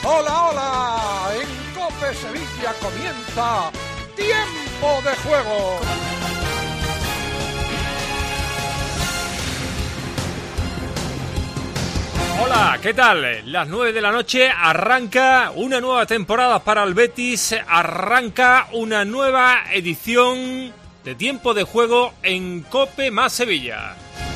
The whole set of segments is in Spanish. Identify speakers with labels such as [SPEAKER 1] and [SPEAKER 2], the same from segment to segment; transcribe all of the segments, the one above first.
[SPEAKER 1] ¡Hola, hola! En COPE Sevilla comienza Tiempo de Juego.
[SPEAKER 2] Hola, ¿qué tal? Las 9 de la noche arranca una nueva temporada para el Betis, arranca una nueva edición de Tiempo de Juego en COPE más Sevilla.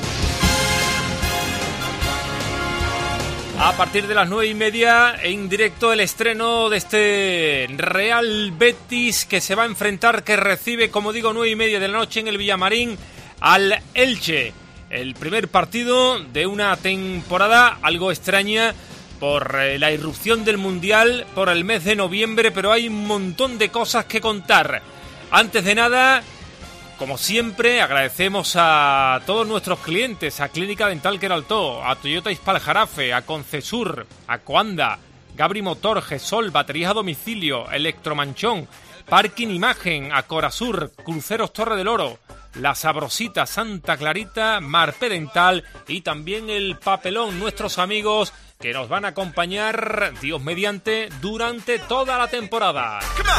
[SPEAKER 2] A partir de las 9:30, en directo el estreno de este Real Betis que se va a enfrentar, que recibe, como digo, 9:30 de la noche en el Villamarín al Elche. El primer partido de una temporada algo extraña por la irrupción del Mundial, por el mes de noviembre, pero hay un montón de cosas que contar. Antes de nada, como siempre, agradecemos a todos nuestros clientes, a Clínica Dental Queraltó, a Toyota Ispaljarafe, a Concesur, a Coanda, Gabri Motor, Gesol, baterías a domicilio, Electromanchón, Parking Imagen, a Corasur, Cruceros Torre del Oro, La Sabrosita, Santa Clarita, Marpe Dental y también el Papelón, nuestros amigos que nos van a acompañar, Dios mediante, durante toda la temporada.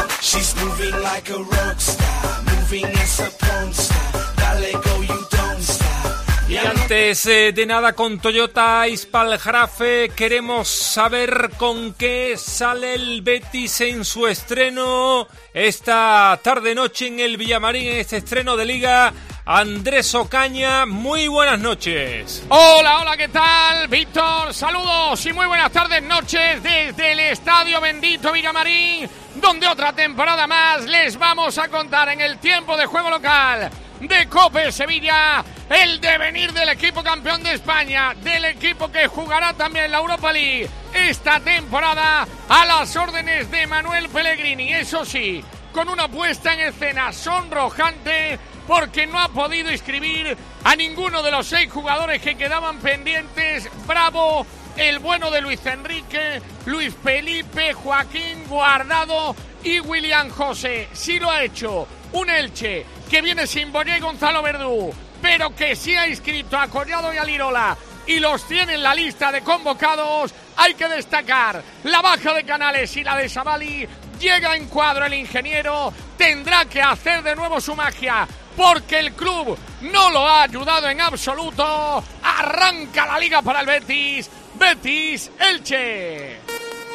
[SPEAKER 2] Y antes de nada, con Toyota Ispaljarafe queremos saber con qué sale el Betis en su estreno esta tarde-noche en el Villamarín, en este estreno de Liga. Andrés Ocaña, muy buenas noches.
[SPEAKER 3] Hola, ¿qué tal? Víctor, saludos y muy buenas tardes, noches desde el Estadio Bendito Villamarín, donde otra temporada más les vamos a contar en el Tiempo de Juego local de COPE Sevilla el devenir del equipo campeón de España, del equipo que jugará también la Europa League esta temporada a las órdenes de Manuel Pellegrini. Eso sí, con una puesta en escena sonrojante porque no ha podido inscribir a ninguno de los 6 jugadores que quedaban pendientes. Bravo el bueno de Luis Enrique, Luis Felipe, Joaquín, Guardado y William José. Sí lo ha hecho un Elche que viene sin Boyé y Gonzalo Verdú, pero que sí ha inscrito a Collado y a Lirola y los tiene en la lista de convocados. Hay que destacar la baja de Canales y la de Savali. Llega en cuadro el ingeniero, tendrá que hacer de nuevo su magia porque el club no lo ha ayudado en absoluto. Arranca la liga para el Betis, Betis-Elche.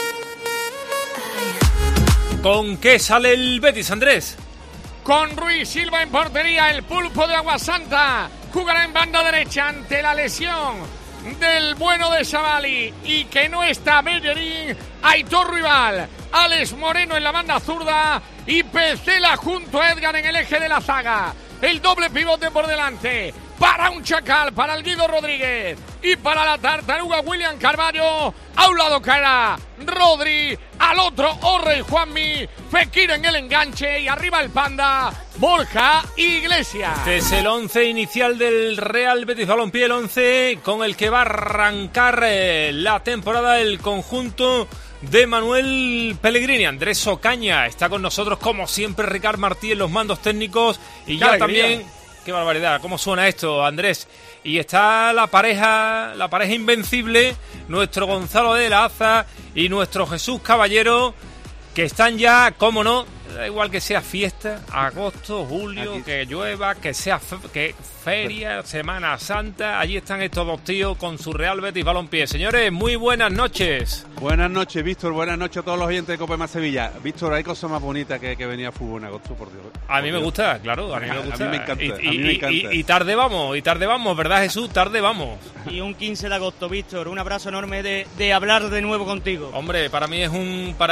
[SPEAKER 2] ¿Con qué sale el Betis, Andrés?
[SPEAKER 3] Con Ruiz Silva en portería, el pulpo de Aguasanta jugará en banda derecha ante la lesión del bueno de Savali y que no está Bellerín. Aitor Rival, Alex Moreno en la banda zurda y Pecela junto a Edgar en el eje de la zaga. El doble pivote por delante para un Chacal, para el Guido Rodríguez y para la tartaruga William Carvalho. A un lado caerá Rodri, al otro Orre y Juanmi, Fekir en el enganche y arriba el Panda, Borja Iglesias.
[SPEAKER 2] Este es el 11 inicial del Real Betis Balompié, el 11 con el que va a arrancar la temporada el conjunto de Manuel Pellegrini. Andrés Ocaña está con nosotros como siempre, Ricard Martí en los mandos técnicos y ya también, qué barbaridad, cómo suena esto, Andrés. Y está la pareja invencible, nuestro Gonzalo de la Aza y nuestro Jesús Caballero, que están ya, cómo no, da igual que sea fiesta, agosto, julio, aquí, que llueva, que sea feria, Semana Santa, allí están estos dos tíos con su Real Betis Balompié. Señores, muy buenas noches.
[SPEAKER 4] Buenas noches, Víctor, buenas noches a todos los oyentes de COPE más Sevilla. Víctor, hay cosas más bonitas que venir a fútbol en agosto, por Dios.
[SPEAKER 2] A mí me gusta, claro, a mí me gusta.
[SPEAKER 4] A mí me encanta.
[SPEAKER 2] Y tarde vamos, ¿verdad, Jesús? Tarde vamos.
[SPEAKER 5] Y un 15 de agosto, Víctor, un abrazo enorme de hablar de nuevo contigo.
[SPEAKER 2] Hombre, para mí es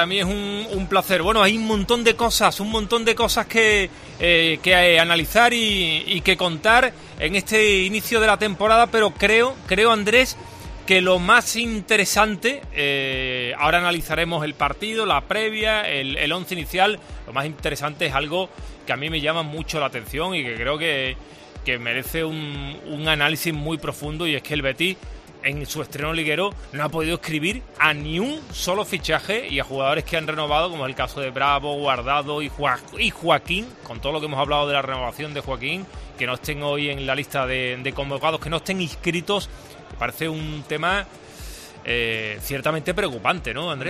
[SPEAKER 2] un placer. Bueno, hay un montón de cosas que analizar y que contar en este inicio de la temporada, pero creo, Andrés, que lo más interesante, ahora analizaremos el partido, la previa, el once inicial. Lo más interesante es algo que a mí me llama mucho la atención y que creo que merece un análisis muy profundo, y es que el Betis en su estreno liguero no ha podido escribir a ni un solo fichaje, y a jugadores que han renovado, como es el caso de Bravo, Guardado y Joaquín, con todo lo que hemos hablado de la renovación de Joaquín, que no estén hoy en la lista de convocados, que no estén inscritos. Me parece un tema ciertamente preocupante, ¿no, Andrés?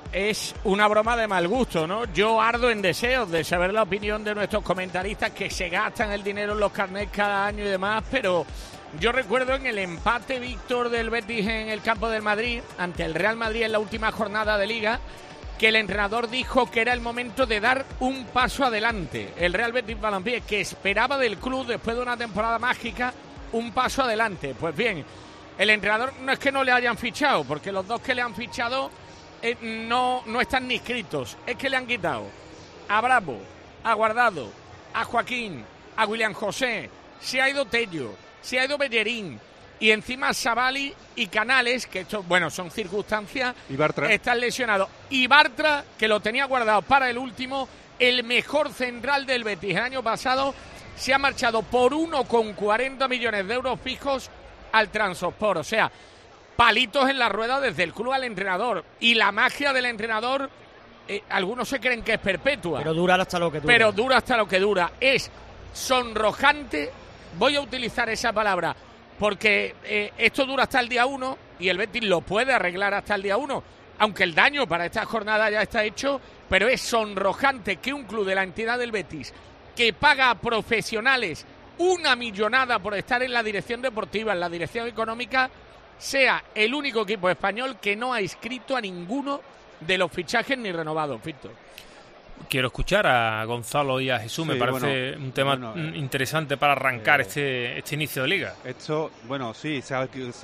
[SPEAKER 3] es una broma de mal gusto, ¿no? Yo ardo en deseos de saber la opinión de nuestros comentaristas que se gastan el dinero en los carnets cada año y demás, pero yo recuerdo en el empate, Víctor, del Betis en el campo del Madrid, ante el Real Madrid en la última jornada de Liga, que el entrenador dijo que era el momento de dar un paso adelante. El Real Betis Balompié, que esperaba del club, después de una temporada mágica, un paso adelante. Pues bien, el entrenador no es que no le hayan fichado, porque los dos que le han fichado no están ni inscritos, es que le han quitado a Bravo, a Guardado, a Joaquín, a William José, se ha ido Tello, se ha ido Bellerín y encima Savali y Canales, que esto, bueno, son circunstancias, están lesionados. Y Bartra, que lo tenía guardado para el último, el mejor central del Betis el año pasado, se ha marchado por 1,40 millones de euros fijos al Transport. O sea, palitos en la rueda desde el club al entrenador. Y la magia del entrenador, algunos se creen que es perpetua.
[SPEAKER 5] Pero dura hasta lo que dura.
[SPEAKER 3] Pero dura hasta lo que dura. Es sonrojante, voy a utilizar esa palabra, porque esto dura hasta el día 1 y el Betis lo puede arreglar hasta el día 1, aunque el daño para esta jornada ya está hecho, pero es sonrojante que un club de la entidad del Betis, que paga a profesionales una millonada por estar en la dirección deportiva, en la dirección económica, sea el único equipo español que no ha inscrito a ninguno de los fichajes ni renovados, Víctor.
[SPEAKER 2] Quiero escuchar a Gonzalo y a Jesús, sí, me parece un tema interesante para arrancar este inicio de Liga.
[SPEAKER 4] Esto, bueno, sí, se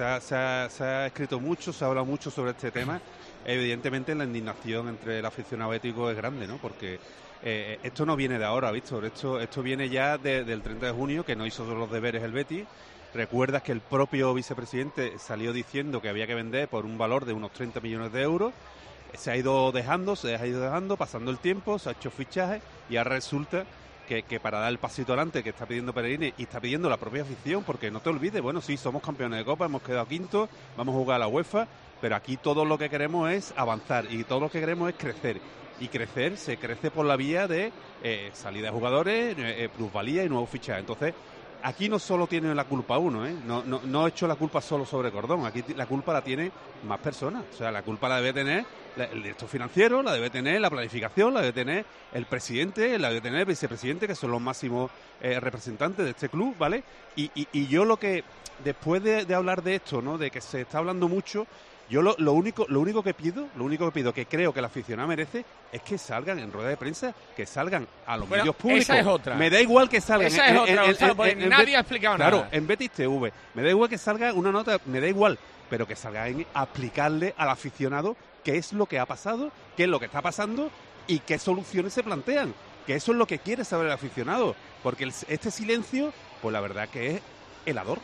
[SPEAKER 4] ha escrito mucho, se ha hablado mucho sobre este tema. Evidentemente la indignación entre el aficionado bético es grande, ¿no? Porque esto no viene de ahora, Víctor, esto viene ya del 30 de junio, que no hizo los deberes el Betis. Recuerdas que el propio vicepresidente salió diciendo que había que vender por un valor de unos 30 millones de euros. Se ha ido dejando, pasando el tiempo, se ha hecho fichajes y ahora resulta que para dar el pasito adelante que está pidiendo Pellegrini y está pidiendo la propia afición, porque no te olvides, bueno, sí, somos campeones de Copa, hemos quedado quintos, vamos a jugar a la UEFA, pero aquí todo lo que queremos es avanzar y todo lo que queremos es crecer. Y crecer se crece por la vía de salida de jugadores, plusvalía y nuevos fichajes. Entonces, aquí no solo tiene la culpa uno, no he hecho la culpa solo sobre Cordón, aquí la culpa la tiene más personas. O sea, la culpa la debe tener el director financiero, la debe tener la planificación, la debe tener el presidente, la debe tener el vicepresidente, que son los máximos representantes de este club, ¿vale? Y yo lo que, después de hablar de esto, ¿no? De que se está hablando mucho, yo lo único que pido, que creo que el aficionado merece, es que salgan en rueda de prensa, que salgan a los medios públicos.
[SPEAKER 3] Esa es otra.
[SPEAKER 4] Me da igual que salgan.
[SPEAKER 3] Esa es otra, porque nadie ha explicado nada.
[SPEAKER 4] Claro, en Betis TV. Me da igual que salga una nota, me da igual, pero que salgan a explicarle al aficionado qué es lo que ha pasado, qué es lo que está pasando y qué soluciones se plantean. Que eso es lo que quiere saber el aficionado. Porque este silencio, pues la verdad que es helador.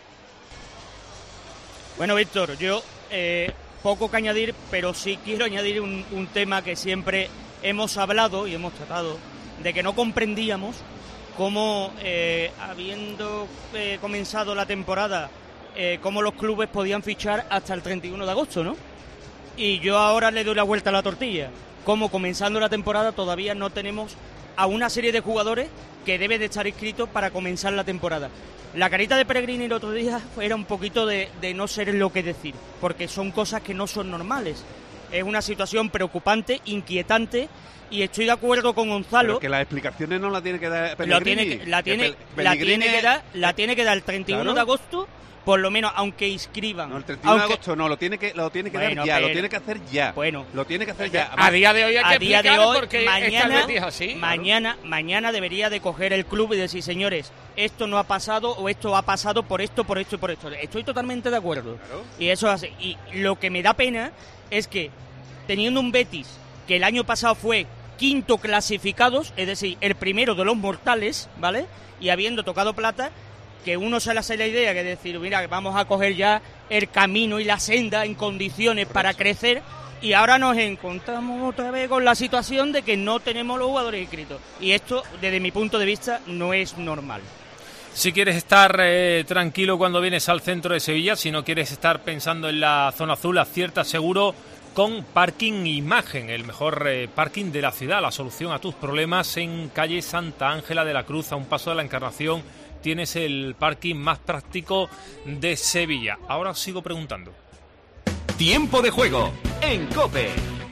[SPEAKER 5] Bueno, Víctor, yo poco que añadir, pero sí quiero añadir un tema que siempre hemos hablado y hemos tratado, de que no comprendíamos cómo, habiendo comenzado la temporada, cómo los clubes podían fichar hasta el 31 de agosto, ¿no? Y yo ahora le doy la vuelta a la tortilla. Como comenzando la temporada todavía no tenemos a una serie de jugadores que deben de estar inscritos para comenzar la temporada. La carita de Pellegrini el otro día era un poquito de no ser lo que decir, porque son cosas que no son normales. Es una situación preocupante, inquietante, y estoy de acuerdo con Gonzalo.
[SPEAKER 4] Pero que las explicaciones no las tiene que dar Pellegrini.
[SPEAKER 5] La tiene que dar el 31 de agosto, por lo menos, aunque inscriban.
[SPEAKER 4] No, el 31 de agosto no, lo tiene que dar ya, lo tiene que hacer ya.
[SPEAKER 5] Bueno,
[SPEAKER 4] lo tiene que hacer ya.
[SPEAKER 3] A día de hoy hay que explicar porque
[SPEAKER 5] mañana debería de coger el club y decir, señores, esto no ha pasado o esto ha pasado por esto y por esto. Estoy totalmente de acuerdo. Claro. Y eso es así. Y lo que me da pena es que, teniendo un Betis que el año pasado fue quinto clasificados, es decir, el primero de los mortales, ¿vale? Y habiendo tocado plata, que uno se le hace la idea que decir, mira, vamos a coger ya el camino y la senda en condiciones para crecer, y ahora nos encontramos otra vez con la situación de que no tenemos los jugadores inscritos. Y esto, desde mi punto de vista, no es normal.
[SPEAKER 2] Si quieres estar tranquilo cuando vienes al centro de Sevilla, si no quieres estar pensando en la zona azul, acierta seguro con Parking Imagen, el mejor parking de la ciudad. La solución a tus problemas en calle Santa Ángela de la Cruz, a un paso de la Encarnación. Tienes el parking más práctico de Sevilla. Ahora sigo preguntando.
[SPEAKER 6] Tiempo de juego en COPE.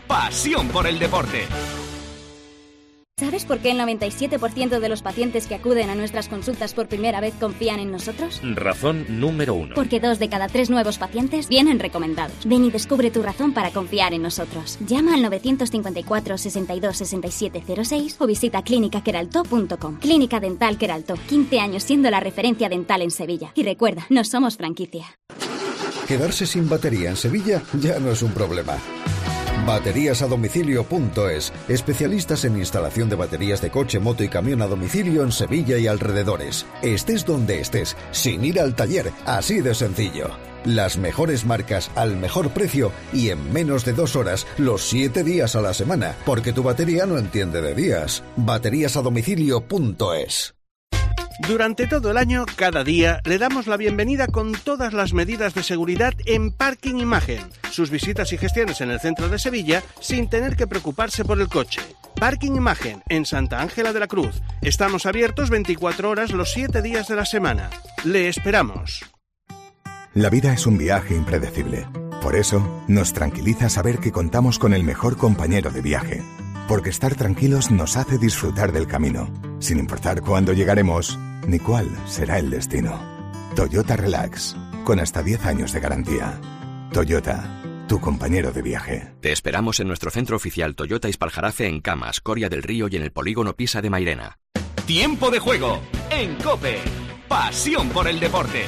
[SPEAKER 6] pasión por el deporte.
[SPEAKER 7] ¿Sabes por qué el 97% de los pacientes que acuden a nuestras consultas por primera vez confían en nosotros?
[SPEAKER 8] Razón número 1.
[SPEAKER 7] Porque 2 de cada 3 nuevos pacientes vienen recomendados. Ven y descubre tu razón para confiar en nosotros. Llama al 954 62 67 06 o visita clinicaqueraltó.com. Clínica Dental Queraltó, 15 años siendo la referencia dental en Sevilla. Y recuerda, no somos franquicia.
[SPEAKER 9] Quedarse sin batería en Sevilla ya no es un problema. Bateríasadomicilio.es, especialistas en instalación de baterías de coche, moto y camión a domicilio en Sevilla y alrededores. Estés donde estés, sin ir al taller, así de sencillo. Las mejores marcas al mejor precio y en menos de 2 horas, los 7 días a la semana, porque tu batería no entiende de días. Bateríasadomicilio.es.
[SPEAKER 10] Durante todo el año, cada día, le damos la bienvenida con todas las medidas de seguridad en Parking Imagen. Sus visitas y gestiones en el centro de Sevilla sin tener que preocuparse por el coche. Parking Imagen, en Santa Ángela de la Cruz. Estamos abiertos 24 horas los 7 días de la semana. Le esperamos.
[SPEAKER 11] La vida es un viaje impredecible. Por eso, nos tranquiliza saber que contamos con el mejor compañero de viaje. Porque estar tranquilos nos hace disfrutar del camino, sin importar cuándo llegaremos ni cuál será el destino. Toyota Relax, con hasta 10 años de garantía. Toyota, tu compañero de viaje.
[SPEAKER 8] Te esperamos en nuestro centro oficial Toyota Ispaljarafe en Camas, Coria del Río y en el polígono Pisa de Mairena.
[SPEAKER 6] Tiempo de juego en COPE. Pasión por el deporte.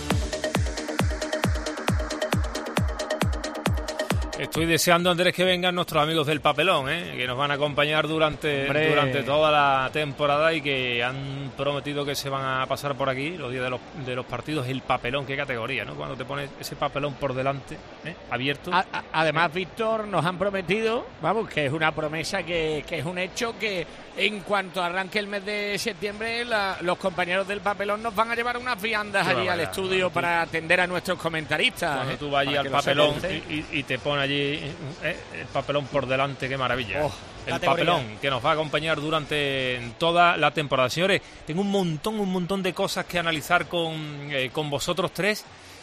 [SPEAKER 2] Estoy deseando, Andrés, que vengan nuestros amigos del Papelón, que nos van a acompañar durante toda la temporada y que han prometido que se van a pasar por aquí los días de los partidos. El Papelón, qué categoría, ¿no? Cuando te pones ese papelón por delante, abierto.
[SPEAKER 3] Además, Víctor, nos han prometido, vamos, que es una promesa, que es un hecho, que en cuanto arranque el mes de septiembre, los compañeros del Papelón nos van a llevar unas viandas allí al estudio para atender a nuestros comentaristas.
[SPEAKER 2] Cuando tú vas allí al Papelón y te pones allí el papelón por delante, qué maravilla. El categoría. Papelón que nos va a acompañar durante toda la temporada. Señores, tengo un montón de cosas que analizar con vosotros tres,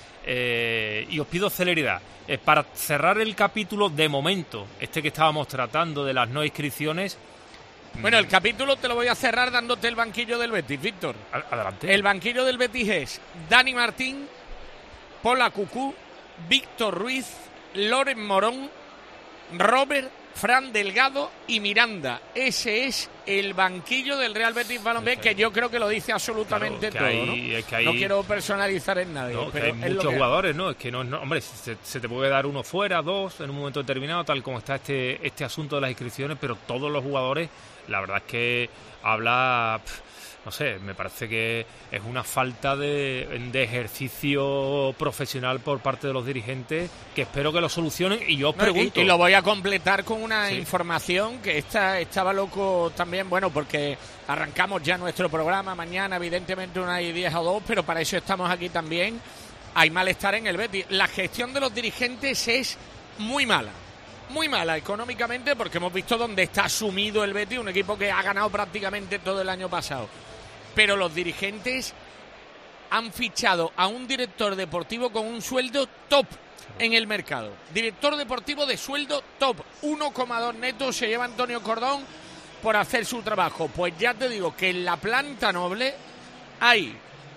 [SPEAKER 2] y os pido celeridad. Para cerrar el capítulo de momento, que estábamos tratando de las no inscripciones.
[SPEAKER 3] Bueno, el capítulo te lo voy a cerrar dándote el banquillo del Betis, Víctor.
[SPEAKER 2] Adelante.
[SPEAKER 3] El banquillo del Betis es Dani Martín, Pola Cucú, Víctor Ruiz, Loren Morón, Robert, Fran Delgado y Miranda. Ese es el banquillo del Real Betis Balompié, que yo creo que lo dice absolutamente todo, ¿no? No quiero personalizar en nadie, pero
[SPEAKER 2] hay muchos jugadores, ¿no? Es que no, hombre, se te puede dar uno fuera, dos en un momento determinado, tal como está este asunto de las inscripciones, pero todos los jugadores, la verdad es que habla... No sé, me parece que es una falta de ejercicio profesional por parte de los dirigentes, que espero que lo solucionen. Y yo os pregunto...
[SPEAKER 3] Y lo voy a completar con una información que estaba loco también, bueno, porque arrancamos ya nuestro programa mañana, evidentemente una y 10 o 2, pero para eso estamos aquí también. Hay malestar en el Betis. La gestión de los dirigentes es muy mala económicamente, porque hemos visto dónde está sumido el Betis, un equipo que ha ganado prácticamente todo el año pasado. Pero los dirigentes han fichado a un director deportivo con un sueldo top en el mercado. Director deportivo de sueldo top. 1,2 netos se lleva Antonio Cordón por hacer su trabajo. Pues ya te digo que en la planta noble hay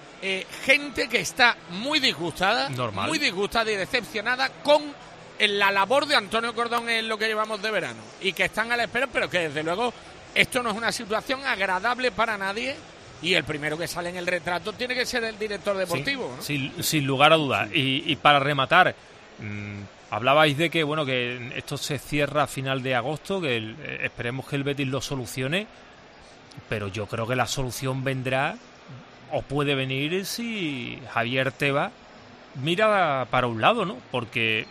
[SPEAKER 3] gente que está muy disgustada, muy disgustada y decepcionada con la labor de Antonio Cordón en lo que llevamos de verano. Y que están a la espera, pero que desde luego esto no es una situación agradable para nadie. Y el primero que sale en el retrato tiene que ser el director deportivo, ¿no?
[SPEAKER 2] Sin lugar a dudas. Y para rematar, hablabais de que que esto se cierra a final de agosto, que esperemos que el Betis lo solucione, pero yo creo que la solución vendrá o puede venir si Javier Tebas mira para un lado, ¿no? Porque...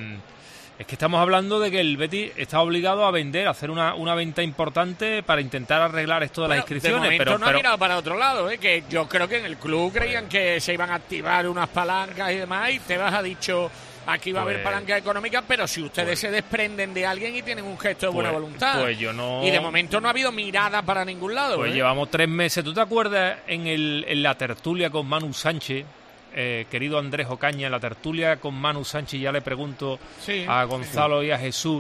[SPEAKER 2] es que estamos hablando de que el Betis está obligado a vender, a hacer una venta importante para intentar arreglar esto de las inscripciones.
[SPEAKER 3] De momento no ha mirado para otro lado, que yo creo que en el club creían que se iban a activar unas palancas y demás, y Tebas ha dicho aquí va a haber palancas económicas, pero si ustedes se desprenden de alguien y tienen un gesto de buena voluntad. Y de momento no ha habido mirada para ningún lado.
[SPEAKER 2] Pues llevamos 3 meses. ¿Tú te acuerdas en la tertulia con Manu Sánchez? Querido Andrés Ocaña, en la tertulia con Manu Sánchez, ya le pregunto a Gonzalo y a Jesús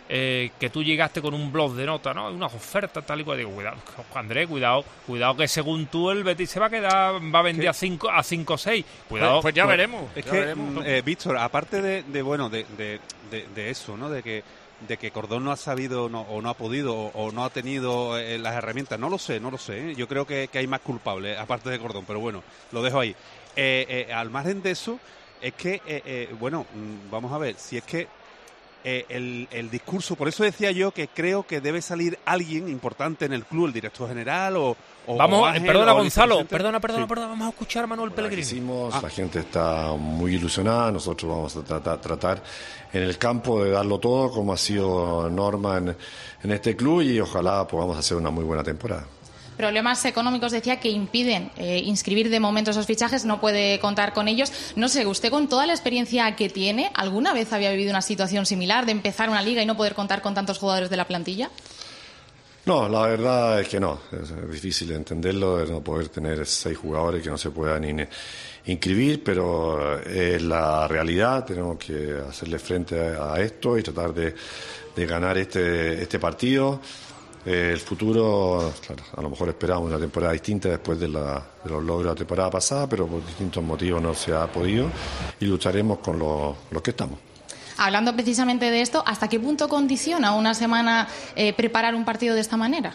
[SPEAKER 2] que tú llegaste con un blog de nota, ¿no? Unas ofertas tal y cual. Digo, cuidado, Andrés, cuidado que según tú el Betis se va a vender a 5 o 6. Cuidado.
[SPEAKER 3] Pues ya veremos.
[SPEAKER 4] Es que, Víctor, aparte de eso, ¿no? De que Cordón no ha sabido o no ha podido o no ha tenido las herramientas, no lo sé, ¿eh? Yo creo que hay más culpables, aparte de Cordón, pero bueno, lo dejo ahí. Al margen de eso, es que, vamos a ver, si es que el discurso, por eso decía yo que creo que debe salir alguien importante en el club, el director general
[SPEAKER 2] vamos,
[SPEAKER 4] Ángel,
[SPEAKER 2] perdona
[SPEAKER 4] o
[SPEAKER 2] Gonzalo,
[SPEAKER 4] sí.
[SPEAKER 2] perdona, vamos a escuchar a Manuel Pellegrini.
[SPEAKER 12] La gente está muy ilusionada, nosotros vamos a tratar en el campo de darlo todo, como ha sido norma en este club, y ojalá podamos hacer una muy buena temporada.
[SPEAKER 13] Problemas económicos, decía, que impiden inscribir de momento esos fichajes, no puede contar con ellos. No sé, usted con toda la experiencia que tiene, ¿alguna vez había vivido una situación similar de empezar una liga y no poder contar con tantos jugadores de la plantilla?
[SPEAKER 12] No, la verdad es que no. Es difícil entenderlo, de no poder tener 6 jugadores que no se puedan inscribir, pero es la realidad. Tenemos que hacerle frente a esto y tratar de ganar este partido. El futuro, claro, a lo mejor esperamos una temporada distinta después de los logros de la temporada pasada, pero por distintos motivos no se ha podido, y lucharemos con lo que estamos.
[SPEAKER 13] Hablando precisamente de esto, ¿hasta qué punto condiciona una semana preparar un partido de esta manera?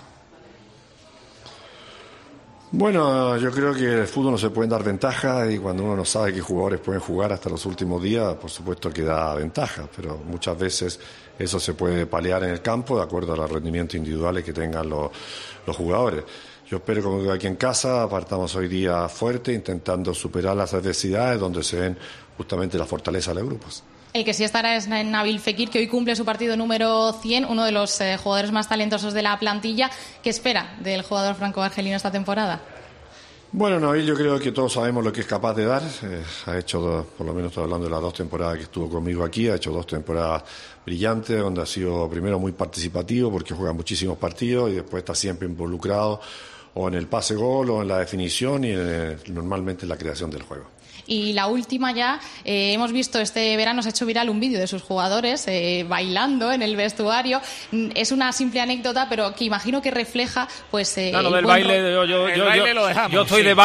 [SPEAKER 12] Bueno, yo creo que en el fútbol no se pueden dar ventajas, y cuando uno no sabe qué jugadores pueden jugar hasta los últimos días, por supuesto que da ventaja, pero muchas veces eso se puede paliar en el campo de acuerdo a los rendimientos individuales que tengan los jugadores. Yo espero, como digo, aquí en casa partamos hoy día fuerte, intentando superar las adversidades donde se ven justamente la fortaleza de los grupos.
[SPEAKER 13] El que sí estará es Nabil Fekir, que hoy cumple su partido número 100, uno de los jugadores más talentosos de la plantilla. ¿Qué espera del jugador franco-argelino esta temporada?
[SPEAKER 12] Bueno, Nabil, yo creo que todos sabemos lo que es capaz de dar. Ha hecho, por lo menos estoy hablando de las 2 temporadas que estuvo conmigo aquí, ha hecho 2 temporadas brillantes, donde ha sido primero muy participativo porque juega muchísimos partidos y después está siempre involucrado o en el pase gol o en la definición y normalmente en la creación del juego.
[SPEAKER 13] Y la última ya, hemos visto este verano, se ha hecho viral un vídeo de sus jugadores bailando en el vestuario. Es una simple anécdota, pero que imagino que refleja pues
[SPEAKER 2] claro, del baile. Yo estoy de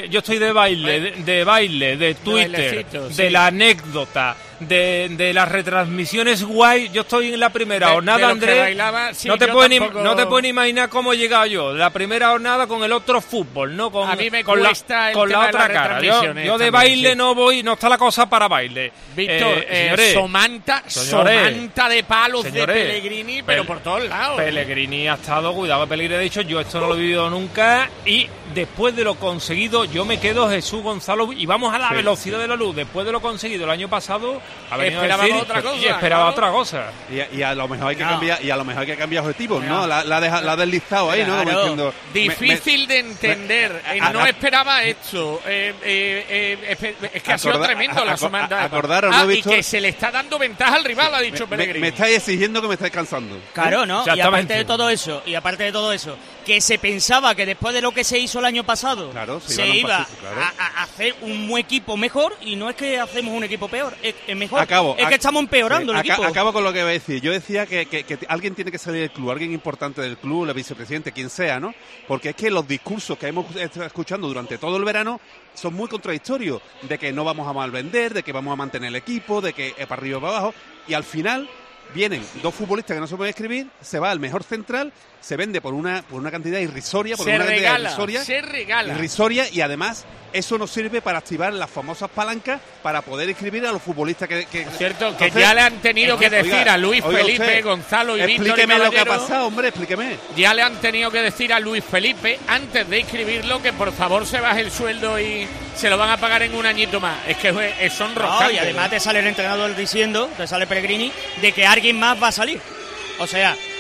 [SPEAKER 2] baile, de Twitter, de la anécdota, de las retransmisiones guay. Yo estoy en la primera jornada, Andrés. Bailaba, sí, no te puedes ni imaginar cómo he llegado yo. La primera jornada con el otro fútbol, ¿no?
[SPEAKER 3] A mí me cuesta
[SPEAKER 2] con la otra cara. Yo de baile no voy, no está la cosa para baile.
[SPEAKER 3] Víctor, Somanta de palos de Pellegrini, pero por todos lados.
[SPEAKER 2] Pellegrini ha estado, cuidado, Pellegrini ha dicho, yo esto no lo he vivido nunca, y después de lo conseguido, yo me quedo, Jesús Gonzalo, y vamos a la velocidad de la luz. Después de lo conseguido el año pasado, esperaba otra cosa.
[SPEAKER 4] Y a lo mejor hay que cambiar, y a lo mejor hay que cambiar objetivos, ¿no? La ha deslizado ahí, ¿no? Como diciendo,
[SPEAKER 3] difícil de entender. No esperaba esto. Es que ha sido tremendo la Somanta.
[SPEAKER 4] Acordaros, ¿no,
[SPEAKER 3] y que se le está dando ventaja al rival, ha dicho Pellegrini.
[SPEAKER 4] Me estáis exigiendo que me estáis cansando.
[SPEAKER 5] Claro, ¿no? Y aparte de todo eso, que se pensaba que después de lo que se hizo el año pasado, se iba a hacer un equipo mejor, y no es que hacemos un equipo peor, es mejor. Es que estamos empeorando el equipo.
[SPEAKER 4] Acabo con lo que voy a decir. Yo decía que alguien tiene que salir del club, alguien importante del club, el vicepresidente, quien sea, ¿no? Porque es que los discursos que hemos estado escuchando durante todo el verano son muy contradictorios, de que no vamos a malvender, de que vamos a mantener el equipo, de que para arriba y para abajo, y al final vienen 2 futbolistas que no se pueden escribir, se va al mejor central, se vende por una cantidad irrisoria, irrisoria, y además eso nos sirve para activar las famosas palancas para poder escribir a los futbolistas que
[SPEAKER 3] cierto, entonces, que ya le han tenido que decir a Luis Felipe, usted, Gonzalo y Víctor.
[SPEAKER 4] Explíqueme lo que ha pasado, hombre, explíqueme.
[SPEAKER 3] Ya le han tenido que decir a Luis Felipe, antes de inscribirlo, que por favor se baje el sueldo y se lo van a pagar en un añito más. Es que son rojantes.
[SPEAKER 5] Y además te sale el entrenador diciendo, te sale Pellegrini, de que alguien más va a salir. O sea,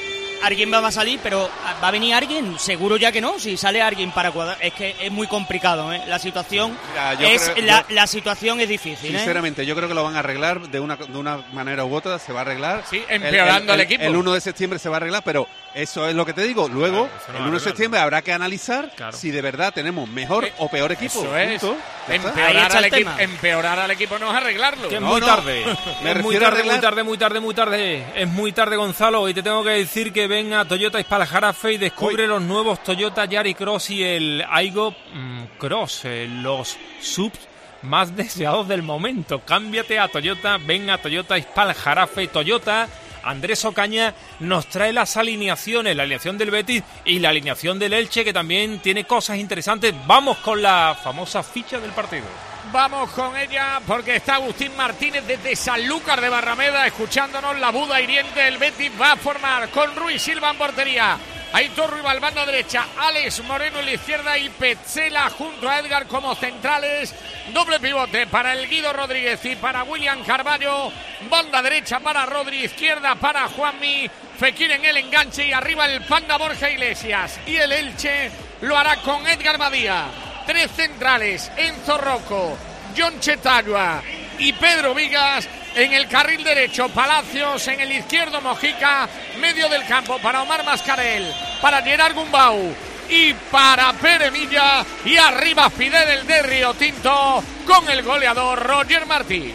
[SPEAKER 5] alguien va a salir, pero ¿va a venir alguien? Seguro ya que no, si sale alguien para cuadrar. Es que es muy complicado, ¿eh? La situación la situación es difícil.
[SPEAKER 4] Sinceramente, yo creo que lo van a arreglar de una manera u otra, se va a arreglar.
[SPEAKER 3] Sí, empeorando el equipo.
[SPEAKER 4] El 1 de septiembre se va a arreglar, pero eso es lo que te digo. Luego, el 1 de septiembre habrá que analizar si de verdad tenemos mejor o peor equipo.
[SPEAKER 3] Eso es. Empeorar al equipo no es arreglarlo.
[SPEAKER 2] Que es muy tarde. Es muy tarde. Es muy tarde, Gonzalo. Y te tengo que decir que ven a Toyota Ispal-Jarafe y descubre los nuevos Toyota Yaris Cross y el Aygo Cross, los subs más deseados del momento. Cámbiate a Toyota, ven a Toyota Ispal-Jarafe. Toyota, Andrés Ocaña nos trae las alineaciones, la alineación del Betis y la alineación del Elche, que también tiene cosas interesantes. Vamos con la famosa ficha del partido.
[SPEAKER 3] Vamos con ella porque está Agustín Martínez desde Sanlúcar de Barrameda escuchándonos. La Buda hiriente del Betis va a formar con Ruiz Silva en portería, Aitor Ruibalbando a derecha, Alex Moreno en la izquierda y Petzela junto a Edgar como centrales. Doble pivote para el Guido Rodríguez y para William Carballo. Banda derecha para Rodri, izquierda para Juanmi. Fekir en el enganche y arriba el Panda Borja Iglesias. Y el Elche lo hará con Edgar Badía. 3 centrales, Enzo Rocco, John Chetagua y Pedro Vigas. En el carril derecho, Palacios. En el izquierdo, Mojica. Medio del campo para Omar Mascarell, para Gerard Gumbau y para Pere Milla. Y arriba Fidel de Río Tinto con el goleador Roger Martí.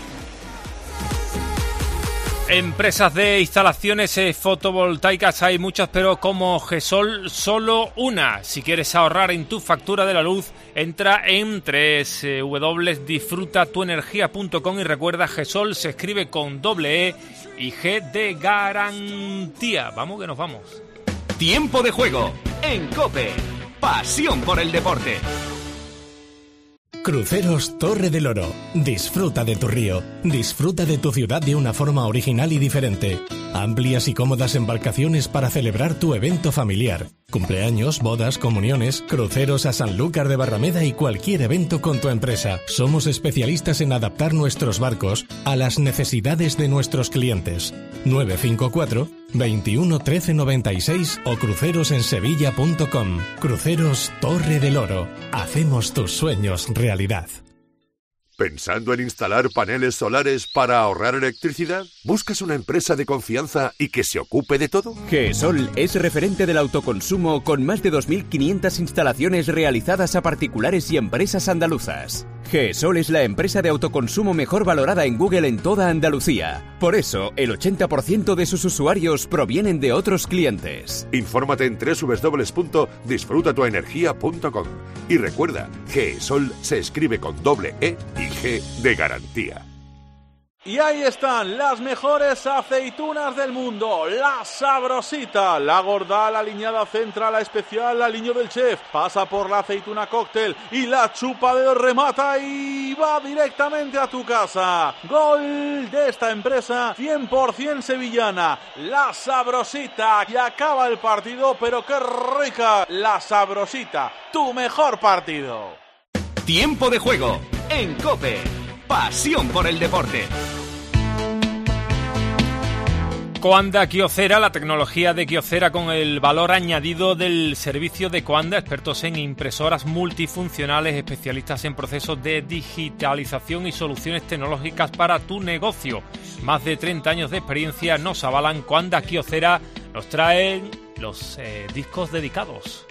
[SPEAKER 2] Empresas de instalaciones fotovoltaicas hay muchas, pero como GESOL solo una. Si quieres ahorrar en tu factura de la luz, entra en www.disfrutatuenergia.com y recuerda, GESOL se escribe con doble E y G de garantía. Vamos que nos vamos.
[SPEAKER 6] Tiempo de juego en COPE. Pasión por el deporte.
[SPEAKER 14] Cruceros Torre del Oro. Disfruta de tu río. Disfruta de tu ciudad de una forma original y diferente. Amplias y cómodas embarcaciones para celebrar tu evento familiar. Cumpleaños, bodas, comuniones, cruceros a Sanlúcar de Barrameda y cualquier evento con tu empresa. Somos especialistas en adaptar nuestros barcos a las necesidades de nuestros clientes. 954 21 13 96 o crucerosensevilla.com. Cruceros Torre del Oro. Hacemos tus sueños realidad.
[SPEAKER 15] ¿Pensando en instalar paneles solares para ahorrar electricidad? ¿Buscas una empresa de confianza y que se ocupe de todo?
[SPEAKER 16] GESOL es referente del autoconsumo con más de 2.500 instalaciones realizadas a particulares y empresas andaluzas. GESOL es la empresa de autoconsumo mejor valorada en Google en toda Andalucía. Por eso, el 80% de sus usuarios provienen de otros clientes.
[SPEAKER 15] Infórmate en www.disfrutatuenergia.com y recuerda, GESOL se escribe con doble E y G de garantía.
[SPEAKER 17] Y ahí están las mejores aceitunas del mundo, la Sabrosita, la gorda, la aliñada central, la especial, la aliño del chef, pasa por la aceituna cóctel y la chupa de remata y va directamente a tu casa. Gol de esta empresa 100% sevillana, la Sabrosita, y acaba el partido, pero qué rica, la Sabrosita, tu mejor partido.
[SPEAKER 6] Tiempo de juego en COPE. Pasión por el deporte.
[SPEAKER 2] Coanda Kyocera, la tecnología de Kyocera con el valor añadido del servicio de Coanda, expertos en impresoras multifuncionales, especialistas en procesos de digitalización y soluciones tecnológicas para tu negocio. Más de 30 años de experiencia nos avalan. Coanda Kyocera nos traen los discos dedicados.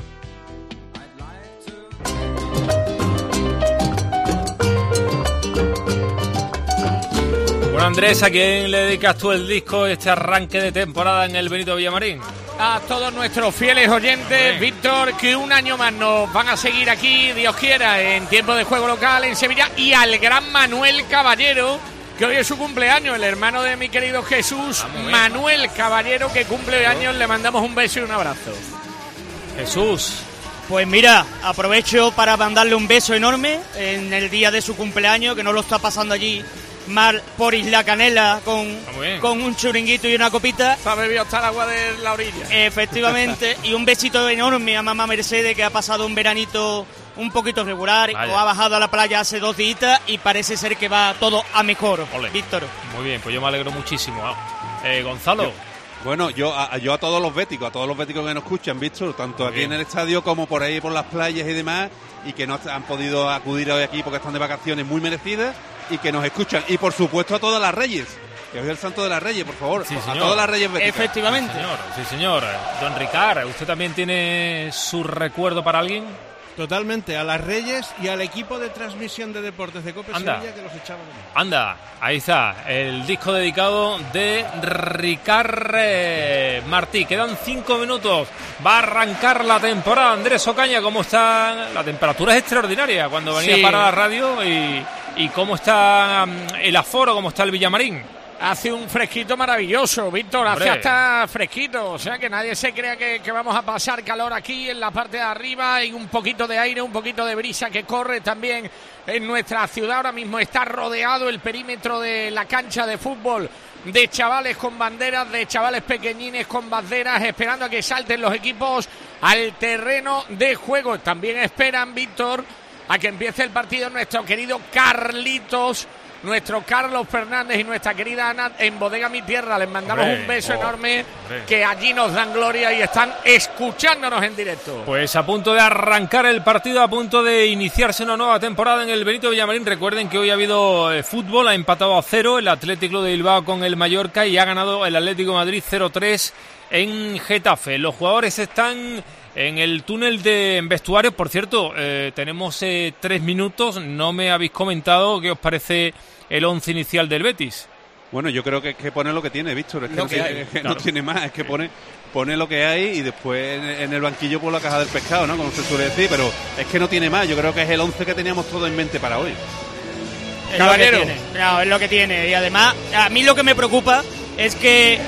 [SPEAKER 2] Bueno, Andrés, ¿a quién le dedicas tú el disco, este arranque de temporada en el Benito Villamarín?
[SPEAKER 3] A todos nuestros fieles oyentes, Víctor, que un año más nos van a seguir aquí, Dios quiera, en Tiempo de Juego Local en Sevilla, y al gran Manuel Caballero, que hoy es su cumpleaños, el hermano de mi querido Jesús, Manuel Caballero, que cumple años, le mandamos un beso y un abrazo.
[SPEAKER 2] Jesús.
[SPEAKER 5] Pues mira, aprovecho para mandarle un beso enorme en el día de su cumpleaños, que no lo está pasando allí mal por Isla Canela con un churinguito y una copita.
[SPEAKER 3] Se ha bebido hasta el agua de la orilla.
[SPEAKER 5] Efectivamente, y un besito enorme a mamá Mercedes, que ha pasado un veranito un poquito regular. Vaya. O ha bajado a la playa hace 2 días y parece ser que va todo a mejor.
[SPEAKER 2] Ole.
[SPEAKER 5] Víctor.
[SPEAKER 2] Muy bien, pues yo me alegro muchísimo. Gonzalo.
[SPEAKER 4] Bueno, yo a todos los béticos, que nos escuchan, Víctor, tanto aquí en el estadio como por ahí por las playas y demás, y que no han podido acudir hoy aquí porque están de vacaciones muy merecidas y que nos escuchan. Y por supuesto a todas las Reyes, que hoy es el santo de las Reyes, por favor.
[SPEAKER 2] Sí,
[SPEAKER 4] a todas las Reyes béticas.
[SPEAKER 5] Efectivamente.
[SPEAKER 2] Sí, señor. Don Ricard, ¿usted también tiene su recuerdo para alguien?
[SPEAKER 10] Totalmente, a las Reyes y al equipo de transmisión de deportes de COPE Sevilla, que los echaba de menos.
[SPEAKER 2] Anda, ahí está, el disco dedicado de Ricard Martí. Quedan 5 minutos, va a arrancar la temporada. Andrés Ocaña, ¿cómo está? La temperatura es extraordinaria cuando venía para la radio y cómo está el aforo, cómo está el Villamarín.
[SPEAKER 3] Hace un fresquito maravilloso, Víctor, hace hasta fresquito, o sea que nadie se crea que vamos a pasar calor aquí en la parte de arriba. Hay un poquito de aire, un poquito de brisa que corre también en nuestra ciudad. Ahora mismo está rodeado el perímetro de la cancha de fútbol de chavales con banderas, de chavales pequeñines con banderas, esperando a que salten los equipos al terreno de juego. También esperan, Víctor, a que empiece el partido nuestro querido Carlitos, nuestro Carlos Fernández y nuestra querida Ana en Bodega Mi Tierra. Les mandamos un beso enorme, que allí nos dan gloria y están escuchándonos en directo.
[SPEAKER 2] Pues a punto de arrancar el partido, a punto de iniciarse una nueva temporada en el Benito Villamarín. Recuerden que hoy ha habido fútbol, ha empatado a 0 el Atlético de Bilbao con el Mallorca y ha ganado el Atlético de Madrid 0-3 en Getafe. Los jugadores están en el túnel de vestuarios. Por cierto, tenemos 3 minutos. No me habéis comentado qué os parece el 11 inicial del Betis.
[SPEAKER 4] Bueno, yo creo que pone lo que tiene, Víctor. Es que no tiene más. Es que pone lo que hay y después en el banquillo por la caja del pescado, ¿no? Como se suele decir. Pero es que no tiene más. Yo creo que es el 11 que teníamos todo en mente para hoy.
[SPEAKER 5] Caballero. Es lo que tiene. Y además, a mí lo que me preocupa es que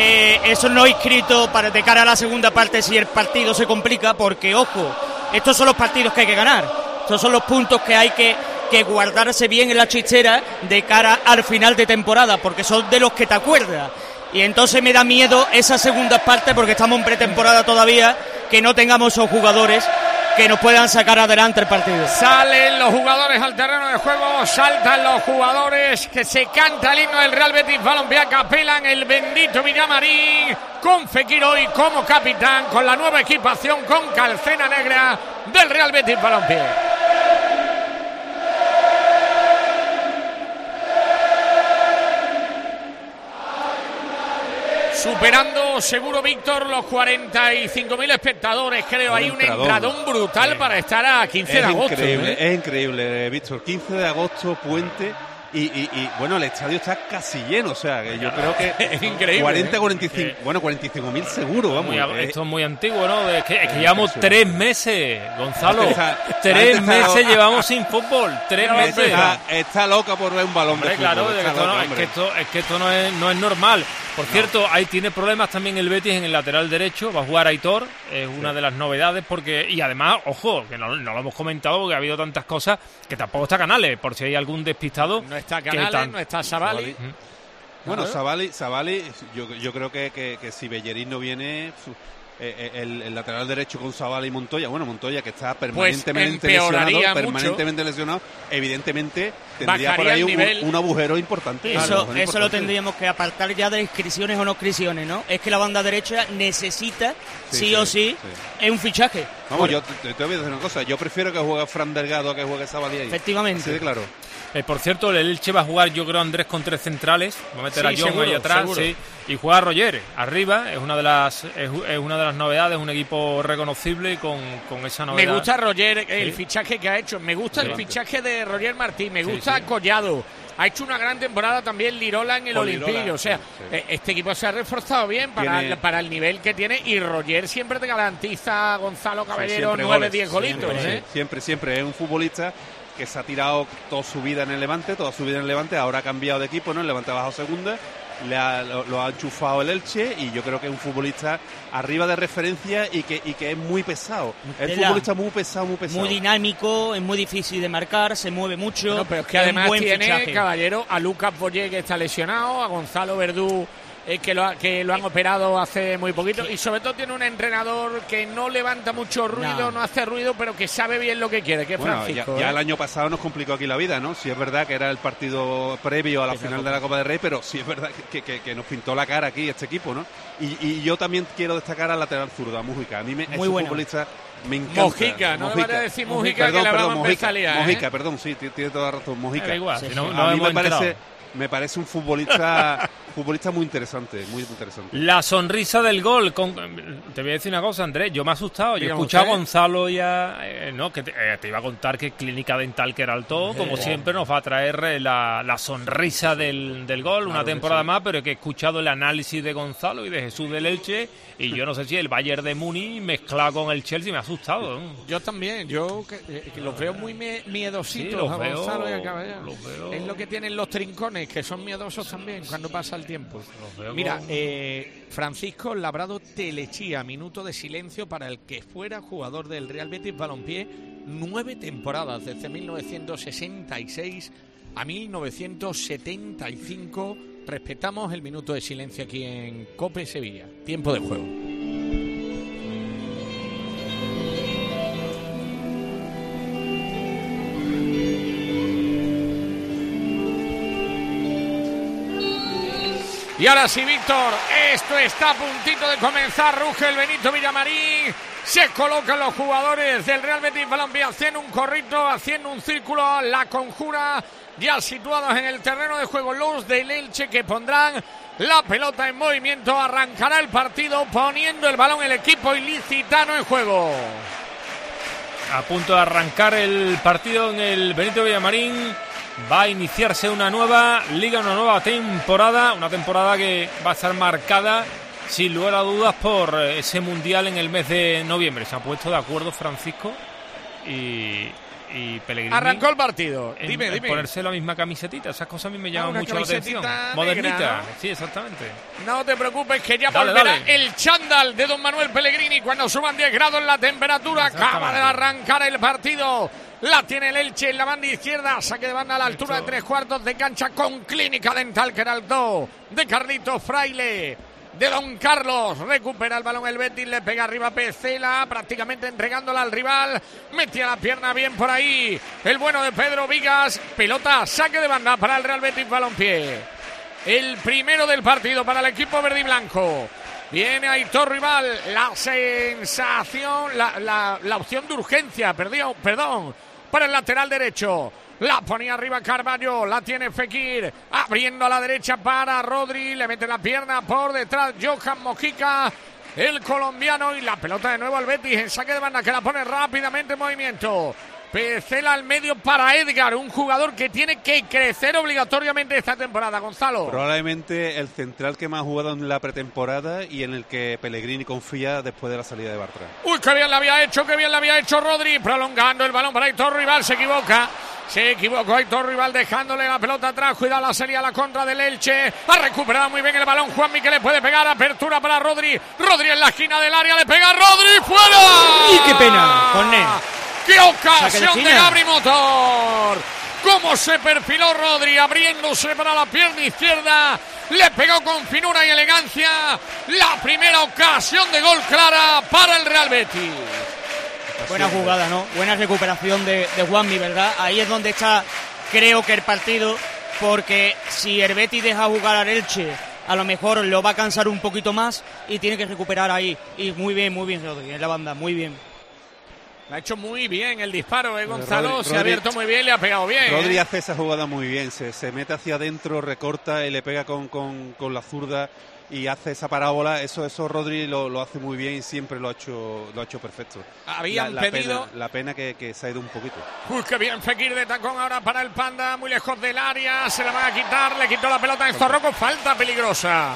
[SPEAKER 5] eso no inscrito para de cara a la segunda parte si el partido se complica, porque ojo, estos son los partidos que hay que ganar, estos son los puntos que hay que guardarse bien en la chistera de cara al final de temporada, porque son de los que te acuerdas. Y entonces me da miedo esa segunda parte, porque estamos en pretemporada todavía, que no tengamos esos jugadores que nos puedan sacar adelante el partido.
[SPEAKER 3] Salen los jugadores al terreno de juego, saltan los jugadores, que se canta el himno del Real Betis Balompié a capela en el bendito Villamarín, con Fekir hoy como capitán, con la nueva equipación, con calcena negra del Real Betis Balompié. Superando seguro, Víctor, los 45.000 espectadores, creo. Hay un entradón brutal para estar a 15 de agosto.
[SPEAKER 4] Es increíble, Víctor. 15 de agosto, puente. Y bueno, el estadio está casi lleno, o sea, que yo creo que
[SPEAKER 3] es increíble.
[SPEAKER 4] 45.000 seguro, vamos.
[SPEAKER 2] Esto es muy antiguo, ¿no? Es que llevamos 3 meses, Gonzalo. 3 meses llevamos sin fútbol, 3 meses.
[SPEAKER 4] Está loca por ver un balón de fútbol.
[SPEAKER 2] Claro, es que esto no es normal. Por cierto, ahí tiene problemas también el Betis en el lateral derecho. Va a jugar Aitor, es una de las novedades, y además, ojo, que no lo hemos comentado porque ha habido tantas cosas, que tampoco está Canales, por si hay algún despistado.
[SPEAKER 3] No está Canales, no está Savali.
[SPEAKER 4] Bueno, Savali, yo creo que si Bellerín no viene, el lateral derecho con Savali y Montoya, Montoya que está permanentemente lesionado, evidentemente tendría por ahí un agujero importante.
[SPEAKER 5] Eso lo tendríamos que apartar ya de inscripciones o no inscripciones, ¿no? Es que la banda derecha necesita, sí o sí, es un fichaje.
[SPEAKER 4] Vamos, yo te voy a decir una cosa, yo prefiero que juegue Fran Delgado a que juegue Savali ahí.
[SPEAKER 5] Efectivamente.
[SPEAKER 4] Sí, claro.
[SPEAKER 2] Por cierto, el Elche va a jugar, yo creo, Andrés con 3 centrales. Va a meter a John ahí atrás, sí, y juega Roger arriba. Es una de las novedades, un equipo reconocible con esa novedad.
[SPEAKER 3] Me gusta Roger, el fichaje que ha hecho. Me gusta el fichaje de Roger Martí. Me gusta Collado. Ha hecho una gran temporada también Lirola en el Olympique. O sea, este equipo se ha reforzado bien para el nivel que tiene. Y Roger siempre te garantiza, Gonzalo Caballero, 9-10 golitos.
[SPEAKER 4] Siempre. Es un futbolista que se ha tirado toda su vida en el Levante, ahora ha cambiado de equipo, ¿no? El Levante ha bajado segunda, lo ha enchufado el Elche, y yo creo que es un futbolista arriba de referencia y que es muy pesado. Es un futbolista muy pesado.
[SPEAKER 5] Muy dinámico, es muy difícil de marcar, se mueve mucho.
[SPEAKER 3] No, pero es que además tiene, Caballero, a Lucas Boyer, que está lesionado, a Gonzalo Verdú, que lo han operado hace muy poquito, y sobre todo tiene un entrenador que no levanta mucho ruido, no hace ruido, pero que sabe bien lo que quiere, que es Francisco.
[SPEAKER 4] Ya el año pasado nos complicó aquí la vida, ¿no? Sí es verdad que era el partido previo a la final de la Copa del Rey, pero sí es verdad que nos pintó la cara aquí este equipo, ¿no? Y yo también quiero destacar al lateral zurdo, a Mujica. A mí ese futbolista me encanta.
[SPEAKER 3] Mojica, no me vaya a decir Mujica, perdón, que le vamos a empezar a liar,
[SPEAKER 4] Mojica, perdón, sí, tiene toda la razón, Mojica.
[SPEAKER 2] Da igual, si no
[SPEAKER 4] a mí me parece un futbolista muy interesante, muy interesante.
[SPEAKER 2] La sonrisa del gol. Te voy a decir una cosa, Andrés, yo me he asustado. Yo he escuchado a Gonzalo que te iba a contar que Clínica Dental Queraltó, como siempre, nos va a traer la sonrisa del gol, claro, una temporada más, pero que he escuchado el análisis de Gonzalo y de Jesús del Elche, y yo no sé si el Bayern de Múnich mezclado con el Chelsea me ha asustado.
[SPEAKER 3] Yo también, que los veo muy miedositos,
[SPEAKER 2] sí,
[SPEAKER 3] a Gonzalo y a
[SPEAKER 2] Caballero.
[SPEAKER 3] Es lo que tienen los trincones, que son miedosos también cuando pasa el tiempo. Mira, Francisco Labrado Telechía, minuto de silencio para el que fuera jugador del Real Betis Balompié 9 temporadas, desde 1966 a 1975. Respetamos el minuto de silencio aquí en COPE Sevilla. Tiempo de juego. Y ahora sí, Víctor, esto está a puntito de comenzar. Ruge el Benito Villamarín. Se colocan los jugadores del Real Betis Balompié haciendo un corrito, haciendo un círculo, la conjura, ya situados en el terreno de juego los del Elche, que pondrán la pelota en movimiento. Arrancará el partido poniendo el balón el equipo ilicitano en juego.
[SPEAKER 2] A punto de arrancar el partido en el Benito Villamarín. Va a iniciarse una nueva liga, una nueva temporada, una temporada que va a estar marcada sin lugar a dudas por ese mundial en el mes de noviembre. Se ha puesto de acuerdo Francisco y Pellegrini.
[SPEAKER 3] Arrancó el partido. Dime.
[SPEAKER 2] Ponerse la misma camisetita, esas cosas a mí me llaman mucho la atención. Modernita,
[SPEAKER 3] negra, ¿no?
[SPEAKER 2] Sí, exactamente.
[SPEAKER 3] No te preocupes, que ya volverá el chándal de don Manuel Pellegrini cuando suban 10 grados la temperatura. Acaba de arrancar el partido. La tiene el Elche en la banda izquierda. Saque de banda a la altura de 3/4 de cancha con Clínica Dental Queraltó de Carlitos Fraile, de Don Carlos. Recupera el balón el Betis, le pega arriba Pecela, prácticamente entregándola al rival. Metía la pierna bien por ahí el bueno de Pedro Vigas. Pelota, saque de banda para el Real Betis Balompié. El primero del partido para el equipo verde y blanco. Viene Aitor Rival, la sensación, la opción de urgencia, perdón, para el lateral derecho. La ponía arriba Carballo, la tiene Fekir, abriendo a la derecha para Rodri, le mete la pierna por detrás Johan Mojica, el colombiano, y la pelota de nuevo al Betis en saque de banda, que la pone rápidamente en movimiento. Pecela al medio para Edgar, un jugador que tiene que crecer obligatoriamente esta temporada, Gonzalo.
[SPEAKER 4] Probablemente el central que más ha jugado en la pretemporada y en el que Pellegrini confía después de la salida de Bartra.
[SPEAKER 3] Uy, qué bien la había hecho Rodri, prolongando el balón para Aitor Rival, se equivocó Aitor Rival dejándole la pelota atrás. Cuidado la salida a la contra del Elche. Ha recuperado muy bien el balón Juanmi, que le puede pegar. Apertura para Rodri. Rodri en la esquina del área. Le pega Rodri. ¡Fuera!
[SPEAKER 5] ¡Y qué pena! Corner.
[SPEAKER 3] ¡Qué ocasión de Gabri Motor! ¡Cómo se perfiló Rodri! Abriéndose para la pierna izquierda. Le pegó con finura y elegancia. La primera ocasión de gol clara para el Real Betis.
[SPEAKER 5] Buena jugada, ¿no? Buena recuperación de Juanmi, ¿verdad? Ahí es donde está, creo que el partido, porque si el Betis deja jugar al Elche, a lo mejor lo va a cansar un poquito más y tiene que recuperar ahí. Y muy bien Rodri, en la banda, muy bien.
[SPEAKER 3] Ha hecho muy bien el disparo, Gonzalo. Se ha abierto muy bien, le ha pegado bien.
[SPEAKER 4] Rodri hace esa jugada muy bien. Se mete hacia adentro, recorta y le pega con la zurda y hace esa parábola. Eso Rodri lo hace muy bien y siempre lo ha hecho perfecto.
[SPEAKER 3] Habían pedido.
[SPEAKER 4] La pena que se ha ido un poquito.
[SPEAKER 3] Uy, qué bien Fekir de tacón ahora para el Panda, muy lejos del área. Se la van a quitar, le quitó la pelota en Zorroco. Falta peligrosa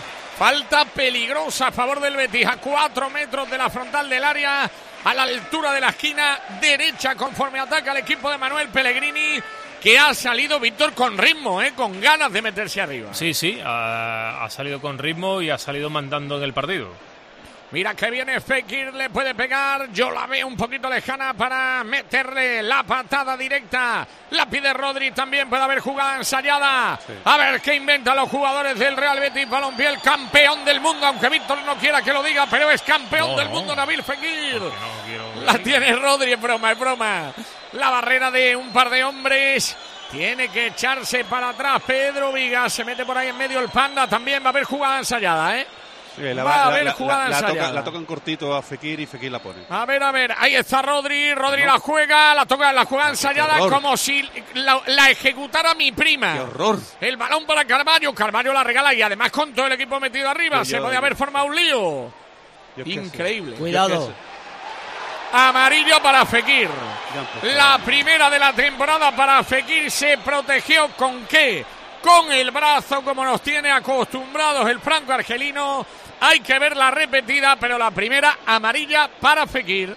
[SPEAKER 3] a favor del Betis, a 4 metros de la frontal del área, a la altura de la esquina derecha, conforme ataca el equipo de Manuel Pellegrini, que ha salido, Víctor, con ritmo, con ganas de meterse arriba.
[SPEAKER 2] Sí, ha salido con ritmo y ha salido mandando en el partido.
[SPEAKER 3] Mira que viene Fekir, le puede pegar. Yo la veo un poquito lejana para meterle la patada directa. La pide Rodri, también puede haber jugada ensayada. Sí. A ver qué inventan los jugadores del Real Betis Balompié, el campeón del mundo, aunque Víctor no quiera que lo diga, pero es campeón del mundo Nabil Fekir. La tiene Rodri, es broma. La barrera de un par de hombres. Tiene que echarse para atrás Pedro Vigas. Se mete por ahí en medio el Panda. También va a haber jugada ensayada, ¿eh?
[SPEAKER 4] Sí,
[SPEAKER 3] la
[SPEAKER 4] tocan cortito a Fekir y Fekir la pone.
[SPEAKER 3] A ver, ahí está Rodri la juega, la juega ensayada como si la ejecutara mi prima.
[SPEAKER 4] ¡Qué horror!
[SPEAKER 3] El balón para Carvalho la regala y además con todo el equipo metido arriba, se puede haber formado un lío. Increíble.
[SPEAKER 5] Cuidado.
[SPEAKER 3] Amarillo para Fekir. La primera de la temporada para Fekir. Se protegió ¿con qué? Con el brazo, como nos tiene acostumbrados el franco argelino. Hay que ver la repetida, pero la primera amarilla para Fekir.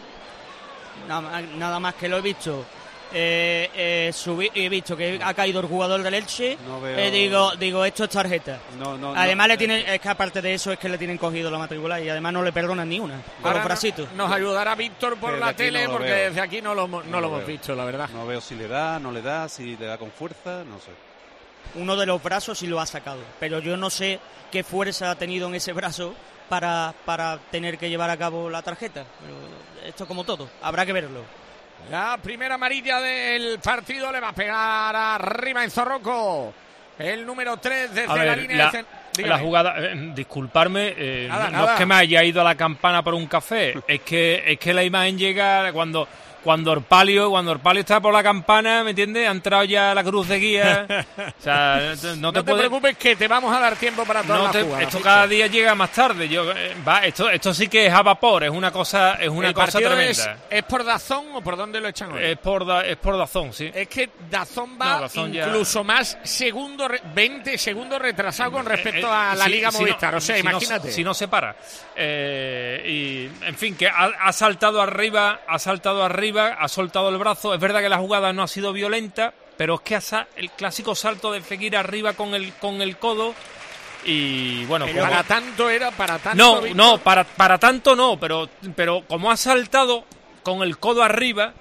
[SPEAKER 5] Nada más que lo he visto. He visto que ha caído el jugador del Elche.
[SPEAKER 4] No veo...
[SPEAKER 5] digo, esto es tarjeta. Además le tienen, es que aparte de eso es que le tienen cogido la matrícula y además no le perdonan ni una. Con los bracitos.
[SPEAKER 3] Nos ayudará Víctor por la tele porque desde aquí no lo hemos visto, la verdad.
[SPEAKER 4] No veo si le da, no le da, si le da con fuerza, no sé.
[SPEAKER 5] Uno de los brazos sí lo ha sacado, pero yo no sé qué fuerza ha tenido en ese brazo para tener que llevar a cabo la tarjeta. Pero esto como todo, habrá que verlo.
[SPEAKER 3] La primera amarilla del partido le va a pegar arriba en Zorroco. El número 3 desde la línea de
[SPEAKER 2] la jugada, disculparme, no es que me haya ido a la campana por un café, es que la imagen llega cuando Orpalio está por la campana, ¿me entiendes? Ha entrado ya la cruz de guía. O sea, no te
[SPEAKER 3] preocupes que te vamos a dar tiempo para todas las jugadas.
[SPEAKER 2] Esto cada día llega más tarde. Esto sí que es a vapor, es una cosa tremenda.
[SPEAKER 3] ¿Es por DAZN o por dónde lo echan hoy?
[SPEAKER 2] Es por DAZN, sí.
[SPEAKER 3] Es que DAZN va incluso más 20 segundos retrasado con respecto a la Liga Movistar. Imagínate.
[SPEAKER 2] Si no se para. Y en fin, que ha saltado arriba, ha soltado el brazo. Es verdad que la jugada no ha sido violenta, pero es que el clásico salto de Fekir arriba con el codo. Y bueno,
[SPEAKER 3] pero para tanto.
[SPEAKER 2] Para tanto no, pero como ha saltado con el codo arriba,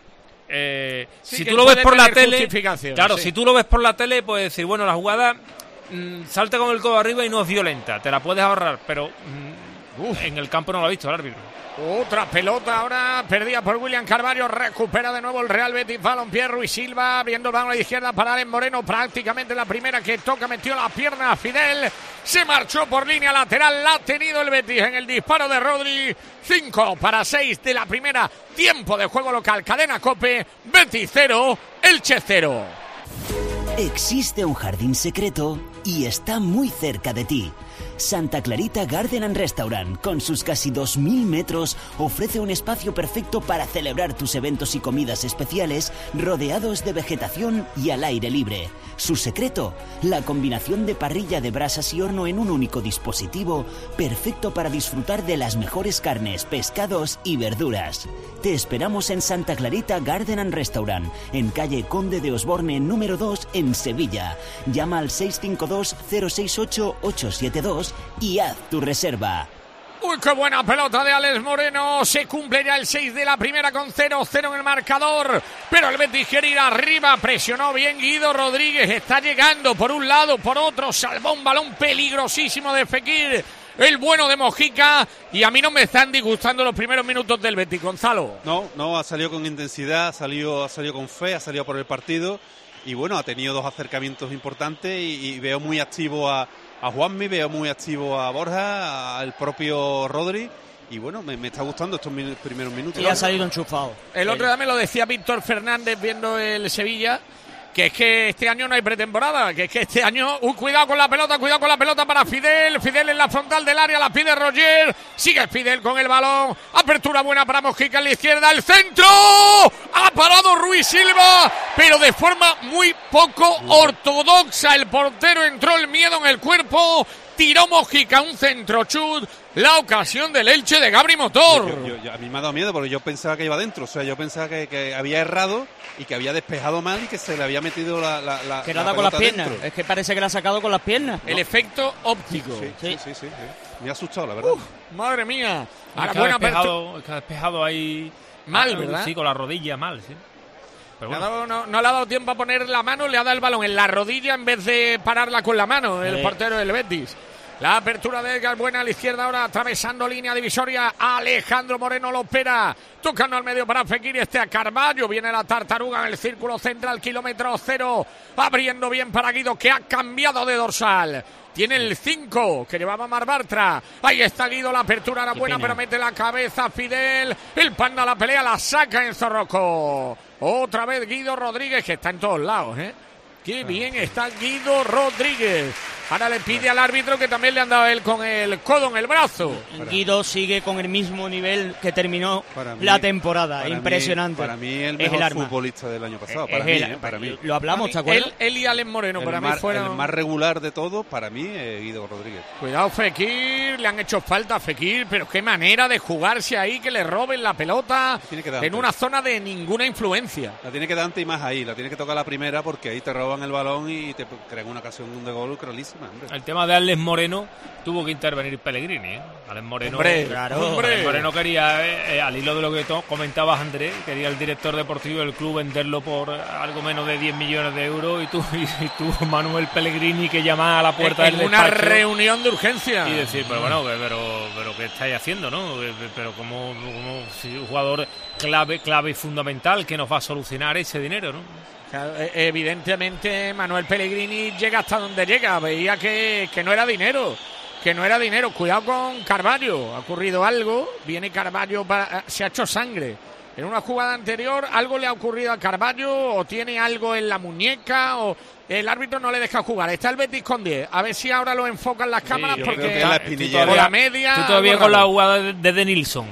[SPEAKER 2] si tú lo ves por la tele, claro, si tú lo ves por la tele, puedes decir, bueno, la jugada salta con el codo arriba y no es violenta, te la puedes ahorrar, pero en el campo no lo ha visto el árbitro.
[SPEAKER 3] Otra pelota ahora perdida por William Carvalho. Recupera de nuevo el Real Betis Balompié. Ruiz Silva abriendo el balón a la izquierda para Alex Moreno. Prácticamente la primera que toca, metió la pierna a Fidel. Se marchó por línea lateral. La ha tenido el Betis en el disparo de Rodri. 5-6 de la primera. Tiempo de juego local. Cadena COPE. Betis 0, Elche 0.
[SPEAKER 18] Existe un jardín secreto y está muy cerca de ti. Santa Clarita Garden and Restaurant, con sus casi 2.000 metros, ofrece un espacio perfecto para celebrar tus eventos y comidas especiales, rodeados de vegetación y al aire libre. Su secreto, la combinación de parrilla de brasas y horno en un único dispositivo, perfecto para disfrutar de las mejores carnes, pescados y verduras. Te esperamos en Santa Clarita Garden and Restaurant, en calle Conde de Osborne número 2 en Sevilla. Llama al 652-068-872 y haz tu reserva.
[SPEAKER 3] ¡Uy, qué buena pelota de Alex Moreno! Se cumple ya el 6 de la primera con 0-0 en el marcador. Pero el Betis quiere ir arriba. Presionó bien Guido Rodríguez. Está llegando por un lado, por otro. Salvó un balón peligrosísimo de Fekir. El bueno de Mojica. Y a mí no me están disgustando los primeros minutos del Betis, Gonzalo.
[SPEAKER 4] No, ha salido con intensidad, ha salido con fe, ha salido por el partido. Y bueno, ha tenido dos acercamientos importantes y veo muy activo a Juanmi, veo muy activo a Borja, al propio Rodri. Y bueno, me está gustando estos primeros minutos.
[SPEAKER 5] Y ha salido enchufado.
[SPEAKER 3] El otro día me lo decía Víctor Fernández viendo el Sevilla, que es que este año no hay pretemporada, que es que este año... cuidado con la pelota para Fidel. Fidel en la frontal del área, la pide Roger. Sigue Fidel con el balón. Apertura buena para Mojica en la izquierda. ¡El centro! Ha parado Ruiz Silva, pero de forma muy poco ortodoxa. El portero entró el miedo en el cuerpo. tiró Mojica, un centro chut, la ocasión del Elche de Gabri Motor.
[SPEAKER 4] A mí me ha dado miedo porque yo pensaba que iba dentro, o sea, yo pensaba que había errado y que había despejado mal y que se le había metido la
[SPEAKER 5] que nada con las piernas,
[SPEAKER 4] dentro.
[SPEAKER 5] es que parece que la ha sacado con las piernas.
[SPEAKER 3] El efecto óptico.
[SPEAKER 4] Sí. Me ha asustado, la verdad.
[SPEAKER 3] Madre mía.
[SPEAKER 2] Ahora buena apertura. Que ha despejado ahí
[SPEAKER 3] mal, ¿verdad?
[SPEAKER 2] Sí, con la rodilla mal, sí. Pero bueno.
[SPEAKER 3] No le ha dado tiempo a poner la mano, le ha dado el balón en la rodilla en vez de pararla con la mano, el portero del Betis. La apertura de Edgar, buena a la izquierda ahora, atravesando línea divisoria. Alejandro Moreno lo espera, tocando al medio para Fekir, a Carballo. Viene la tartaruga en el círculo central, kilómetro 0, abriendo bien para Guido, que ha cambiado de dorsal. Tiene el 5 que llevaba Mar Bartra. Ahí está Guido, la apertura era buena, pero mete la cabeza Fidel. El Panda la pelea, la saca Enzo Rocco. Otra vez Guido Rodríguez, que está en todos lados, Qué bien está Guido Rodríguez. Ahora le pide al árbitro que también le han dado él con el codo en el brazo.
[SPEAKER 5] Guido sigue con el mismo nivel que terminó la temporada. Impresionante.
[SPEAKER 4] Para mí el mejor futbolista del año pasado. Para mí.
[SPEAKER 5] Lo hablamos, ¿te acuerdas?
[SPEAKER 3] Él y Alex Moreno, para mí fueron...
[SPEAKER 4] El más regular de todos, para mí, Guido Rodríguez.
[SPEAKER 3] Cuidado Fekir, le han hecho falta a Fekir, pero qué manera de jugarse ahí, que le roben la pelota en una zona de ninguna influencia.
[SPEAKER 4] La tiene que dar antes y más ahí, la tiene que tocar la primera porque ahí te roban el balón y te crean una ocasión de gol clarísima.
[SPEAKER 2] El tema de Alex Moreno tuvo que intervenir Pellegrini, Alex Moreno, Alex Moreno quería, al hilo de lo que comentabas, Andrés, quería el director deportivo del club venderlo por algo menos de 10 millones de euros y tú Manuel Pellegrini, que llama a la puerta del
[SPEAKER 3] una
[SPEAKER 2] despacho
[SPEAKER 3] reunión de urgencia
[SPEAKER 2] y decir, pero bueno, pero ¿qué estáis haciendo, no? Pero como si un jugador clave y fundamental que nos va a solucionar ese dinero, ¿no?
[SPEAKER 3] Evidentemente Manuel Pellegrini llega hasta donde llega, veía que no era dinero, cuidado con Carballo, ha ocurrido algo, viene Carballo, se ha hecho sangre, en una jugada anterior algo le ha ocurrido a Carballo, o tiene algo en la muñeca, o el árbitro no le deja jugar, está el Betis con 10, a ver si ahora lo enfocan las cámaras, porque
[SPEAKER 2] con
[SPEAKER 3] la media...
[SPEAKER 2] Estoy todavía con la jugada de Denilson.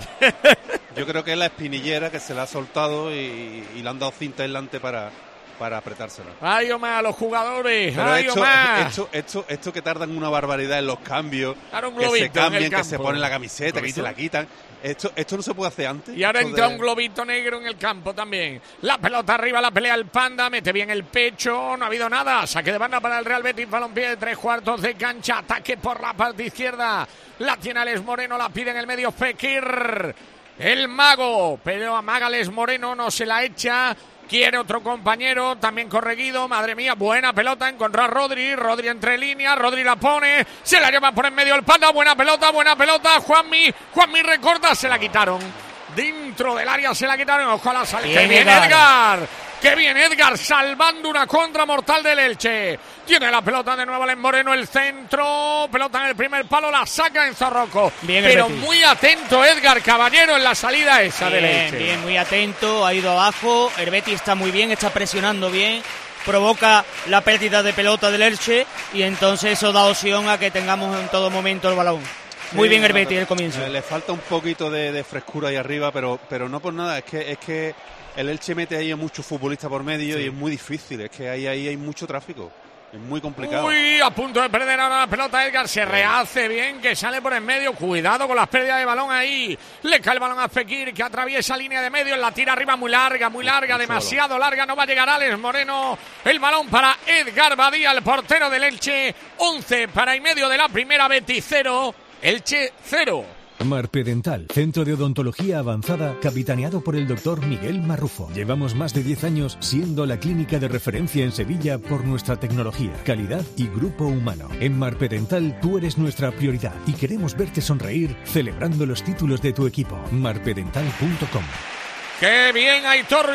[SPEAKER 4] Yo creo que es la espinillera que se la ha soltado y le han dado cinta delante para apretársela.
[SPEAKER 3] ¡Ay, Omar, los jugadores!
[SPEAKER 4] Pero
[SPEAKER 3] ¡Ay, Omar!
[SPEAKER 4] Esto que tardan una barbaridad en los cambios,
[SPEAKER 3] que se
[SPEAKER 4] cambian, que se ponen la camiseta, que se la quitan. Esto no se puede hacer antes.
[SPEAKER 3] Y ahora entra un globito negro en el campo también. La pelota arriba, la pelea el Panda, mete bien el pecho, no ha habido nada. Saque de banda para el Real Betis, balompié de 3/4 de cancha, ataque por la parte izquierda. La tiene Alex Moreno, la pide en el medio Fekir. El mago, pero amaga Alex Moreno, no se la echa. Quiere otro compañero, también correguido, madre mía, buena pelota, encontró a Rodri entre líneas, Rodri la pone, se la lleva por en medio el Panda, buena pelota, Juanmi recorta, se la quitaron, dentro del área se la quitaron, ojalá salga, ¡qué bien Edgar! ¡Qué bien Edgar! Salvando una contra mortal del Elche. Tiene la pelota de nuevo Alex Moreno, el centro. Pelota en el primer palo, la saca en Zorroco. Pero muy atento Edgar Caballero en la salida esa del Elche.
[SPEAKER 5] Bien, muy atento, ha ido abajo. El Betis está muy bien, está presionando bien. Provoca la pérdida de pelota del Elche y entonces eso da opción a que tengamos en todo momento el balón. Muy bien el Betis el comienzo.
[SPEAKER 4] Le falta un poquito de frescura ahí arriba, pero no por nada, es que el Elche mete ahí a muchos futbolistas por medio y es muy difícil, es que ahí hay mucho tráfico, es muy complicado.
[SPEAKER 3] Uy, a punto de perder ahora la pelota Edgar, se rehace bien, que sale por en medio, cuidado con las pérdidas de balón ahí, le cae el balón a Fekir, que atraviesa línea de medio, la tira arriba muy larga, demasiado larga, no va a llegar Alex Moreno, el balón para Edgar Badía, el portero del Elche, 11 para y medio de la primera, Betis 0, Elche 0.
[SPEAKER 19] Marpedental, centro de odontología avanzada capitaneado por el doctor Miguel Marrufo. Llevamos más de 10 años siendo la clínica de referencia en Sevilla por nuestra tecnología, calidad y grupo humano. En Marpedental tú eres nuestra prioridad y queremos verte sonreír celebrando los títulos de tu equipo. marpedental.com.
[SPEAKER 3] ¡Qué bien Aitor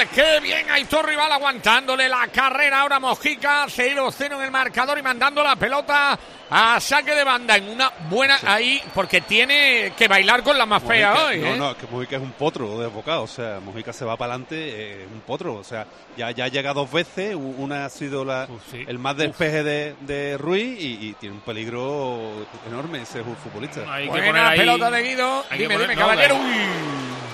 [SPEAKER 3] Rival! Aguantándole la carrera ahora Mojica, 0-0 en el marcador y mandando la pelota a saque de banda en una buena ahí, porque tiene que bailar con la más fea hoy.
[SPEAKER 4] No, que Mojica es un potro desbocado, o sea, Mojica se va para adelante, es un potro, o sea, ya llega 2 veces, una ha sido el más despeje de Ruiz y tiene un peligro enorme ese futbolista.
[SPEAKER 3] Buena pelota de Guido, dime caballero.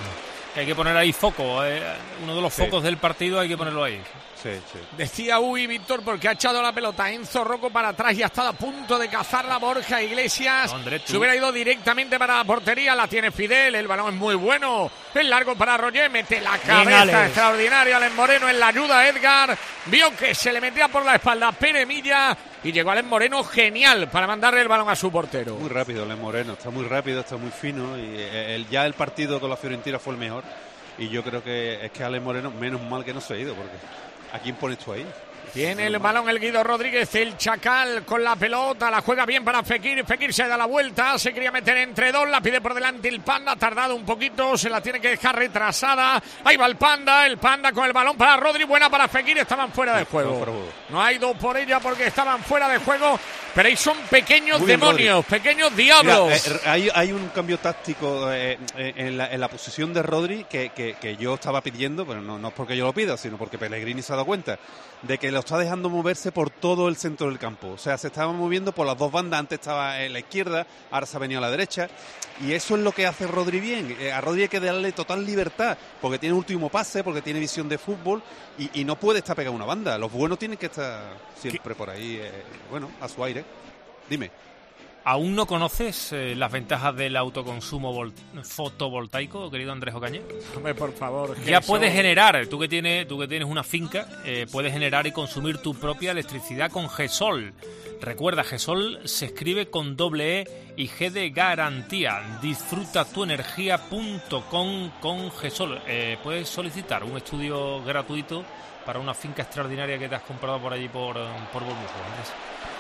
[SPEAKER 2] Que hay que poner ahí foco, uno de los focos del partido hay que ponerlo ahí.
[SPEAKER 4] Sí.
[SPEAKER 3] Decía Víctor, porque ha echado la pelota Enzo Rocco para atrás y ha estado a punto de cazarla Borja Iglesias. Se hubiera ido directamente para la portería, la tiene Fidel, el balón es muy bueno, el largo para Roger, mete la cabeza extraordinaria Alex Moreno en la ayuda a Edgar, vio que se le metía por la espalda Pere Milla y llegó Alex Moreno genial para mandarle el balón a su portero.
[SPEAKER 4] Muy rápido Alex Moreno, está muy rápido, está muy fino y ya el partido con la Fiorentina fue el mejor y yo creo que es que Alex Moreno, menos mal que no se ha ido, porque ¿a quién pones tú ahí?
[SPEAKER 3] Tiene el balón el Guido Rodríguez, el Chacal con la pelota, la juega bien para Fekir, Fekir se da la vuelta, se quería meter entre dos, la pide por delante el Panda, ha tardado un poquito, se la tiene que dejar retrasada, ahí va el Panda con el balón para Rodri, buena para Fekir, estaban fuera de juego. No ha ido por ella porque estaban fuera de juego, pero ahí son pequeños demonios, pequeños diablos.
[SPEAKER 4] Mira, hay un cambio táctico en la posición de Rodri que yo estaba pidiendo, pero no es porque yo lo pida, sino porque Pellegrini se ha dado cuenta de que lo está dejando moverse por todo el centro del campo. O sea, se estaba moviendo por las dos bandas, antes estaba en la izquierda, ahora se ha venido a la derecha, y eso es lo que hace Rodri bien. A Rodri hay que darle total libertad, porque tiene último pase, porque tiene visión de fútbol, y no puede estar pegado a una banda. Los buenos tienen que estar siempre por ahí, a su aire. Dime.
[SPEAKER 2] ¿Aún no conoces las ventajas del autoconsumo fotovoltaico, querido Andrés Ocaña?
[SPEAKER 3] Hombre, por favor.
[SPEAKER 2] Ya puedes generar, tú que tienes una finca, puedes generar y consumir tu propia electricidad con GESOL. Recuerda, GESOL se escribe con doble E y G de garantía. Disfruta tu energía.com con GESOL. Puedes solicitar un estudio gratuito para una finca extraordinaria que te has comprado por allí por Bormujos, Andrés.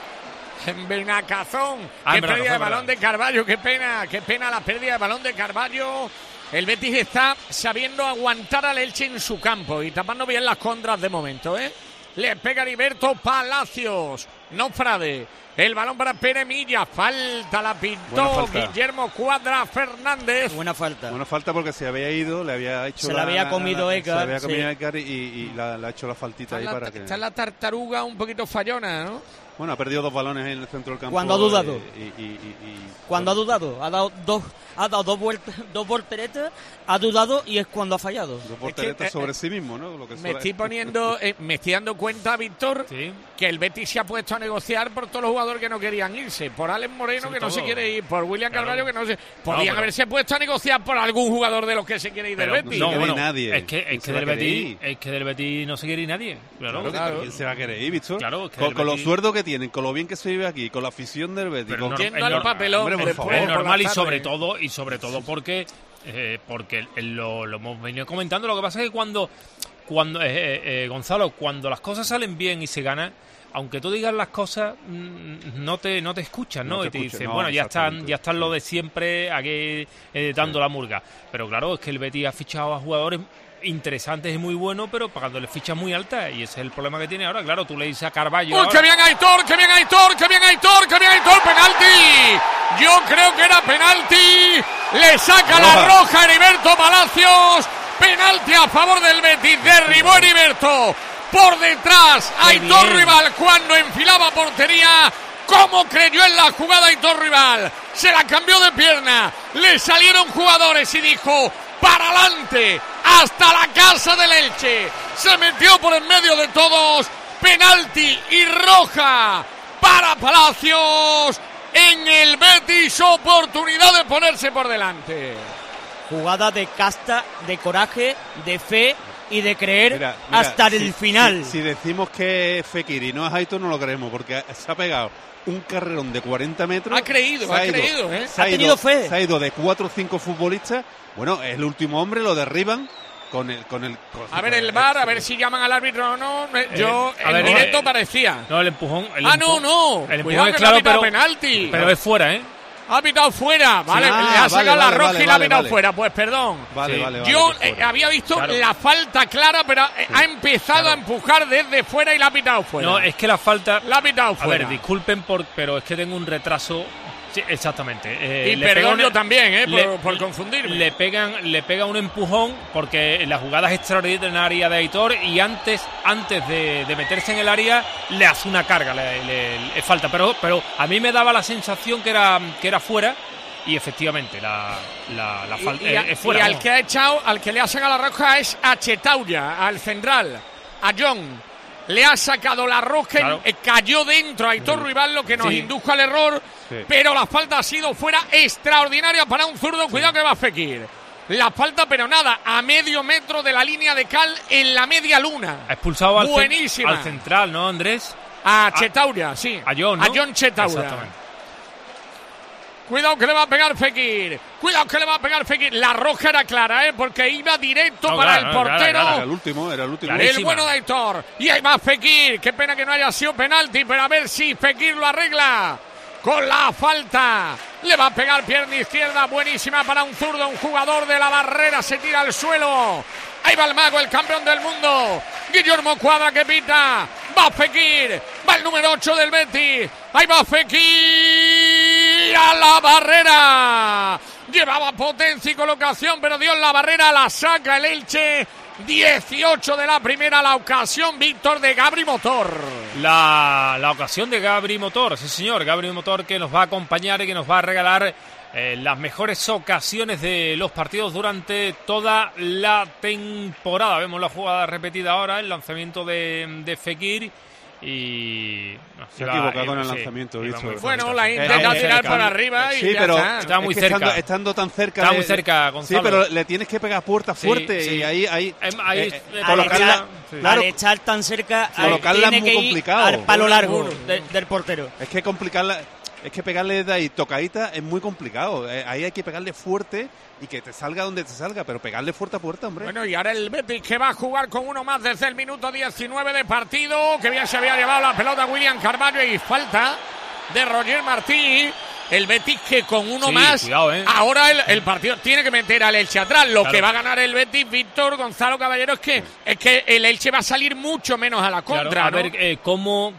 [SPEAKER 3] En Benacazón, qué pérdida de balón de Carballo, qué pena la pérdida de balón de Carballo. El Betis está sabiendo aguantar al Elche en su campo y tapando bien las contras de momento, Le pega Heriberto Palacios, no Frade. El balón para Pere Milla, falta la pintó Guillermo Cuadra Fernández.
[SPEAKER 5] Buena falta.
[SPEAKER 4] Buena falta porque se había ido, le había hecho
[SPEAKER 5] se la había comido Edgar.
[SPEAKER 4] Se había comido Edgar y le ha hecho la faltita ahí para que...
[SPEAKER 3] Está la tartaruga un poquito fallona, ¿no?
[SPEAKER 4] Bueno, ha perdido dos balones en el centro del campo.
[SPEAKER 5] Cuando ha dudado. Cuando ha dudado. Ha dado dos volteretas, ha dudado y es cuando ha fallado.
[SPEAKER 4] Dos volteretas sobre sí mismo, ¿no? Lo que
[SPEAKER 3] me estoy dando cuenta, Víctor, que el Betis se ha puesto a negociar por todos los jugadores que no querían irse. Por Alex Moreno, que no se quiere ir. Por William Carvalho, que no se... Podrían haberse puesto a negociar por algún jugador de los que se quiere ir del Betis.
[SPEAKER 4] No, nadie.
[SPEAKER 2] Es que del Betis no se quiere ir nadie. Claro.
[SPEAKER 4] ¿Quién se va a querer ir, Víctor?
[SPEAKER 2] Claro,
[SPEAKER 4] con los sueldos que tienen, con lo bien que se vive aquí, con la afición del Betis.
[SPEAKER 2] Pero
[SPEAKER 3] es
[SPEAKER 2] normal y sobre todo porque lo hemos venido comentando. Lo que pasa es que cuando Gonzalo, cuando las cosas salen bien y se ganan, aunque tú digas las cosas, no te escuchan, ¿no? Y te dicen, bueno, ya están lo de siempre aquí dando la murga. Pero claro, es que el Betis ha fichado a jugadores interesantes y muy buenos, pero pagándole fichas muy altas, y ese es el problema que tiene ahora. Claro, tú le dices a Carballo...
[SPEAKER 3] ¡Oh, qué bien Aitor! ¡Penalti! Yo creo que era penalti. Le saca la roja Heriberto Palacios. Penalti a favor del Betis. Derribó Heriberto por detrás. Aitor Rival cuando enfilaba portería. ¿Cómo creyó en la jugada Aitor Rival? Se la cambió de pierna. Le salieron jugadores y dijo... para adelante, hasta la casa del Elche, se metió por en medio de todos, penalti y roja para Palacios, en el Betis oportunidad de ponerse por delante.
[SPEAKER 5] Jugada de casta, de coraje, de fe y de creer hasta el final.
[SPEAKER 4] Si decimos que es Fekir y no es Aitor, no lo creemos, porque se ha pegado un carrerón de 40 metros.
[SPEAKER 3] Ha creído,
[SPEAKER 5] ha tenido fe.
[SPEAKER 4] Se ha ido de 4 o 5 futbolistas. Bueno, es el último hombre, lo derriban
[SPEAKER 3] a ver el VAR, a ver si llaman al árbitro o no. Yo, en directo parecía.
[SPEAKER 2] No, el empujón.
[SPEAKER 3] No.
[SPEAKER 2] El empujón es claro, pero
[SPEAKER 3] penalti.
[SPEAKER 2] Pero es fuera,
[SPEAKER 3] Ha pitado fuera, ¿vale? Le ha sacado la roja y la ha pitado fuera. Pues perdón. Yo había visto la falta clara, pero ha empezado a empujar desde fuera y la ha pitado fuera.
[SPEAKER 2] No, es que la falta...
[SPEAKER 3] La ha pitado fuera.
[SPEAKER 2] A ver, disculpen, pero es que tengo un retraso... Sí, exactamente.
[SPEAKER 3] Y perdón yo también, por confundirme.
[SPEAKER 2] Le pega un empujón porque la jugada es extraordinaria de Aitor y antes de meterse en el área le hace una carga, le falta. Pero a mí me daba la sensación que era fuera y efectivamente la falta es fuera.
[SPEAKER 3] Y al que le ha sacado la roja es a Chetauya, al central, a John. Le ha sacado la roja, claro. Cayó dentro a Aitor Ruibal, lo que nos indujo al error, pero la falta ha sido fuera, extraordinaria para un zurdo. Cuidado que va Fekir. La falta, pero nada, a medio metro de la línea de cal en la media luna.
[SPEAKER 2] Ha expulsado al
[SPEAKER 3] buenísima.
[SPEAKER 2] Central, ¿no, Andrés?
[SPEAKER 3] A Chetauya, sí.
[SPEAKER 2] A John, ¿no?
[SPEAKER 3] A John Chetauya.
[SPEAKER 2] Exactamente.
[SPEAKER 3] Cuidado que le va a pegar Fekir. Cuidado que le va a pegar Fekir. La roja era clara, porque iba directo para el portero.
[SPEAKER 4] Era el último.
[SPEAKER 3] El bueno de Aitor. Y ahí va Fekir. Qué pena que no haya sido penalti, pero a ver si Fekir lo arregla. Con la falta. Le va a pegar pierna izquierda. Buenísima para un zurdo. Un jugador de la barrera se tira al suelo. Ahí va el mago, el campeón del mundo. Guillermo Cuadra que pita. Va Fekir. Va el número 8 del Betis. Ahí va Fekir a la barrera. Llevaba potencia y colocación, pero dio en la barrera. La saca el Elche. 18 de la primera, la ocasión, Víctor, de Gabri Motor.
[SPEAKER 2] La ocasión de Gabri Motor, sí señor, Gabri Motor, que nos va a acompañar y que nos va a regalar las mejores ocasiones de los partidos durante toda la temporada. Vemos la jugada repetida ahora, el lanzamiento de Fekir. Y
[SPEAKER 4] se ha equivocado con el lanzamiento, visto.
[SPEAKER 3] Bueno, la intenta tirar para arriba y
[SPEAKER 4] sí,
[SPEAKER 3] ya
[SPEAKER 4] pero
[SPEAKER 2] está muy cerca.
[SPEAKER 4] Estando tan cerca.
[SPEAKER 2] Está muy cerca, Gonzalo.
[SPEAKER 4] Sí, pero le tienes que pegar puerta fuerte y ahí
[SPEAKER 5] colocarla. Al echar tan cerca,
[SPEAKER 4] colocarla
[SPEAKER 5] tiene
[SPEAKER 4] es muy
[SPEAKER 5] que
[SPEAKER 4] complicado.
[SPEAKER 5] Ir al palo largo del portero.
[SPEAKER 4] Es que complicarla. Es que pegarle de ahí tocadita es muy complicado. Ahí hay que pegarle fuerte y que te salga donde te salga, pero pegarle fuerte a puerta, hombre.
[SPEAKER 3] Bueno, y ahora el Betis que va a jugar con uno más desde el minuto 19 de partido. Que bien se había llevado la pelota William Carvalho y falta de Roger Martí. El Betis que con uno más, cuidado, ahora el partido tiene que meter al Elche atrás. Lo que va a ganar el Betis, Víctor Gonzalo Caballero, es que el Elche va a salir mucho menos a la contra.
[SPEAKER 2] Claro, a
[SPEAKER 3] ¿no?
[SPEAKER 2] ver, ¿cómo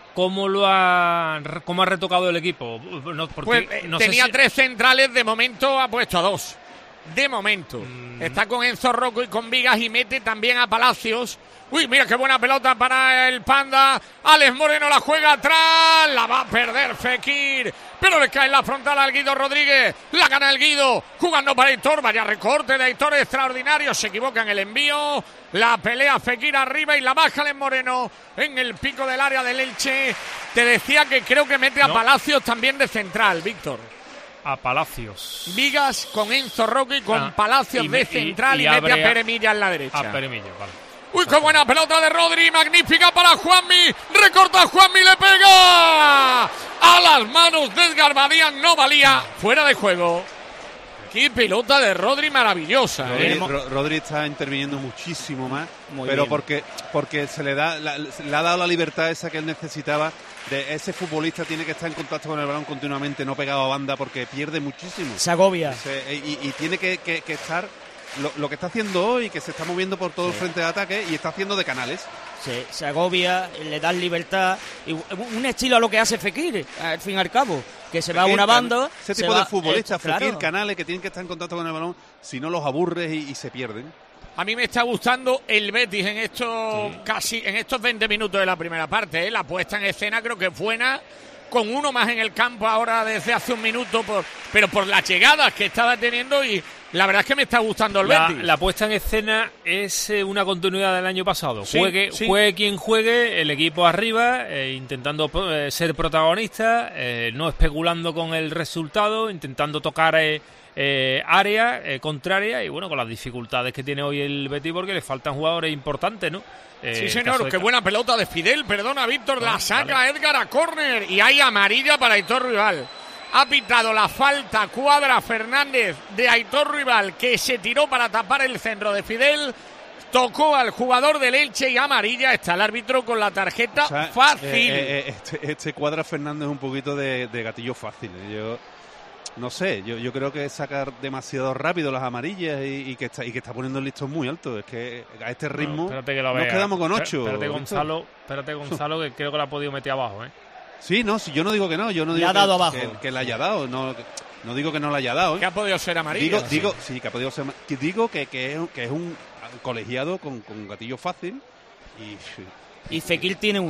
[SPEAKER 2] ha retocado el equipo? No,
[SPEAKER 3] pues no tenía tres centrales, de momento ha puesto a dos. De momento. Está con Enzo Rocco y con Vigas y mete también a Palacios. Uy, mira qué buena pelota para el Panda. Alex Moreno la juega atrás. La va a perder Fekir. Pero le cae en la frontal al Guido Rodríguez. La gana el Guido. Jugando para Aitor. Vaya recorte de Aitor extraordinario. Se equivoca en el envío. La pelea Fekir arriba y la baja Alex Moreno en el pico del área del Elche. Te decía que creo que mete a Palacios también de central, Víctor.
[SPEAKER 2] A Palacios.
[SPEAKER 3] Vigas con Enzo Rocco y con Palacios de central y mete a Pere Milla en la derecha.
[SPEAKER 2] A Pere Milla, vale.
[SPEAKER 3] Uy, qué buena pelota de Rodri, magnífica para Juanmi. Recorta Juanmi, le pega a las manos de Edgar Badía, no valía, fuera de juego. Qué pelota de Rodri maravillosa.
[SPEAKER 4] Rodri está interviniendo muchísimo más, pero porque se le ha dado la libertad esa que él necesitaba. De ese futbolista tiene que estar en contacto con el balón continuamente, no pegado a banda, porque pierde muchísimo.
[SPEAKER 5] Se agobia.
[SPEAKER 4] Y tiene que estar lo que está haciendo hoy, que se está moviendo por todo el frente de ataque y está haciendo de canales.
[SPEAKER 5] Se agobia, le das libertad. Y un estilo a lo que hace Fekir, al fin y al cabo. Que se va a una banda.
[SPEAKER 4] Ese tipo de futbolistas, Fekir, Canales, que tienen que estar en contacto con el balón, si no los aburres y se pierden.
[SPEAKER 3] A mí me está gustando el Betis en estos 20 minutos de la primera parte. La puesta en escena creo que es buena, con uno más en el campo ahora desde hace un minuto, pero por las llegadas que estaba teniendo, y la verdad es que me está gustando el Betis.
[SPEAKER 2] La puesta en escena es una continuidad del año pasado. Juegue quien juegue, el equipo arriba, intentando ser protagonista, no especulando con el resultado, intentando tocar área contraria, y bueno, con las dificultades que tiene hoy el Betis, porque le faltan jugadores importantes, ¿no?
[SPEAKER 3] Sí, señor, qué buena pelota de Fidel, perdona, Víctor, la saca Edgar a córner, y hay amarilla para Aitor Ruibal. Ha pitado la falta Cuadra Fernández de Aitor Ruibal, que se tiró para tapar el centro de Fidel, tocó al jugador del Elche y amarilla. Está el árbitro con la tarjeta fácil.
[SPEAKER 4] Este Cuadra Fernández es un poquito de gatillo fácil. Yo no sé, yo creo que es sacar demasiado rápido las amarillas y que está poniendo el listón muy alto. Es que a este ritmo nos quedamos con 8.
[SPEAKER 2] Espérate, Gonzalo, que creo que la ha podido meter abajo,
[SPEAKER 4] Sí, no, yo no digo que no. Yo no digo
[SPEAKER 5] ha dado abajo.
[SPEAKER 4] Que la haya dado. No digo que no la haya dado.
[SPEAKER 3] Que ha podido ser amarilla.
[SPEAKER 4] Digo que ha podido ser. Digo que es un colegiado con gatillo fácil.
[SPEAKER 5] Y Fekir tiene una.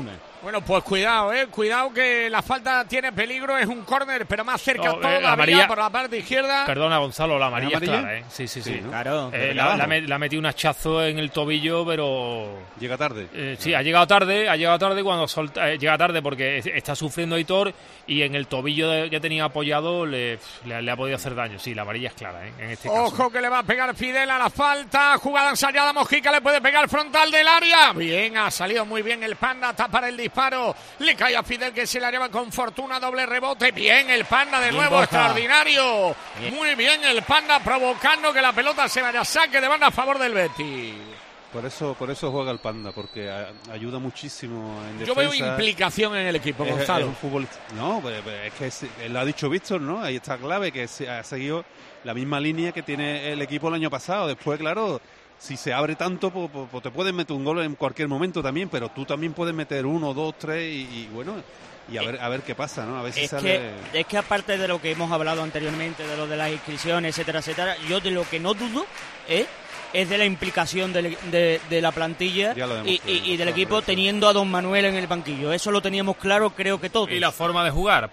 [SPEAKER 3] Bueno, pues cuidado que la falta tiene peligro, es un córner, pero más cerca todavía por la parte izquierda.
[SPEAKER 2] Perdona, Gonzalo, la amarilla es clara, ¿eh? Sí, ¿no?
[SPEAKER 5] Claro.
[SPEAKER 2] La metí un hachazo en el tobillo, pero...
[SPEAKER 4] Llega tarde.
[SPEAKER 2] Sí, ha llegado tarde cuando llega tarde porque está sufriendo Aitor y en el tobillo que tenía apoyado le ha podido hacer daño. Sí, la amarilla es clara, ¿eh? En este caso.
[SPEAKER 3] Ojo que le va a pegar Fidel a la falta, jugada ensayada, Mojica le puede pegar frontal del área. Bien, ha salido muy bien el Panda, tapar el disparo, le cae a Fidel que se la lleva con fortuna, doble rebote. Bien el Panda de nuevo, extraordinario. Bien. Muy bien el Panda provocando que la pelota se vaya a saque de banda a favor del Betis.
[SPEAKER 4] Por eso juega el Panda, porque ayuda muchísimo en defensa.
[SPEAKER 3] Yo veo implicación en el equipo, Gonzalo.
[SPEAKER 4] Es un futbolista. No, es que lo ha dicho Víctor, ¿no? Ahí está clave, que ha seguido la misma línea que tiene el equipo el año pasado. Después, claro, si se abre tanto, pues te puedes meter un gol en cualquier momento también, pero tú también puedes meter 1, 2, 3 y bueno, y a ver qué pasa, ¿no? A ver si sale.
[SPEAKER 5] Es que aparte de lo que hemos hablado anteriormente, de lo de las inscripciones, etcétera, yo de lo que no dudo es de la implicación de la plantilla y del equipo teniendo a Don Manuel en el banquillo. Eso lo teníamos claro, creo que todos.
[SPEAKER 2] Y la forma de jugar,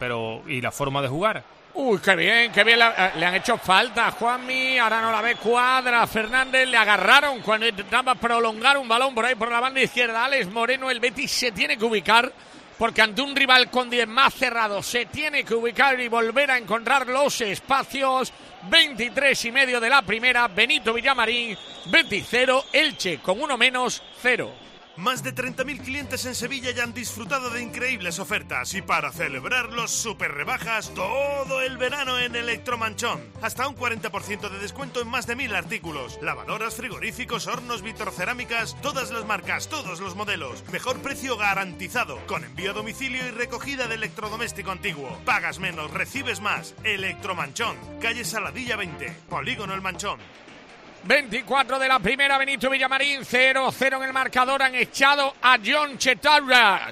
[SPEAKER 3] Uy, qué bien, le han hecho falta a Juanmi, ahora no la ve Cuadra, Fernández le agarraron cuando intentaba prolongar un balón por ahí por la banda izquierda. Alex Moreno, el Betis se tiene que ubicar, porque ante un rival con 10 más cerrados se tiene que ubicar y volver a encontrar los espacios. 23:30 de la primera, Benito Villamarín, Betis 0, Elche con 1 menos 0.
[SPEAKER 20] Más de 30.000 clientes en Sevilla ya han disfrutado de increíbles ofertas y para celebrarlo, super rebajas todo el verano en Electromanchón. Hasta un 40% de descuento en más de 1.000 artículos. Lavadoras, frigoríficos, hornos, vitrocerámicas, todas las marcas, todos los modelos. Mejor precio garantizado, con envío a domicilio y recogida de electrodoméstico antiguo. Pagas menos, recibes más. Electromanchón, calle Saladilla 20, Polígono El Manchón.
[SPEAKER 3] 24 de la primera, Benito Villamarín, 0-0 en el marcador. Han echado a John Chetaura,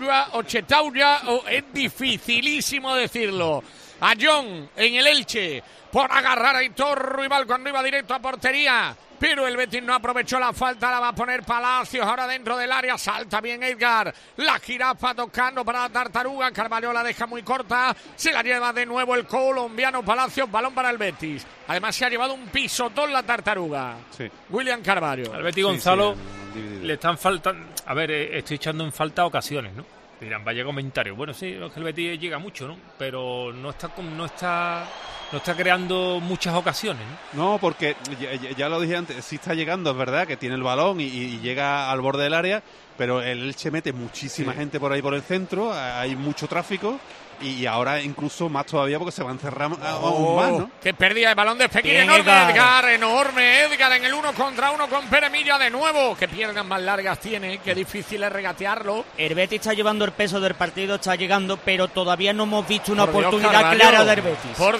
[SPEAKER 3] es dificilísimo decirlo. A John en el Elche por agarrar a Aitor Ruibal cuando iba directo a portería. Pero el Betis no aprovechó la falta, la va a poner Palacios ahora dentro del área, salta bien Edgar, la jirafa tocando para la tartaruga, Carvalho la deja muy corta, se la lleva de nuevo el colombiano Palacios, balón para el Betis. Además se ha llevado un pisotón la tartaruga. Sí. William Carvalho.
[SPEAKER 2] Al Betis Gonzalo le están faltando, a ver, estoy echando en falta ocasiones, ¿no? Dirán, vaya comentario. Bueno, sí, es que el Betis llega mucho, ¿no? Pero no está creando muchas ocasiones, ¿no?
[SPEAKER 4] No, porque ya lo dije antes, sí está llegando, es verdad, que tiene el balón y llega al borde del área, pero el Elche mete muchísima gente por ahí por el centro, hay mucho tráfico y ahora incluso más todavía porque se va a encerrar aún más, ¿no?
[SPEAKER 3] Qué pérdida de balón de Fekir, enorme Edgar en el 1 contra 1 con Pere Milla de nuevo. Qué piernas más largas tiene, qué difícil es regatearlo.
[SPEAKER 5] El Betis está llevando el peso del partido, está llegando, pero todavía no hemos visto una oportunidad clara del Betis.
[SPEAKER 3] Por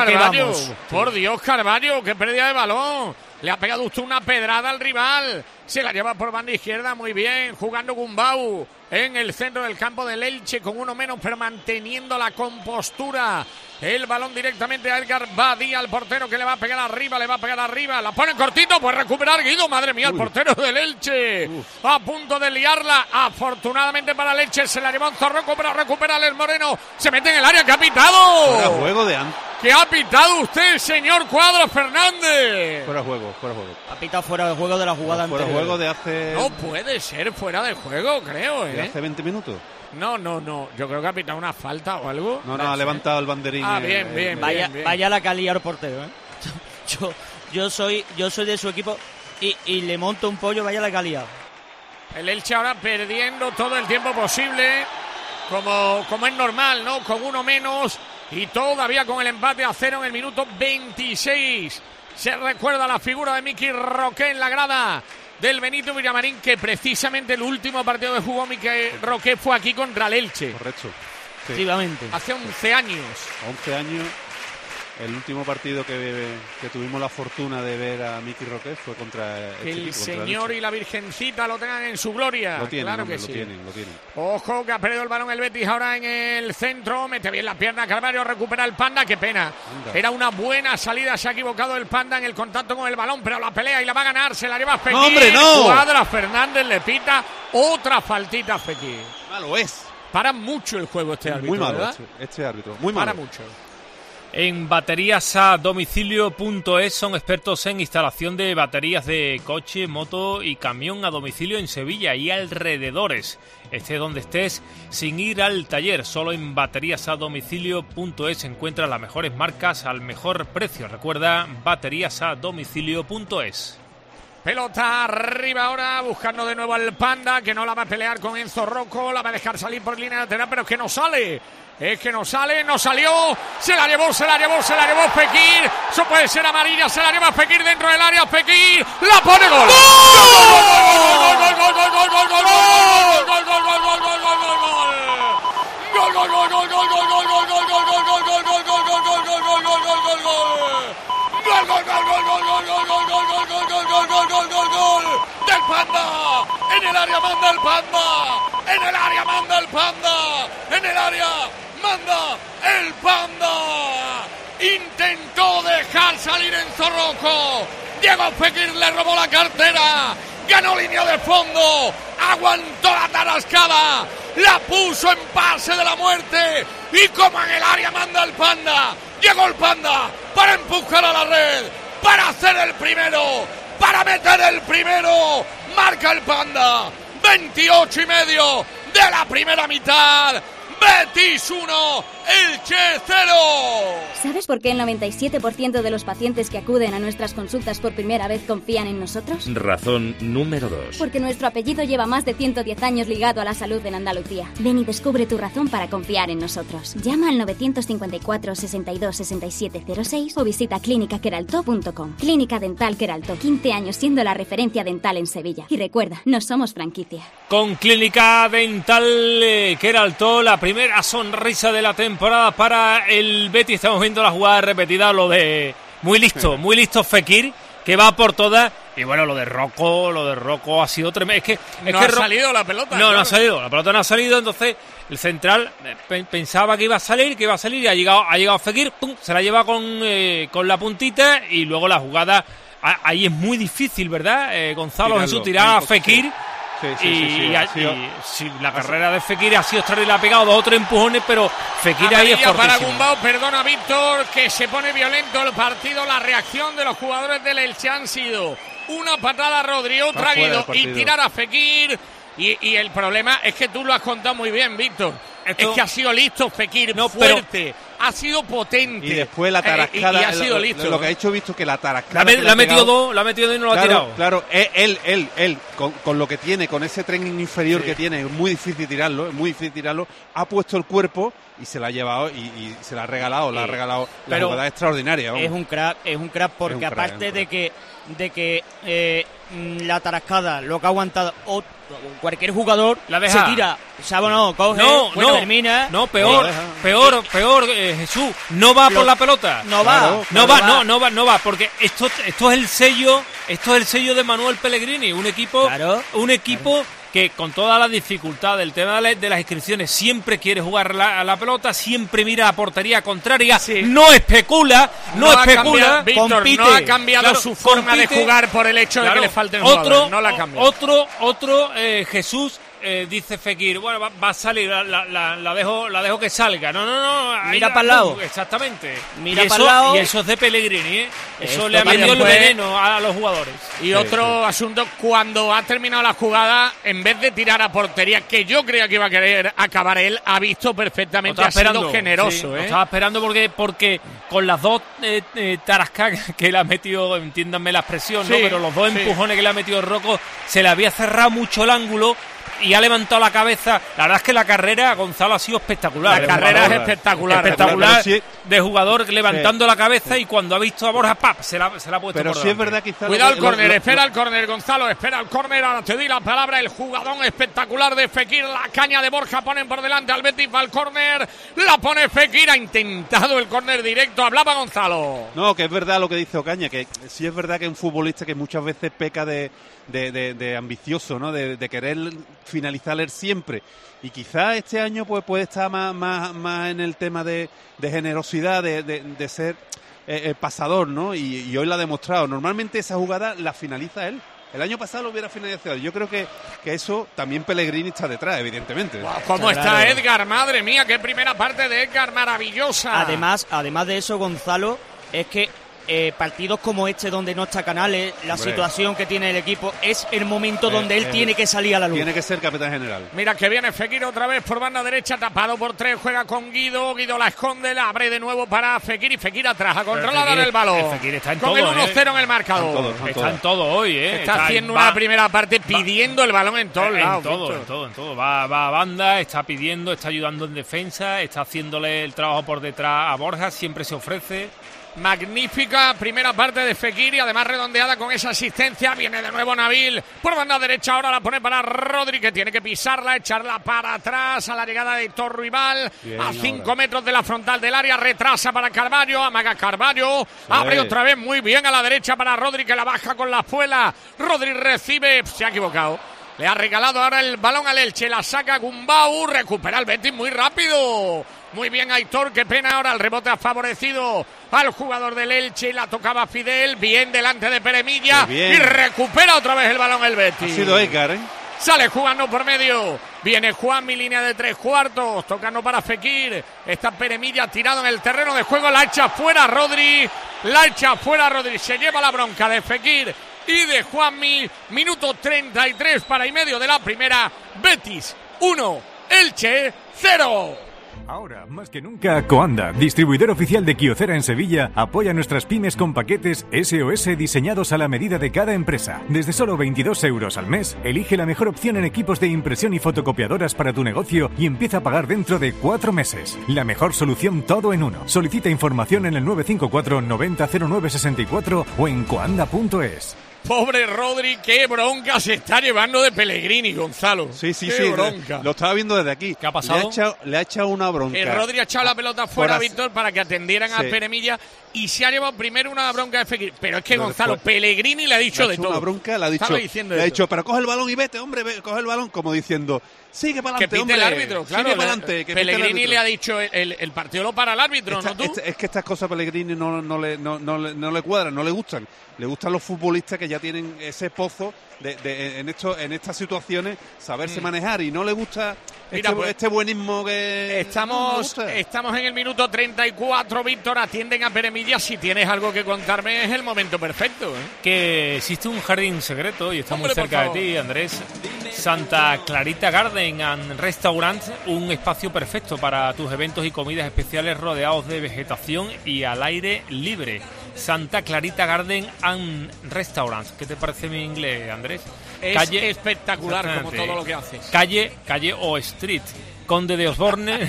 [SPEAKER 3] Dios, Carvalho, qué pérdida de balón. Le ha pegado usted una pedrada al rival. Se la lleva por banda izquierda, muy bien, jugando Gumbau en el centro del campo del Elche con 1 menos, pero manteniendo la compostura. El balón directamente a Edgar Badía, al portero que le va a pegar arriba, la pone cortito, pues recuperar Guido, madre mía, el portero del Elche, a punto de liarla, afortunadamente para el Elche, se la lleva un Zorroco, pero recupera el Moreno, se mete en el área, que ha pitado.
[SPEAKER 4] Fuera juego de antes.
[SPEAKER 3] ¿Qué ha pitado usted, señor Cuadros Fernández?
[SPEAKER 4] Fuera juego.
[SPEAKER 5] Ha pitado fuera de juego de la jugada anterior.
[SPEAKER 4] Fuera juego de hace...
[SPEAKER 3] No puede ser fuera de juego, creo,
[SPEAKER 4] ¿De hace 20 minutos?
[SPEAKER 3] No. Yo creo que ha pitado una falta o algo.
[SPEAKER 4] No, ha levantado el banderín.
[SPEAKER 3] Bien.
[SPEAKER 5] Vaya la calía al portero, ¿eh? Yo soy de su equipo y le monto un pollo, vaya la calía.
[SPEAKER 3] El Elche ahora perdiendo todo el tiempo posible, como es normal, ¿no? Con 1 menos y todavía con el empate a 0 en el minuto 26. Se recuerda la figura de Miki Roque en la grada del Benito Villamarín, que precisamente el último partido que jugó Miki Roque fue aquí contra el Elche.
[SPEAKER 4] Correcto. Sí.
[SPEAKER 5] Efectivamente.
[SPEAKER 3] Hace 11 años.
[SPEAKER 4] 11 años. El último partido que tuvimos la fortuna de ver a Miki Roque fue contra
[SPEAKER 3] el Señor y la Virgencita lo tengan en su gloria.
[SPEAKER 4] Lo tienen,
[SPEAKER 3] claro
[SPEAKER 4] hombre,
[SPEAKER 3] que sí.
[SPEAKER 4] Lo tienen.
[SPEAKER 3] Ojo, que ha perdido el balón el Betis ahora en el centro. Mete bien la pierna Carvalho, recupera el Panda. Qué pena. Anda. Era una buena salida. Se ha equivocado el Panda en el contacto con el balón, pero la pelea y la va a ganar. Se la lleva Fekir.
[SPEAKER 4] ¡No, hombre, no!
[SPEAKER 3] Cuadra Fernández, le pita otra faltita a Fekir.
[SPEAKER 4] malo es.
[SPEAKER 3] Para mucho el juego este árbitro,
[SPEAKER 4] muy malo,
[SPEAKER 3] ¿verdad?
[SPEAKER 4] Este árbitro, muy malo.
[SPEAKER 3] Para mucho.
[SPEAKER 2] En bateriasadomicilio.es son expertos en instalación de baterías de coche, moto y camión a domicilio en Sevilla y alrededores. Estés donde estés, sin ir al taller. Solo en bateriasadomicilio.es encuentras las mejores marcas al mejor precio. Recuerda, bateriasadomicilio.es.
[SPEAKER 3] Pelota arriba ahora, buscando de nuevo al Panda, que no la va a pelear con Enzo Rocco, la va a dejar salir por línea lateral, pero es que no sale. Es que no sale, no salió, se la llevó Fekir, eso puede ser amarilla, se la lleva Fekir dentro del área, Fekir, la pone gol. Del Panda, en el área manda el Panda, en el área manda el Panda, en el área manda el Panda. Intentó dejar salir Enzo Rocco, Diego Fekir le robó la cartera, ganó línea de fondo, aguantó la tarascada, la puso en pase de la muerte y como en el área manda el Panda, llegó el Panda para empujar a la red, para hacer el primero, para meter el primero, marca el Panda, 28 y medio de la primera mitad, Betis 1, Elche 0.
[SPEAKER 7] ¿Sabes por qué el 97% de los pacientes que acuden a nuestras consultas por primera vez confían en nosotros?
[SPEAKER 8] Razón número 2.
[SPEAKER 7] Porque nuestro apellido lleva más de 110 años ligado a la salud en Andalucía. Ven y descubre tu razón para confiar en nosotros. Llama al 954 62 67 06 o visita clínicaqueraltó.com. Clínica Dental Queraltó, 15 años siendo la referencia dental en Sevilla. Y recuerda, no somos franquicia.
[SPEAKER 2] Con Clínica Dental Queraltó, la primera sonrisa de la temporada para el Betis. Estamos viendo la jugada repetida, lo de muy listo Fekir, que va por todas. Y bueno, lo de Rocco ha sido tremendo.
[SPEAKER 3] No ha salido la pelota.
[SPEAKER 2] No ha salido, la pelota no ha salido. Entonces el central pensaba que iba a salir y ha llegado Fekir, pum, se la lleva con la puntita y luego la jugada. Ahí es muy difícil, ¿verdad? Gonzalo Jesús, tirar a Fekir. Sí. La carrera de Fekir ha sido extraordinaria, le ha pegado 2 o 3 empujones, pero Fekir ahí es fortísimo.
[SPEAKER 3] Para Gumbau, perdona Víctor, que se pone violento el partido. La reacción de los jugadores del Elche han sido una patada a Rodri, otra a Guido y tirar a Fekir. Y el problema es que tú lo has contado muy bien, Víctor. Es que ha sido listo Fekir, fuerte, ha sido potente.
[SPEAKER 4] Y después la tarascada,
[SPEAKER 3] y ha sido listo.
[SPEAKER 4] Lo que ha hecho visto que la tarascada.
[SPEAKER 2] La ha metido dos y no lo ha tirado.
[SPEAKER 4] Claro, él con lo que tiene, con ese tren inferior que tiene, es muy difícil tirarlo, ha puesto el cuerpo y se la ha llevado y se la ha regalado, la jugada extraordinaria. Vamos.
[SPEAKER 5] Es un crack porque aparte de que la tarascada, lo que ha aguantado cualquier jugador
[SPEAKER 2] la deja.
[SPEAKER 5] Se tira, coge, termina.
[SPEAKER 2] No, peor, Jesús, no va por la pelota.
[SPEAKER 5] No va,
[SPEAKER 2] porque esto es el sello de Manuel Pellegrini, un equipo que con toda la dificultad del tema de las inscripciones siempre quiere jugar a la pelota, siempre mira a portería contraria, no especula, compite.
[SPEAKER 3] No ha cambiado su forma de jugar por el hecho de que le falten jugadores, no la ha cambiado.
[SPEAKER 2] Otro Jesús, dice Fekir, bueno, va a salir, la dejo que salga. No.
[SPEAKER 5] Mira para el lado.
[SPEAKER 2] Exactamente.
[SPEAKER 5] Mira para el lado.
[SPEAKER 2] Y eso es de Pellegrini, Eso le ha metido el veneno a los jugadores.
[SPEAKER 3] Y otro asunto, cuando ha terminado la jugada, en vez de tirar a portería, que yo creía que iba a querer acabar él, ha visto perfectamente, ha sido generoso.
[SPEAKER 2] Estaba esperando porque con las dos tarascas que le ha metido, entiéndanme la expresión, ¿no? Pero los dos empujones que le ha metido Rocco, se le había cerrado mucho el ángulo y ha levantado la cabeza. La verdad es que la carrera, Gonzalo, ha sido espectacular.
[SPEAKER 3] La carrera es espectacular
[SPEAKER 2] de jugador levantando la cabeza y cuando ha visto a Borja, se la ha puesto
[SPEAKER 4] pero
[SPEAKER 2] por
[SPEAKER 4] sí es verdad que
[SPEAKER 3] cuidado el córner, espera el córner, Gonzalo, espera el córner. Ahora te di la palabra, el jugadón espectacular de Fekir, la caña de Borja, ponen por delante al Betis, va al córner, la pone Fekir, ha intentado el córner directo, hablaba Gonzalo.
[SPEAKER 4] No, que es verdad lo que dice Ocaña, que sí es verdad que un futbolista que muchas veces peca de ambicioso, ¿no? De querer finalizar él siempre. Y quizás este año pues puede estar más en el tema de generosidad, de ser pasador, ¿no? Y hoy la ha demostrado. Normalmente esa jugada la finaliza él. El año pasado lo hubiera finalizado. Yo creo que eso también Pellegrini está detrás, evidentemente.
[SPEAKER 3] ¿Cómo está Edgar? Madre mía, qué primera parte de Edgar, maravillosa.
[SPEAKER 5] Además de eso, Gonzalo, es que partidos como este donde no está Canales, la situación que tiene el equipo, es el momento donde él tiene que salir a la luz.
[SPEAKER 4] Tiene que ser capitán general.
[SPEAKER 3] Mira que viene Fekir otra vez por banda derecha, tapado por 3, juega con Guido la esconde, la abre de nuevo para Fekir y Fekir atrás, a controlar el balón.
[SPEAKER 2] Fekir está en
[SPEAKER 3] con
[SPEAKER 2] todo,
[SPEAKER 3] el 1-0 en el marcador.
[SPEAKER 2] Está en todo hoy,
[SPEAKER 3] Está haciendo una primera parte pidiendo el balón en todos lados.
[SPEAKER 2] En todo. Va a banda, está pidiendo, está ayudando en defensa, está haciéndole el trabajo por detrás a Borja, siempre se ofrece.
[SPEAKER 3] Magnífica primera parte de Fekir y además redondeada con esa asistencia. Viene de nuevo Nabil por banda derecha, ahora la pone para Rodri, que tiene que pisarla, echarla para atrás a la llegada de Héctor Rival. Bien, a 5 metros de la frontal del área, retrasa para Carvalho, amaga Carvalho, abre otra vez muy bien a la derecha para Rodri, que la baja con la espuela. Rodri recibe, se ha equivocado. Le ha regalado ahora el balón al Elche, la saca Gumbau, recupera el Betis muy rápido. Muy bien Aitor, qué pena ahora, el rebote ha favorecido al jugador del Elche, la tocaba Fidel, bien delante de Peremilla y recupera otra vez el balón el Betis.
[SPEAKER 4] Ha sido Edgar,
[SPEAKER 3] Sale jugando por medio, viene Juan, mi línea de 3/4, tocando para Fekir, está Peremilla tirado en el terreno de juego, la echa fuera Rodri, se lleva la bronca de Fekir y de Juanmi. Minuto 33 para y medio de la primera. Betis 1, Elche 0.
[SPEAKER 19] Ahora, más que nunca, Coanda, distribuidor oficial de Kyocera en Sevilla, apoya a nuestras pymes con paquetes SOS diseñados a la medida de cada empresa. Desde solo 22 euros al mes, elige la mejor opción en equipos de impresión y fotocopiadoras para tu negocio y empieza a pagar dentro de 4 meses. La mejor solución todo en uno. Solicita información en el 954 90 09 64 o en coanda.es.
[SPEAKER 3] Pobre Rodri, qué bronca se está llevando de Pellegrini, Gonzalo.
[SPEAKER 4] Sí.
[SPEAKER 3] Bronca.
[SPEAKER 4] Lo estaba viendo desde aquí.
[SPEAKER 2] ¿Qué ha pasado?
[SPEAKER 4] Le ha echado una bronca.
[SPEAKER 3] Rodri ha echado la pelota fuera, Víctor, para que atendieran a Peremilla y se ha llevado primero una bronca de Fekir. Pero es que Gonzalo, Pellegrini le ha dicho de todo.
[SPEAKER 4] Una bronca, le ha dicho, pero coge el balón y vete, hombre, coge el balón, como diciendo, sigue para adelante, hombre.
[SPEAKER 3] Que pite el árbitro, claro.
[SPEAKER 4] Sigue para adelante.
[SPEAKER 3] Pellegrini le ha dicho, el partido lo para el árbitro, ¿no tú?
[SPEAKER 4] Es que estas cosas a Pellegrini no le cuadran, no le gustan. Le gustan los futbolistas que ya tienen ese pozo en estas situaciones, saberse manejar, y no le gusta este buenismo que...
[SPEAKER 3] Estamos en el minuto 34, Víctor, atienden a Peremilla. Si tienes algo que contarme, es el momento perfecto.
[SPEAKER 2] Que existe un jardín secreto y está muy cerca de ti, Andrés. Santa Clarita Garden and Restaurant, un espacio perfecto para tus eventos y comidas especiales rodeados de vegetación y al aire libre. Santa Clarita Garden and Restaurant. ¿Qué te parece mi inglés, Andrés?
[SPEAKER 3] Es espectacular, como todo lo que haces.
[SPEAKER 2] Calle o Street, Conde de Osborne,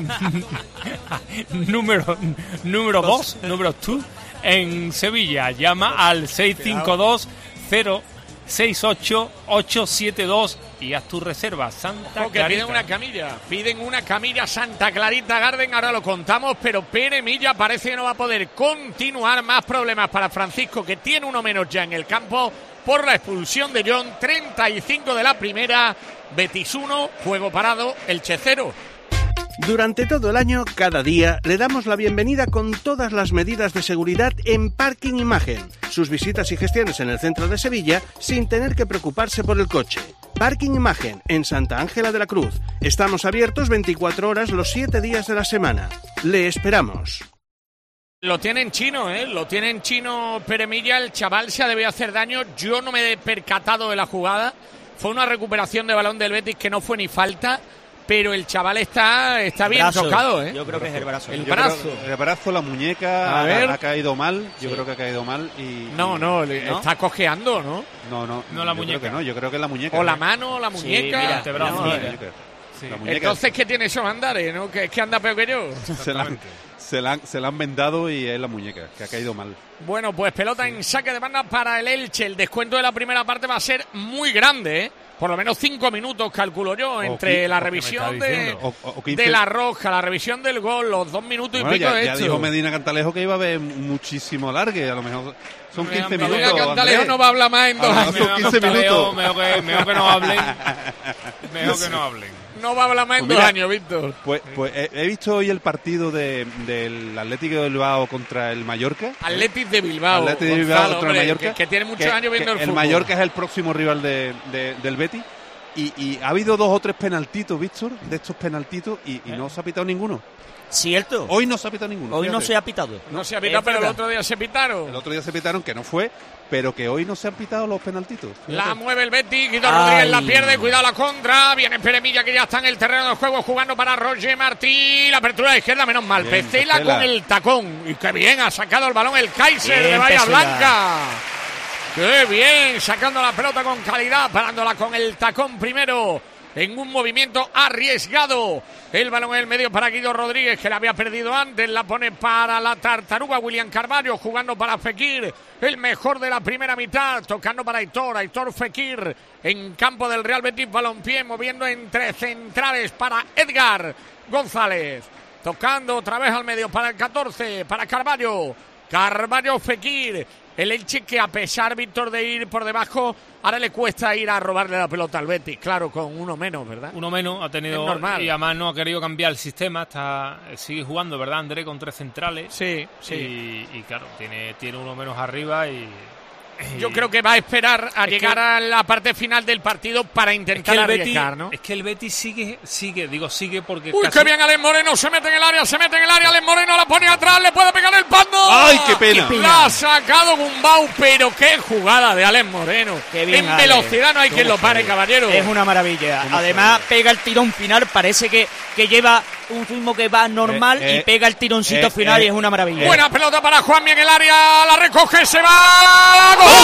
[SPEAKER 2] número 2, en Sevilla. Llama al 652 068 872 y haz tu reserva. Santa Clarita.
[SPEAKER 3] Piden una camilla Santa Clarita Garden, ahora lo contamos, pero Peremilla parece que no va a poder continuar. Más problemas para Francisco, que tiene uno menos ya en el campo por la expulsión de John. 35 de la primera, Betis 1, juego parado, Elche 0.
[SPEAKER 10] Durante todo el año, cada día, le damos la bienvenida con todas las medidas de seguridad en Parking Imagen. Sus visitas y gestiones en el centro de Sevilla sin tener que preocuparse por el coche. Parking Imagen, en Santa Ángela de la Cruz. Estamos abiertos 24 horas los 7 días de la semana. Le esperamos.
[SPEAKER 3] Lo tiene en chino, Lo tiene en chino Peremilla. El chaval se ha debido hacer daño. Yo no me he percatado de la jugada. Fue una recuperación de balón del Betis que no fue ni falta. Pero el chaval está bien tocado,
[SPEAKER 5] Yo creo que es el brazo.
[SPEAKER 3] El brazo.
[SPEAKER 4] El brazo, la muñeca ha caído mal. Yo creo que ha caído mal.
[SPEAKER 3] No, está cojeando, ¿no?
[SPEAKER 2] No la muñeca.
[SPEAKER 4] Yo creo que es la muñeca.
[SPEAKER 3] O la mano, o la muñeca.
[SPEAKER 2] Sí, mira, este brazo.
[SPEAKER 4] La muñeca.
[SPEAKER 3] Entonces, ¿qué tiene esos andares, no? Que es que anda peor que yo.
[SPEAKER 4] Se la han vendado y es la muñeca, que ha caído mal.
[SPEAKER 3] Bueno, pues pelota en saque de banda para el Elche. El descuento de la primera parte va a ser muy grande, por lo menos 5 minutos, calculo yo, entre la revisión de la roja, la revisión del gol, los 2 minutos y pico de esto.
[SPEAKER 4] Ya dijo Medina Cantalejo que iba a haber muchísimo alargue, a lo mejor son 15 minutos.
[SPEAKER 3] Medina Cantalejo no va a hablar más en 2 años.
[SPEAKER 4] Son 15 minutos.
[SPEAKER 2] Mejor que no hablen. Mejor que no hablen.
[SPEAKER 3] No va a hablar más en 2 años, Víctor.
[SPEAKER 4] Pues he visto hoy el partido del Atlético de Bilbao contra el Mallorca.
[SPEAKER 3] Atlético de Bilbao.
[SPEAKER 4] Atlético de Bilbao contra el Mallorca.
[SPEAKER 3] Que tiene muchos años viendo el fútbol.
[SPEAKER 4] El Mallorca es el próximo rival del Betis. Y ha habido 2 o 3 penaltitos, Víctor, de estos penaltitos, y no se ha pitado ninguno.
[SPEAKER 5] ¿Cierto?
[SPEAKER 4] Hoy no se ha pitado ninguno.
[SPEAKER 5] Hoy no se ha pitado.
[SPEAKER 3] No se ha pitado, pero el otro día se pitaron.
[SPEAKER 4] El otro día se pitaron, que no fue, pero que hoy no se han pitado los penaltitos.
[SPEAKER 3] La mueve el Betis, Guido Rodríguez la pierde, cuidado la contra, viene Peremilla que ya está en el terreno del juego jugando para Roger Martí, la apertura de izquierda, menos mal, Pesela con el tacón, y qué bien ha sacado el balón el Kaiser de Bahía Blanca. Qué bien, sacando la pelota con calidad, parándola con el tacón primero, en un movimiento arriesgado. El balón en el medio para Guido Rodríguez, que la había perdido antes, la pone para la tartaruga William Carvalho, jugando para Fekir, el mejor de la primera mitad, tocando para Aitor Fekir, en campo del Real Betis Balompié, moviendo entre centrales para Edgar González, tocando otra vez al medio para el 14, para Carvalho Fekir. El Elche que a pesar, Víctor, de ir por debajo, ahora le cuesta ir a robarle la pelota al Betis, claro, con uno menos, ¿verdad?
[SPEAKER 2] Uno menos, ha tenido,
[SPEAKER 3] es normal.
[SPEAKER 2] Y además no ha querido cambiar el sistema, sigue jugando, ¿verdad, André? Con 3 centrales.
[SPEAKER 3] Sí.
[SPEAKER 2] Y claro, tiene uno menos arriba y...
[SPEAKER 3] Yo creo que va a esperar a llegar a la parte final del partido para intentar arriesgar, ¿no?
[SPEAKER 2] Es que el Betis sigue porque...
[SPEAKER 3] ¡Uy, qué bien Alex Moreno! Se mete en el área, Alex Moreno la pone atrás, le puede pegar el pando.
[SPEAKER 4] ¡Ay, qué pena!
[SPEAKER 3] La ha sacado Gumbau, pero qué jugada de Alex Moreno.
[SPEAKER 5] Qué bien,
[SPEAKER 3] en velocidad no hay quien lo pare, caballero.
[SPEAKER 5] Es una maravilla. Además, pega el tirón final, parece que lleva un ritmo que va normal y pega el tironcito final y es una maravilla.
[SPEAKER 3] Buena pelota para Juanmi en el área, la recoge, se va. ¡Gol!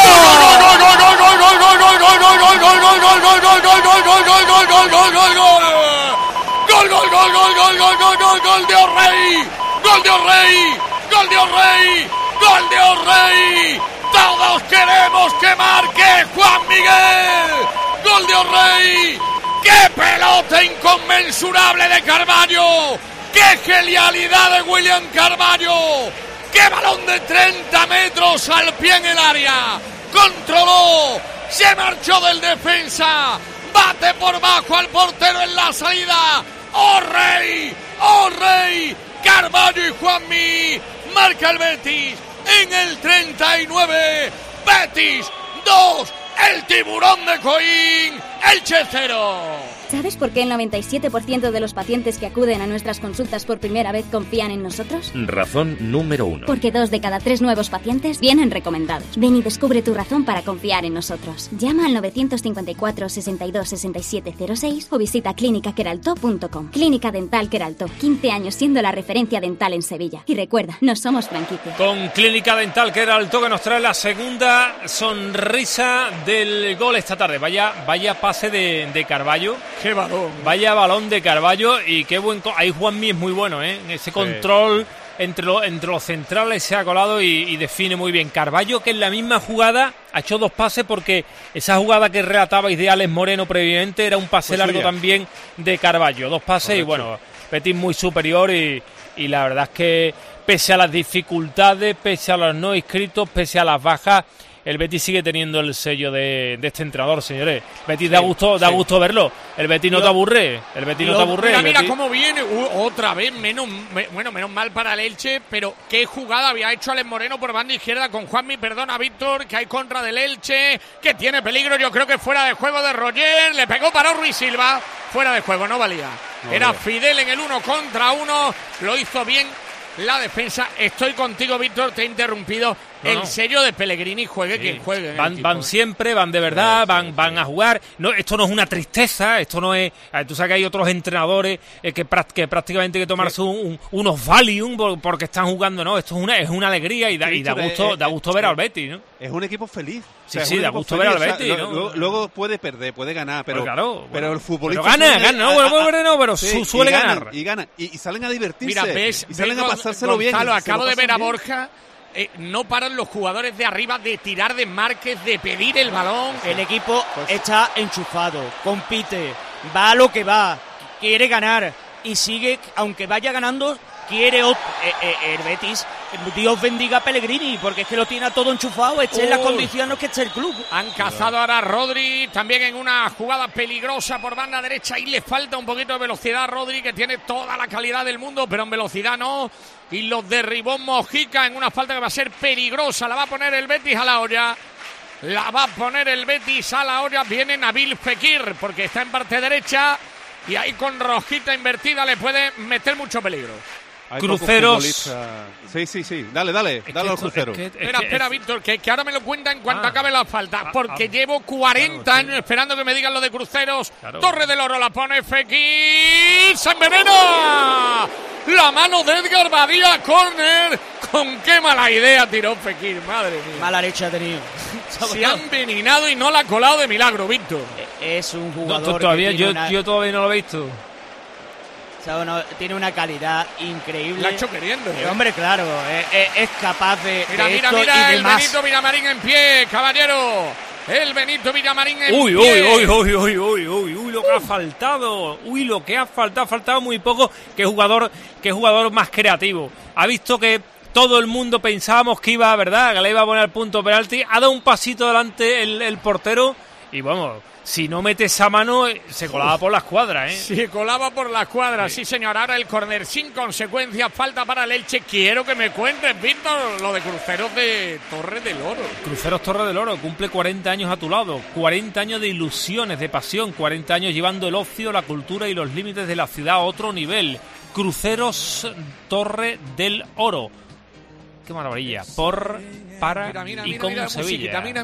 [SPEAKER 3] Todos queremos que marque Juan Miguel. Gol de O'Reilly. ¡Qué pelota inconmensurable de Carvalho! ¡Qué genialidad de William Carvalho! ¡Qué balón de 30 metros al pie en el área! ¡Controló! ¡Se marchó del defensa! ¡Bate por bajo al portero en la salida! ¡O'Reilly! Carvalho y Juanmi. Marca el Betis en el 39. Betis 2. El tiburón de Coín. Elche 0.
[SPEAKER 7] ¿Sabes por qué el 97% de los pacientes que acuden a nuestras consultas por primera vez confían en nosotros?
[SPEAKER 8] Razón número 1.
[SPEAKER 7] Porque 2 de cada 3 nuevos pacientes vienen recomendados. Ven y descubre tu razón para confiar en nosotros. Llama al 954 62 67 06 o visita clínicaqueraltó.com. Clínica Dental Queraltó, 15 años siendo la referencia dental en Sevilla. Y recuerda, no somos franquicia.
[SPEAKER 2] Con Clínica Dental Queraltó, que nos trae la segunda sonrisa del gol esta tarde. Vaya pase de Carvalho.
[SPEAKER 3] ¡Qué balón!
[SPEAKER 2] Vaya balón de Carvalho y qué buen... Ahí Juanmi es muy bueno, ¿eh? Ese control entre los centrales se ha colado y define muy bien. Carvalho, que en la misma jugada ha hecho 2 pases, porque esa jugada que relatabais de Alex Moreno previamente era un pase largo también de Carvalho. 2 pases. Correcto. Y bueno, Betis muy superior y la verdad es que pese a las dificultades, pese a los no inscritos, pese a las bajas, el Betis sigue teniendo el sello de este entrenador, señores. Betis da gusto verlo. El Betis no te aburre.
[SPEAKER 3] Mira cómo viene. Otra vez, menos mal para el Elche, pero qué jugada había hecho Alex Moreno por banda izquierda con Juanmi. Perdona, Víctor, que hay contra del Elche, que tiene peligro. Yo creo que fuera de juego de Roger. Le pegó para Ruiz Silva. Fuera de juego, no valía. Era Fidel en el 1 contra 1. Lo hizo bien la defensa. Estoy contigo, Víctor, te he interrumpido. El sello de Pellegrini, juegue quien juegue.
[SPEAKER 2] Van siempre, van de verdad, van a jugar. No, esto no es una tristeza, esto no es... Tú sabes que hay otros entrenadores que prácticamente hay que tomarse unos Valium porque están jugando, ¿no? Esto es una alegría y da gusto ver al Betis, ¿no?
[SPEAKER 4] Es un equipo feliz.
[SPEAKER 2] Sí, da gusto ver al Betis, ¿no?
[SPEAKER 4] Luego puede perder, puede ganar, pero el futbolista...
[SPEAKER 2] Pero suele ganar.
[SPEAKER 4] Y gana. Y salen a divertirse.
[SPEAKER 3] Mira,
[SPEAKER 4] y salen a pasárselo bien.
[SPEAKER 3] Acabo de ver a Borja no paran los jugadores de arriba de tirar desmarques, de pedir el balón.
[SPEAKER 5] El equipo está enchufado, compite, va a lo que va, quiere ganar y sigue, aunque vaya ganando, quiere el Betis. Dios bendiga a Pellegrini, porque es que lo tiene a todo enchufado, esté en las condiciones que esté el club.
[SPEAKER 3] Han cazado ahora a Rodri, también en una jugada peligrosa por banda derecha, y le falta un poquito de velocidad a Rodri, que tiene toda la calidad del mundo, pero en velocidad no, y lo derribó Mojica en una falta que va a ser peligrosa. La va a poner el Betis a la olla. Viene Nabil Fekir, porque está en parte derecha, y ahí con rojita invertida le puede meter mucho peligro.
[SPEAKER 2] Cruceros.
[SPEAKER 4] Sí. Dale a los cruceros.
[SPEAKER 3] Espera, Víctor, que ahora me lo cuenta en cuanto acabe la falta, porque llevo 40 años esperando que me digan lo de cruceros. Claro. Torre del Oro la pone Fekir, se envenena. La mano de Edgar Badía, córner. Con qué mala idea tiró Fekir, madre mía.
[SPEAKER 5] Mala leche ha tenido.
[SPEAKER 3] Se han envenenado y no la ha colado de milagro, Víctor.
[SPEAKER 5] Es un jugador.
[SPEAKER 2] No, todavía yo todavía no lo he visto.
[SPEAKER 5] O sea, bueno, tiene una calidad increíble.
[SPEAKER 3] La ha hecho queriendo.
[SPEAKER 5] Hombre, claro, es capaz de.
[SPEAKER 3] Mira, el Benito Villamarín en pie, caballero. El Benito Villamarín en pie.
[SPEAKER 2] Uy, lo que ha faltado. Ha faltado muy poco. Qué jugador más creativo. Ha visto que todo el mundo pensábamos que iba, ¿verdad? Que le iba a poner el punto penalti. Ha dado un pasito adelante el portero y vamos. Si no mete esa mano, se colaba por la escuadra, ¿eh?
[SPEAKER 3] Se colaba por la escuadra, sí señor. Ahora el córner sin consecuencias, falta para el Elche. Quiero que me cuentes, Víctor, lo de Cruceros de Torre del Oro.
[SPEAKER 2] Cruceros Torre del Oro, cumple 40 años a tu lado, 40 años de ilusiones, de pasión, 40 años llevando el ocio, la cultura y los límites de la ciudad a otro nivel. Cruceros Torre del Oro. Qué maravilla. Para y con Sevilla.
[SPEAKER 3] Mira.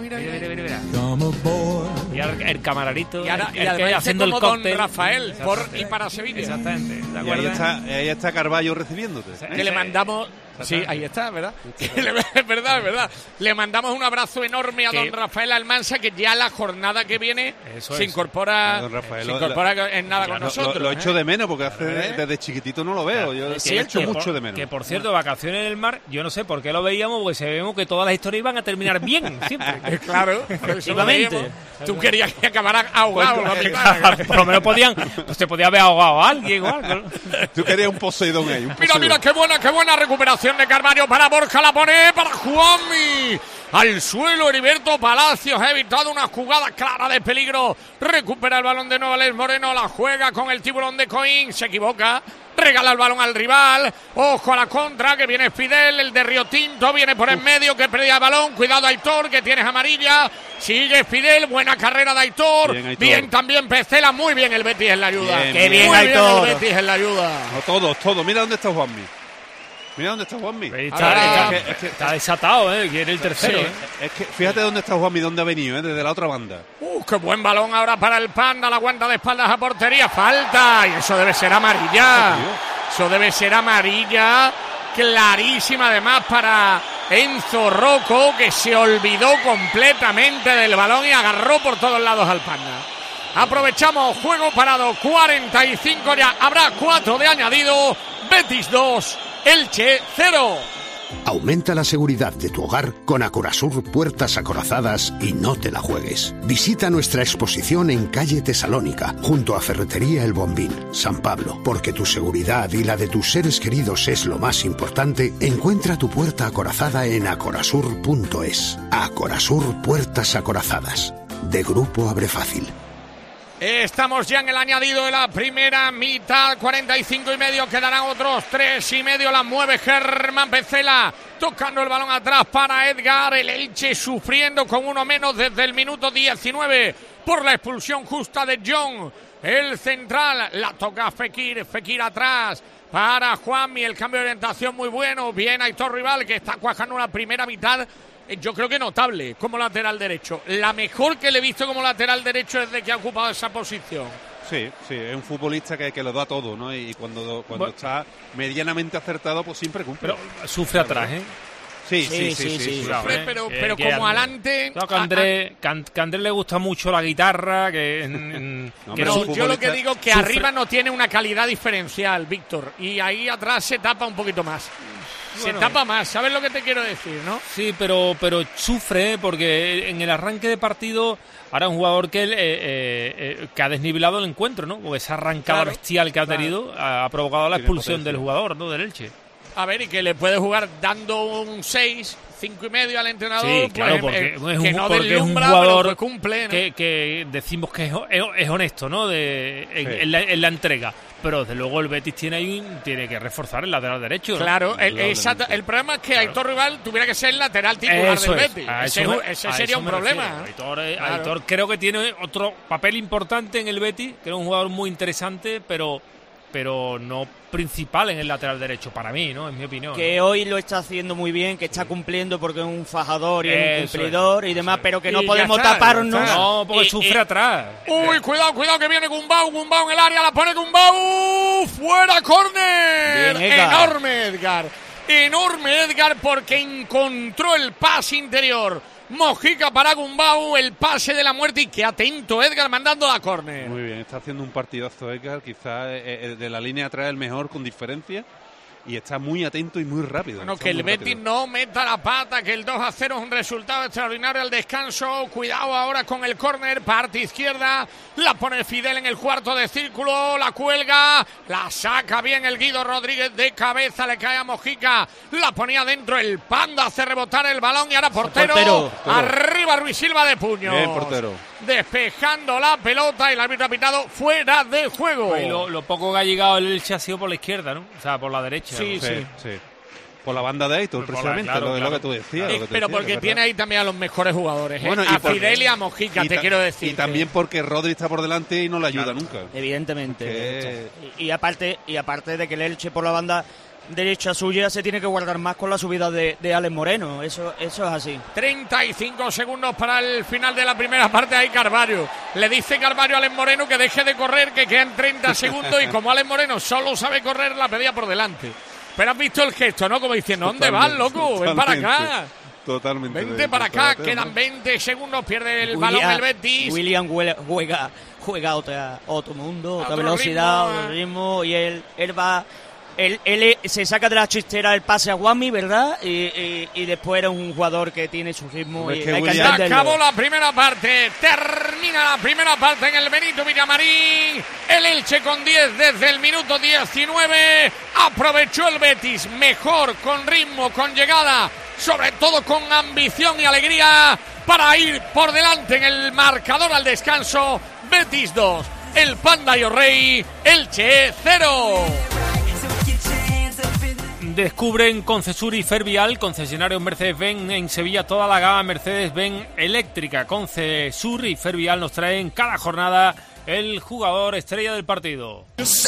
[SPEAKER 2] Y el camarerito.
[SPEAKER 3] Y además
[SPEAKER 2] haciendo el cóctel.
[SPEAKER 3] Don Rafael, por y para Sevilla.
[SPEAKER 2] Exactamente.
[SPEAKER 4] Y ahí está Carballo recibiéndote.
[SPEAKER 3] Que le mandamos. Sí, ahí está, ¿verdad? Es verdad. Le mandamos un abrazo enorme a don Rafael Almansa, que ya la jornada que viene se incorpora en nada con nosotros.
[SPEAKER 4] Lo echo de menos, porque desde chiquitito no lo veo. Yo echo mucho de menos.
[SPEAKER 2] Que por cierto, vacaciones en el mar, yo no sé por qué lo veíamos, porque sabemos que todas las historias iban a terminar bien, siempre.
[SPEAKER 3] Claro, efectivamente. Tú querías que acabaran ahogados.
[SPEAKER 2] Por lo menos se podía haber ahogado a alguien o algo.
[SPEAKER 4] Tú querías un Poseidón ahí.
[SPEAKER 3] Mira, qué buena recuperación de Carvalho para Borja, la pone para Juanmi. Al suelo Heriberto Palacios, ha evitado una jugada clara de peligro. Recupera el balón de nuevo Alex Moreno, la juega con el tiburón de Coín, se equivoca. Regala el balón al rival. Ojo a la contra, que viene Fidel, el de Río Tinto, viene por en medio, que perdía el balón. Cuidado Aitor, que tienes amarilla. Sigue Fidel, buena carrera de Aitor. Bien también Pecela, muy bien el Betis en la ayuda.
[SPEAKER 5] Qué bien Aitor.
[SPEAKER 3] El Betis en la ayuda.
[SPEAKER 4] No, todos. Mira dónde está Juanmi.
[SPEAKER 2] Está desatado, quiere el tercero.
[SPEAKER 4] Sí. Es que fíjate dónde está Juanmi, dónde ha venido, desde la otra banda.
[SPEAKER 3] Qué buen balón ahora para el Panda, la aguanta de espaldas a portería, falta, y eso debe ser amarilla. Clarísima además para Enzo Rocco, que se olvidó completamente del balón y agarró por todos lados al Panda. Aprovechamos, juego parado, 45 ya, habrá 4 de añadido. Betis 2, Elche 0.
[SPEAKER 21] Aumenta la seguridad de tu hogar con Acorasur Puertas Acorazadas y no te la juegues. Visita nuestra exposición en calle Tesalónica, junto a Ferretería El Bombín, San Pablo. Porque tu seguridad y la de tus seres queridos es lo más importante, encuentra tu puerta acorazada en acorasur.es. Acorasur Puertas Acorazadas, de Grupo Abre Fácil.
[SPEAKER 3] Estamos ya en el añadido de la primera mitad, 45 y medio, quedarán otros 3 y medio, la mueve Germán Pecela, tocando el balón atrás para Edgar, el Elche sufriendo con uno menos desde el minuto 19 por la expulsión justa de John, el central, la toca Fekir atrás para Juanmi, el cambio de orientación muy bueno, bien Aitor Rival, que está cuajando una primera mitad. Yo creo que notable como lateral derecho. La mejor que le he visto como lateral derecho desde que ha ocupado esa posición.
[SPEAKER 4] Sí, es un futbolista que lo da todo, ¿no? Y cuando está medianamente acertado, pues siempre cumple.
[SPEAKER 2] Pero sufre atrás, ¿eh?
[SPEAKER 4] Sí.
[SPEAKER 3] Sufre, pero como adelante...
[SPEAKER 2] Claro, que a Andrés le gusta mucho la guitarra,
[SPEAKER 3] yo lo que digo es que arriba no tiene una calidad diferencial, Víctor. Y ahí atrás se tapa un poquito más. Se tapa más, ¿sabes lo que te quiero decir, no?
[SPEAKER 2] Sí, pero sufre, porque en el arranque de partido ahora un jugador que ha desnivelado el encuentro, ¿no? Porque esa arrancada bestial que ha tenido ha provocado la expulsión del jugador, ¿no? Del Elche.
[SPEAKER 3] A ver, y que le puede jugar dando un 6, 5,5 al entrenador.
[SPEAKER 2] Sí, claro,
[SPEAKER 3] pues,
[SPEAKER 2] porque
[SPEAKER 3] es un jugador pues cumple, ¿no?
[SPEAKER 2] que decimos que es honesto, ¿no? En la entrega. Pero desde luego el Betis tiene que reforzar el lateral derecho, ¿no?
[SPEAKER 3] Claro, el problema es que Aitor Rival tuviera que ser el lateral titular del Betis. Ese sería un problema.
[SPEAKER 2] Aitor creo que tiene otro papel importante en el Betis, que es un jugador muy interesante, pero no principal en el lateral derecho, para mí, ¿no? En mi opinión.
[SPEAKER 5] Que hoy lo está haciendo muy bien, que está cumpliendo porque es un fajador y es un cumplidor y demás, pero que no podemos taparnos.
[SPEAKER 2] No, porque sufre atrás.
[SPEAKER 3] Uy, cuidado que viene Gumbau en el área, la pone Gumbau, fuera, córner. Enorme Edgar porque encontró el pase interior. Mojica para Gumbau, el pase de la muerte, y qué atento Edgar mandando la córner.
[SPEAKER 4] Muy bien, está haciendo un partidazo Edgar, quizás de la línea atrás el mejor con diferencia, y está muy atento y muy rápido.
[SPEAKER 3] Bueno, que el Betis no meta la pata, que el 2-0 es un resultado extraordinario al descanso. Cuidado ahora con el córner, parte izquierda, la pone Fidel en el cuarto de círculo, la cuelga, la saca bien el Guido Rodríguez de cabeza, le cae a Mojica, la ponía dentro, el Panda hace rebotar el balón y ahora portero. Arriba Ruiz Silva de puño.
[SPEAKER 4] Bien, portero.
[SPEAKER 3] Despejando la pelota y el árbitro ha pitado fuera de juego.
[SPEAKER 2] Y lo poco que ha llegado el Elche ha sido por la izquierda, ¿no? O sea, por la derecha.
[SPEAKER 4] Sí. Por la banda de Aitor, precisamente, lo que tú decías.
[SPEAKER 3] Pero porque tiene ahí también a los mejores jugadores, bueno, a Fidel y a Mojica, te quiero decir.
[SPEAKER 4] Y también porque Rodri está por delante y no le ayuda nunca.
[SPEAKER 5] Evidentemente. Y aparte de que el Elche por la banda derecha suya se tiene que guardar más con la subida de Alex Moreno, eso es así.
[SPEAKER 3] 35 segundos para el final de la primera parte. Ahí Carvalho le dice a Alex Moreno que deje de correr, que quedan 30 segundos, y como Alex Moreno solo sabe correr, la pedía por delante. Pero has visto el gesto, ¿no? Como diciendo, ¿dónde vas, loco? Ven para acá.
[SPEAKER 4] Totalmente.
[SPEAKER 3] Vente para acá, quedan 20 segundos, pierde el balón el Betis.
[SPEAKER 5] William juega otro mundo, otra velocidad, otro ritmo, y él va. Él se saca de la chistera el pase a Guami, ¿verdad? Y después era un jugador que tiene su ritmo. Y hay que
[SPEAKER 3] acabó la primera parte. Termina la primera parte en el Benito Villamarín. El Elche con 10 desde el minuto 19. Aprovechó el Betis mejor, con ritmo, con llegada, sobre todo con ambición y alegría, para ir por delante en el marcador al descanso. Betis 2, el Panda y Rey, Elche 0.
[SPEAKER 2] Descubren Concesur y Fervial, concesionarios Mercedes-Benz en Sevilla, toda la gama Mercedes-Benz eléctrica. Concesur y Fervial nos traen cada jornada el jugador estrella del partido.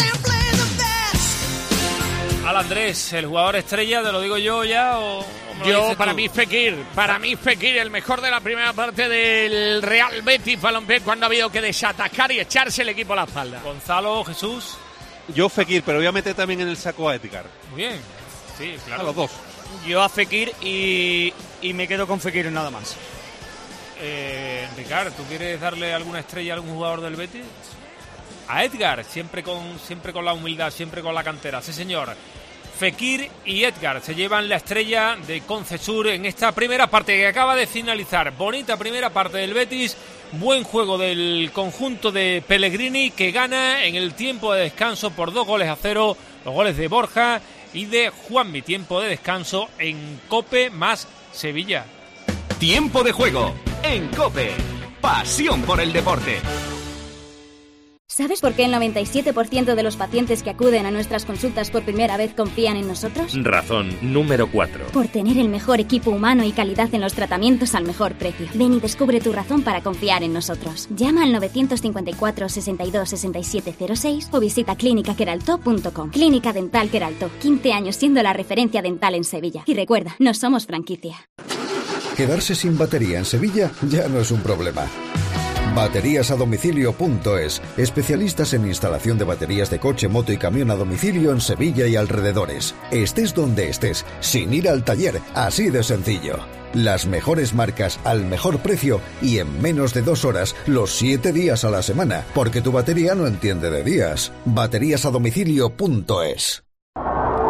[SPEAKER 2] Al Andrés, el jugador estrella, ¿te lo digo yo ya o
[SPEAKER 3] para mí Fekir, el mejor de la primera parte del Real Betis Balompié, cuando ha habido que desatacar y echarse el equipo a la espalda.
[SPEAKER 2] Gonzalo, Jesús.
[SPEAKER 4] Yo Fekir, pero voy a meter también en el saco a Edgar.
[SPEAKER 2] Muy bien. Sí, claro.
[SPEAKER 4] A los dos.
[SPEAKER 5] Yo a Fekir y me quedo con Fekir nada más.
[SPEAKER 2] Ricardo, ¿tú quieres darle alguna estrella a algún jugador del Betis? A Edgar, siempre con la humildad, siempre con la cantera. Sí, señor. Fekir y Edgar se llevan la estrella de Concesur en esta primera parte que acaba de finalizar. Bonita primera parte del Betis. Buen juego del conjunto de Pellegrini, que gana en el tiempo de descanso por 2-0. Los goles de Borja y de Juanmi. Tiempo de descanso en COPE más Sevilla.
[SPEAKER 6] Tiempo de juego en COPE. Pasión por el deporte.
[SPEAKER 7] ¿Sabes por qué el 97% de los pacientes que acuden a nuestras consultas por primera vez confían en nosotros?
[SPEAKER 8] Razón número 4.
[SPEAKER 7] Por tener el mejor equipo humano y calidad en los tratamientos al mejor precio. Ven y descubre tu razón para confiar en nosotros. Llama al 954 62 67 06 o visita clínicaqueraltó.com. Clínica Dental Queraltó, 15 años siendo la referencia dental en Sevilla. Y recuerda, no somos franquicia.
[SPEAKER 9] Quedarse sin batería en Sevilla ya no es un problema. Bateríasadomicilio.es, especialistas en instalación de baterías de coche, moto y camión a domicilio en Sevilla y alrededores. Estés donde estés, sin ir al taller, así de sencillo. Las mejores marcas al mejor precio y en menos de 2 horas, los 7 días a la semana, porque tu batería no entiende de días. Bateríasadomicilio.es.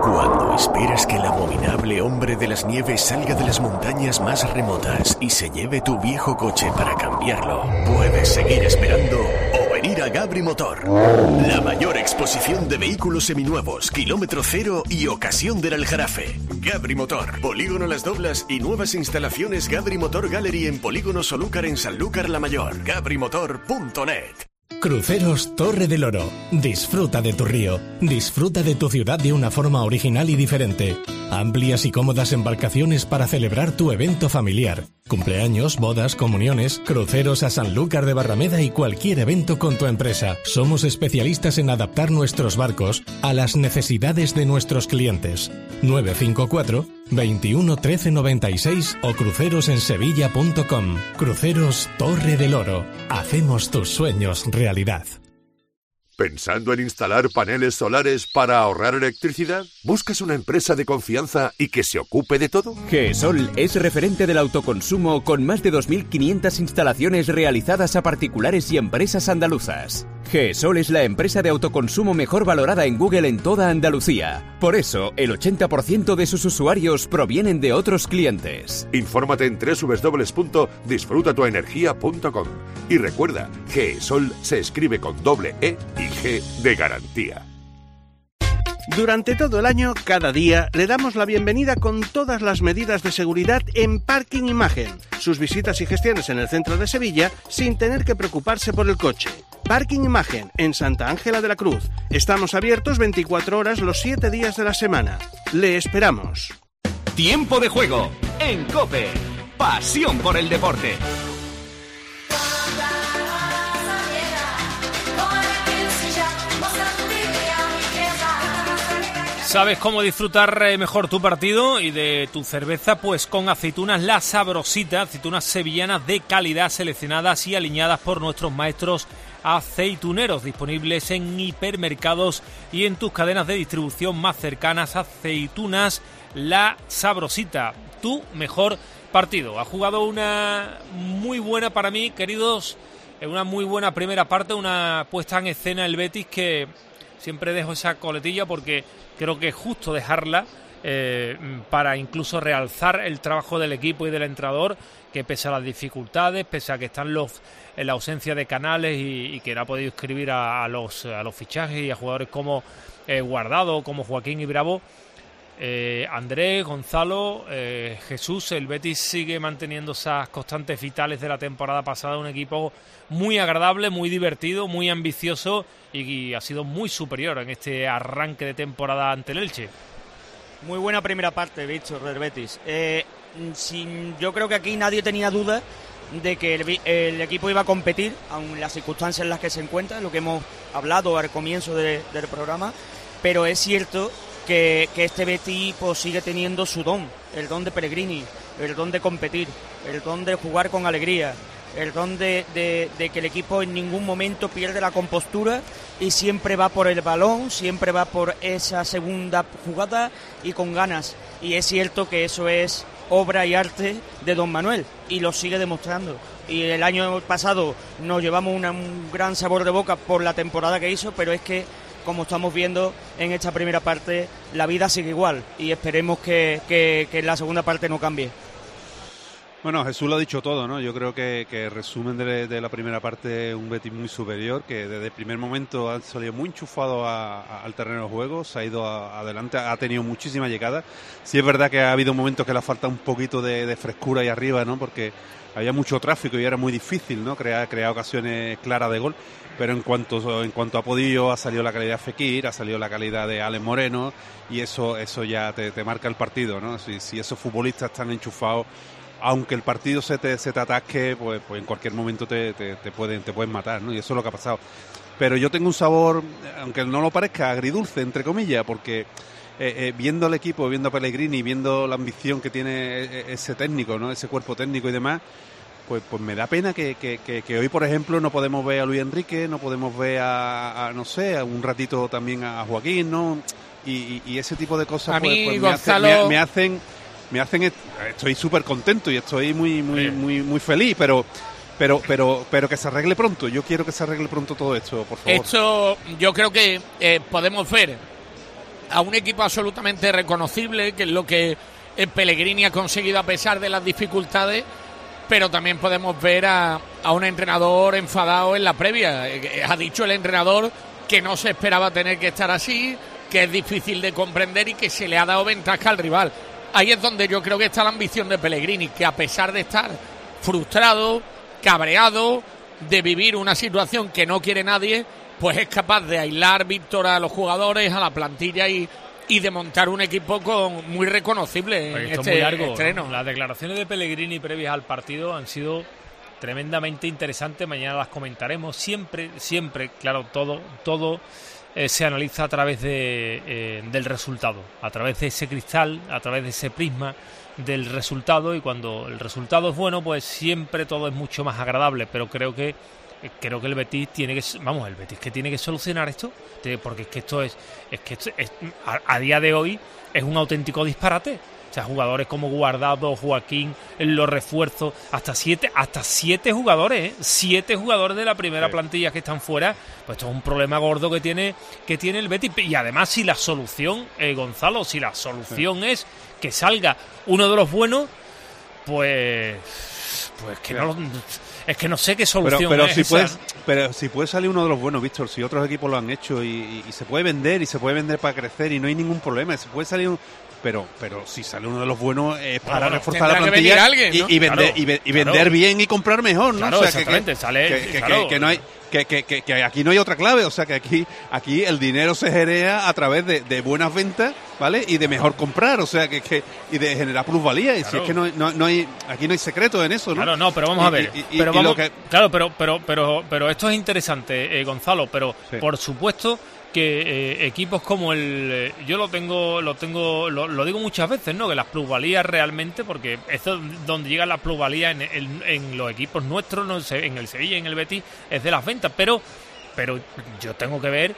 [SPEAKER 1] Cuando esperas que el abominable hombre de las nieves salga de las montañas más remotas y se lleve tu viejo coche para cambiarlo, puedes seguir esperando o venir a Gabri Motor. La mayor exposición de vehículos seminuevos, kilómetro cero y ocasión del Aljarafe. Gabri Motor, Polígono Las Doblas y nuevas instalaciones Gabri Motor Gallery en Polígono Solúcar en Sanlúcar la Mayor. gabrimotor.net.
[SPEAKER 14] Cruceros Torre del Oro. Disfruta de tu río. Disfruta de tu ciudad de una forma original y diferente. Amplias y cómodas embarcaciones para celebrar tu evento familiar. Cumpleaños, bodas, comuniones, cruceros a Sanlúcar de Barrameda y cualquier evento con tu empresa. Somos especialistas en adaptar nuestros barcos a las necesidades de nuestros clientes. 954 21 13 96 o crucerosensevilla.com. Cruceros Torre del Oro. Hacemos tus sueños realidad.
[SPEAKER 15] ¿Pensando en instalar paneles solares para ahorrar electricidad? ¿Buscas una empresa de confianza y que se ocupe de todo?
[SPEAKER 16] GESOL es referente del autoconsumo con más de 2.500 instalaciones realizadas a particulares y empresas andaluzas. GESOL es la empresa de autoconsumo mejor valorada en Google en toda Andalucía. Por eso, el 80% de sus usuarios provienen de otros clientes.
[SPEAKER 15] Infórmate en www.disfrutatuenergia.com. Y recuerda, GESOL se escribe con doble E y G de garantía.
[SPEAKER 10] Durante todo el año, cada día, le damos la bienvenida con todas las medidas de seguridad en Parking Imagen. Sus visitas y gestiones en el centro de Sevilla sin tener que preocuparse por el coche. Parking Imagen, en Santa Ángela de la Cruz. Estamos abiertos 24 horas los 7 días de la semana. Le esperamos.
[SPEAKER 6] Tiempo de juego en COPE. Pasión por el deporte.
[SPEAKER 2] ¿Sabes cómo disfrutar mejor tu partido y de tu cerveza? Pues con aceitunas La Sabrosita, aceitunas sevillanas de calidad seleccionadas y aliñadas por nuestros maestros aceituneros, disponibles en hipermercados y en tus cadenas de distribución más cercanas. Aceitunas La Sabrosita, tu mejor partido. Ha jugado una muy buena, para mí, queridos, una muy buena primera parte, una puesta en escena el Betis que siempre dejo esa coletilla porque creo que es justo dejarla para incluso realzar el trabajo del equipo y del entrenador, que pese a las dificultades, pese a que están en la ausencia de Canales y que no ha podido inscribir a los fichajes y a jugadores como Guardado, como Joaquín y Bravo, Andrés, Gonzalo, Jesús, el Betis sigue manteniendo esas constantes vitales de la temporada pasada, un equipo muy agradable, muy divertido, muy ambicioso y ha sido muy superior en este arranque de temporada ante el Elche.
[SPEAKER 5] Muy buena primera parte, Víctor, del Betis. Yo creo que aquí nadie tenía duda de que el equipo iba a competir, aun las circunstancias en las que se encuentra, lo que hemos hablado al comienzo del programa, pero es cierto que este Betis pues, sigue teniendo su don, el don de Pellegrini, el don de competir, el don de jugar con alegría, el don de que el equipo en ningún momento pierde la compostura y siempre va por el balón, siempre va por esa segunda jugada y con ganas. Y es cierto que eso es obra y arte de Don Manuel y lo sigue demostrando. Y el año pasado nos llevamos un gran sabor de boca por la temporada que hizo, pero es que, como estamos viendo en esta primera parte, la vida sigue igual y esperemos que en la segunda parte no cambie.
[SPEAKER 4] Bueno, Jesús lo ha dicho todo, ¿no? Yo creo que el resumen de la primera parte, un Betis muy superior, que desde el primer momento ha salido muy enchufado al terreno de juego, se ha ido adelante, ha tenido muchísima llegada. Sí es verdad que ha habido momentos que le ha faltado un poquito de frescura ahí arriba, ¿no? Porque había mucho tráfico y era muy difícil, ¿no? Crear ocasiones claras de gol. Pero en cuanto ha podido, ha salido la calidad de Fekir, ha salido la calidad de Alex Moreno, y eso ya te marca el partido, ¿no? Si esos futbolistas están enchufados, aunque el partido se te atasque, pues en cualquier momento te pueden matar, ¿no? Y eso es lo que ha pasado. Pero yo tengo un sabor, aunque no lo parezca, agridulce, entre comillas, porque viendo al equipo, viendo a Pellegrini, viendo la ambición que tiene ese técnico, ¿no? Ese cuerpo técnico y demás, pues me da pena que hoy, por ejemplo, no podemos ver a Luis Enrique, no podemos ver no sé, a un ratito también a Joaquín, ¿no? Y ese tipo de cosas
[SPEAKER 3] a mí,
[SPEAKER 4] pues
[SPEAKER 3] Gonzalo...
[SPEAKER 4] me hacen, estoy súper contento y estoy muy feliz, pero que se arregle pronto. Yo quiero que se arregle pronto todo esto, por favor.
[SPEAKER 3] Esto yo creo que podemos ver a un equipo absolutamente reconocible, que es lo que Pellegrini ha conseguido a pesar de las dificultades, pero también podemos ver a un entrenador enfadado en la previa. Ha dicho el entrenador que no se esperaba tener que estar así, que es difícil de comprender y que se le ha dado ventaja al rival. Ahí es donde yo creo que está la ambición de Pellegrini, que a pesar de estar frustrado, cabreado, de vivir una situación que no quiere nadie, pues es capaz de aislar, Víctor, a los jugadores, a la plantilla y de montar un equipo muy reconocible en este estreno.
[SPEAKER 2] Las declaraciones de Pellegrini previas al partido han sido tremendamente interesantes. Mañana las comentaremos. Siempre, claro, todo se analiza a través del resultado, a través de ese cristal, a través de ese prisma del resultado, y cuando el resultado es bueno, pues siempre todo es mucho más agradable. Pero creo que el Betis tiene que solucionar esto, porque es que esto es a día de hoy es un auténtico disparate. O sea, jugadores como Guardado, Joaquín, los refuerzos, hasta siete jugadores, 7 jugadores de la primera plantilla que están fuera. Pues esto es un problema gordo que tiene el Betis. Y además, si la solución, Gonzalo, es que salga uno de los buenos, pues que no. Es que no sé qué solución
[SPEAKER 4] pero si puede salir uno de los buenos, Víctor, si otros equipos lo han hecho y se puede vender para crecer y no hay ningún problema, se puede salir pero si sale uno de los buenos es para reforzar la plantilla y vender bien y comprar mejor, ¿no?
[SPEAKER 2] Claro,
[SPEAKER 4] o sea,
[SPEAKER 2] exactamente,
[SPEAKER 4] que no hay que aquí no hay otra clave, o sea que aquí el dinero se genera a través de buenas ventas, ¿vale? Y de mejor comprar, o sea y de generar plusvalía, y si es que no hay, aquí no hay secreto en eso, ¿no?
[SPEAKER 2] Claro, no, pero vamos a ver. Pero esto es interesante, Gonzalo, pero sí. Por supuesto que equipos como yo lo digo muchas veces, ¿no? Que las plusvalías realmente, porque esto es donde llegan las plusvalías en los equipos nuestros, no sé, en el Sevilla, en el Betis, es de las ventas, pero yo tengo que ver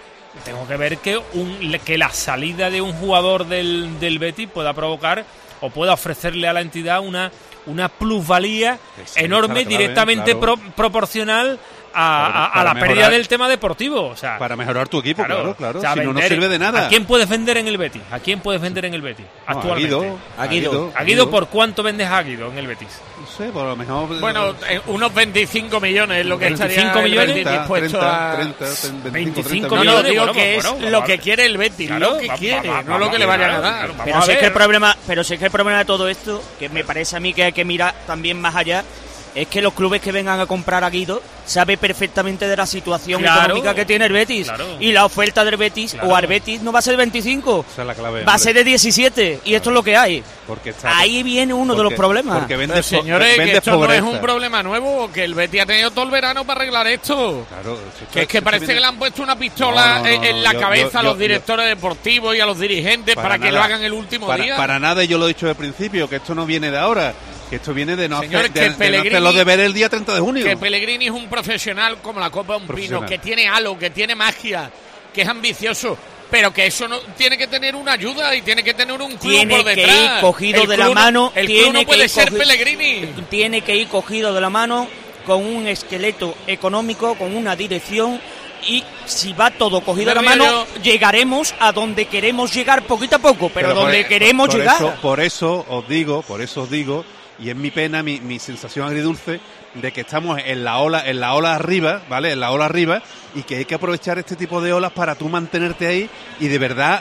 [SPEAKER 2] que la salida de un jugador del Betis pueda provocar o pueda ofrecerle a la entidad una plusvalía enorme, directamente proporcional a la pérdida del tema deportivo, o sea,
[SPEAKER 4] para mejorar tu equipo, claro. O sea, si no sirve de nada.
[SPEAKER 2] ¿A quién puedes vender en el Betis? Actualmente.
[SPEAKER 4] A
[SPEAKER 2] Guido, ¿por cuánto vendes a Guido en el Betis?
[SPEAKER 4] No sé, por lo mejor.
[SPEAKER 3] Bueno, unos 25 millones es lo que estaría el Betis dispuesto a.
[SPEAKER 2] 25 millones.
[SPEAKER 3] No, digo que es lo que quiere el Betis, lo que quiere, no lo que le vayan a dar.
[SPEAKER 5] Pero si es que el problema de todo esto, que me parece a mí que hay que mirar también más allá, es que los clubes que vengan a comprar a Guido saben perfectamente de la situación económica que tiene el Betis. Y la oferta del Betis o al Betis no va a ser 25,
[SPEAKER 4] esa es la clave,
[SPEAKER 5] va a ser de 17. Y esto es lo que hay. Ahí viene uno de los problemas.
[SPEAKER 3] Pero señores, que esto no es un problema nuevo, que el Betis ha tenido todo el verano para arreglar esto. Es que parece que le han puesto una pistola en la cabeza a los directores deportivos y a los dirigentes para que lo hagan el último día.
[SPEAKER 4] Para nada, yo lo he dicho al principio, que esto no viene de ahora. Que esto viene de no hacer los deberes el día 30 de junio.
[SPEAKER 3] Que Pellegrini es un profesional como la copa de un pino, que tiene halo, que tiene magia, que es ambicioso, pero que eso no tiene que tener una ayuda y tiene que tener un club por detrás.
[SPEAKER 5] Tiene que ir cogido de la mano.
[SPEAKER 3] El club no puede ser Pellegrini.
[SPEAKER 5] Tiene que ir cogido de la mano con un esqueleto económico, con una dirección. Y si va todo cogido de la mano, llegaremos a donde queremos llegar poquito a poco, pero donde queremos llegar.
[SPEAKER 4] Por eso os digo, y es mi pena, mi sensación agridulce, de que estamos en la ola arriba, ¿vale? En la ola arriba, y que hay que aprovechar este tipo de olas para tú mantenerte ahí y de verdad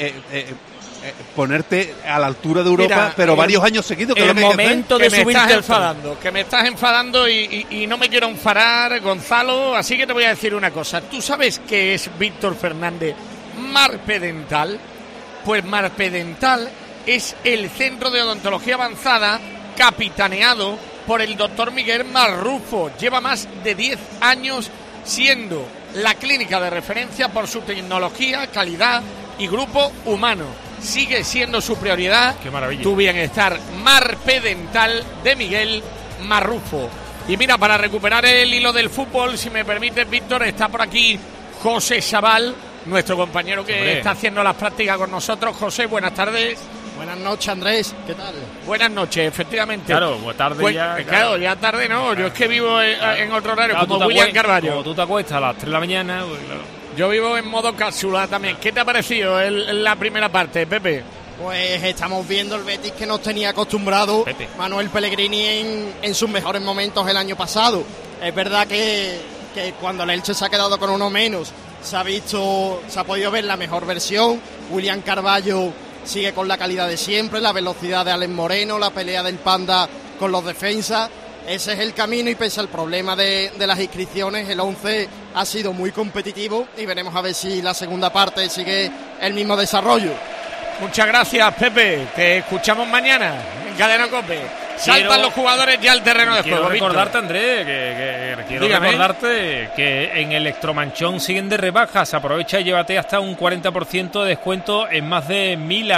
[SPEAKER 4] ponerte a la altura de Europa, pero varios años seguidos.
[SPEAKER 3] Que el momento de que me estás enfadando y no me quiero enfadar, Gonzalo, así que te voy a decir una cosa. ¿Tú sabes qué es Víctor Fernández Marpedental? Pues Marpedental es el centro de odontología avanzada capitaneado por el doctor Miguel Marrufo. Lleva más de 10 años siendo la clínica de referencia por su tecnología, calidad y grupo humano. Sigue siendo su prioridad.
[SPEAKER 2] Qué maravilla.
[SPEAKER 3] Tu bienestar. Marpedental de Miguel Marrufo. Y mira, para recuperar el hilo del fútbol, si me permites, Víctor, está por aquí José Sabal, nuestro compañero que está haciendo las prácticas con nosotros. José, buenas tardes.
[SPEAKER 11] Buenas noches, Andrés. ¿Qué tal?
[SPEAKER 3] Buenas noches, efectivamente.
[SPEAKER 2] Claro, tarde ya.
[SPEAKER 3] Claro, ya tarde no. Yo es que vivo en otro horario, como William Carvalho.
[SPEAKER 2] Como tú te acuestas a las 3 de la mañana, pues, claro.
[SPEAKER 3] Yo vivo en modo cápsula también. ¿Qué te ha parecido la primera parte, Pepe?
[SPEAKER 11] Pues estamos viendo el Betis que nos tenía acostumbrado Manuel Pellegrini en sus mejores momentos el año pasado. Es verdad que cuando el Elche se ha quedado con uno menos, se ha podido ver la mejor versión. William Carballo sigue con la calidad de siempre, la velocidad de Alex Moreno, la pelea del Panda con los defensas. Ese es el camino, y pese al problema de las inscripciones, el 11 ha sido muy competitivo y veremos a ver si la segunda parte sigue el mismo desarrollo.
[SPEAKER 3] Muchas gracias, Pepe. Te escuchamos mañana en Cadena COPE. Saltan los jugadores ya al terreno de juego.
[SPEAKER 2] Quiero recordarte, Andrés, recordarte que en Electromanchón siguen de rebajas. Aprovecha y llévate hasta un 40% de descuento en más de 1000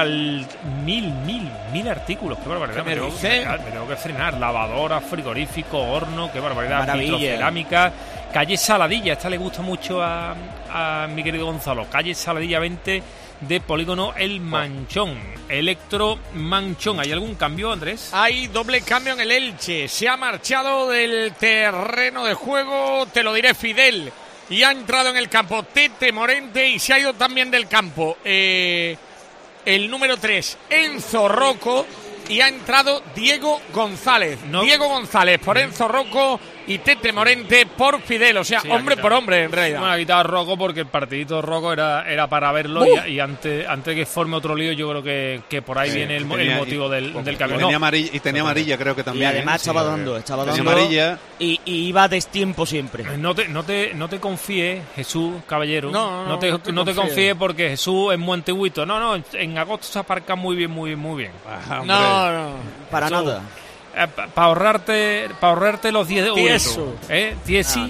[SPEAKER 2] artículos. Qué barbaridad. Me tengo que frenar. Lavadora, frigorífico, horno, qué barbaridad. Vitrocerámica. Calle Saladilla, esta le gusta mucho a mi querido Gonzalo. Calle Saladilla 20 de Polígono El Manchón. Electro Manchón. ¿Hay algún cambio, Andrés?
[SPEAKER 3] Hay doble cambio en el Elche. Se ha marchado del terreno de juego, te lo diré, Fidel, y ha entrado en el campo Tete Morente, y se ha ido también del campo el número 3, Enzo Rocco, y ha entrado Diego González. Diego González por Enzo Rocco y Tete Morente por Fidel, o sea, sí, hombre por hombre en realidad.
[SPEAKER 2] Bueno, ha quitado a Rocco porque el partidito de Rocco era para verlo, y antes que forme otro lío, yo creo que por ahí viene el motivo del cambio.
[SPEAKER 4] Tenía amarilla, creo que también.
[SPEAKER 5] Y además estaba dando
[SPEAKER 4] amarilla.
[SPEAKER 5] Y iba a destiempo siempre.
[SPEAKER 2] No te confíes, Jesús Caballero. No te confíes, porque Jesús es muy antiguito. No, en agosto se aparca muy bien.
[SPEAKER 5] No, para
[SPEAKER 2] Jesús,
[SPEAKER 5] nada.
[SPEAKER 2] Para ahorrarte los 10 euros. Jesús.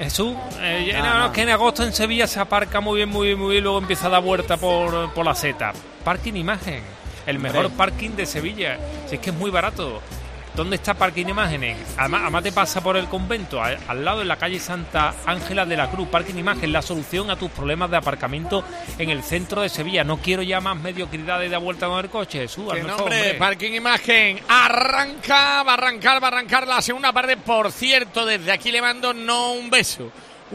[SPEAKER 2] Que en agosto en Sevilla se aparca muy bien, luego empieza a dar vuelta por la seta. Parking Imagen, el mejor parking de Sevilla. Si es que es muy barato. ¿Dónde está Parking Imágenes? Además te pasa por el convento, al lado, en la calle Santa Ángela de la Cruz. Parking Imagen, la solución a tus problemas de aparcamiento en el centro de Sevilla. No quiero ya más mediocridades de vuelta con el coche, Jesús.
[SPEAKER 3] ¡Qué nombre! Parking Imagen va a arrancar la segunda parte. Por cierto, desde aquí le mando un beso,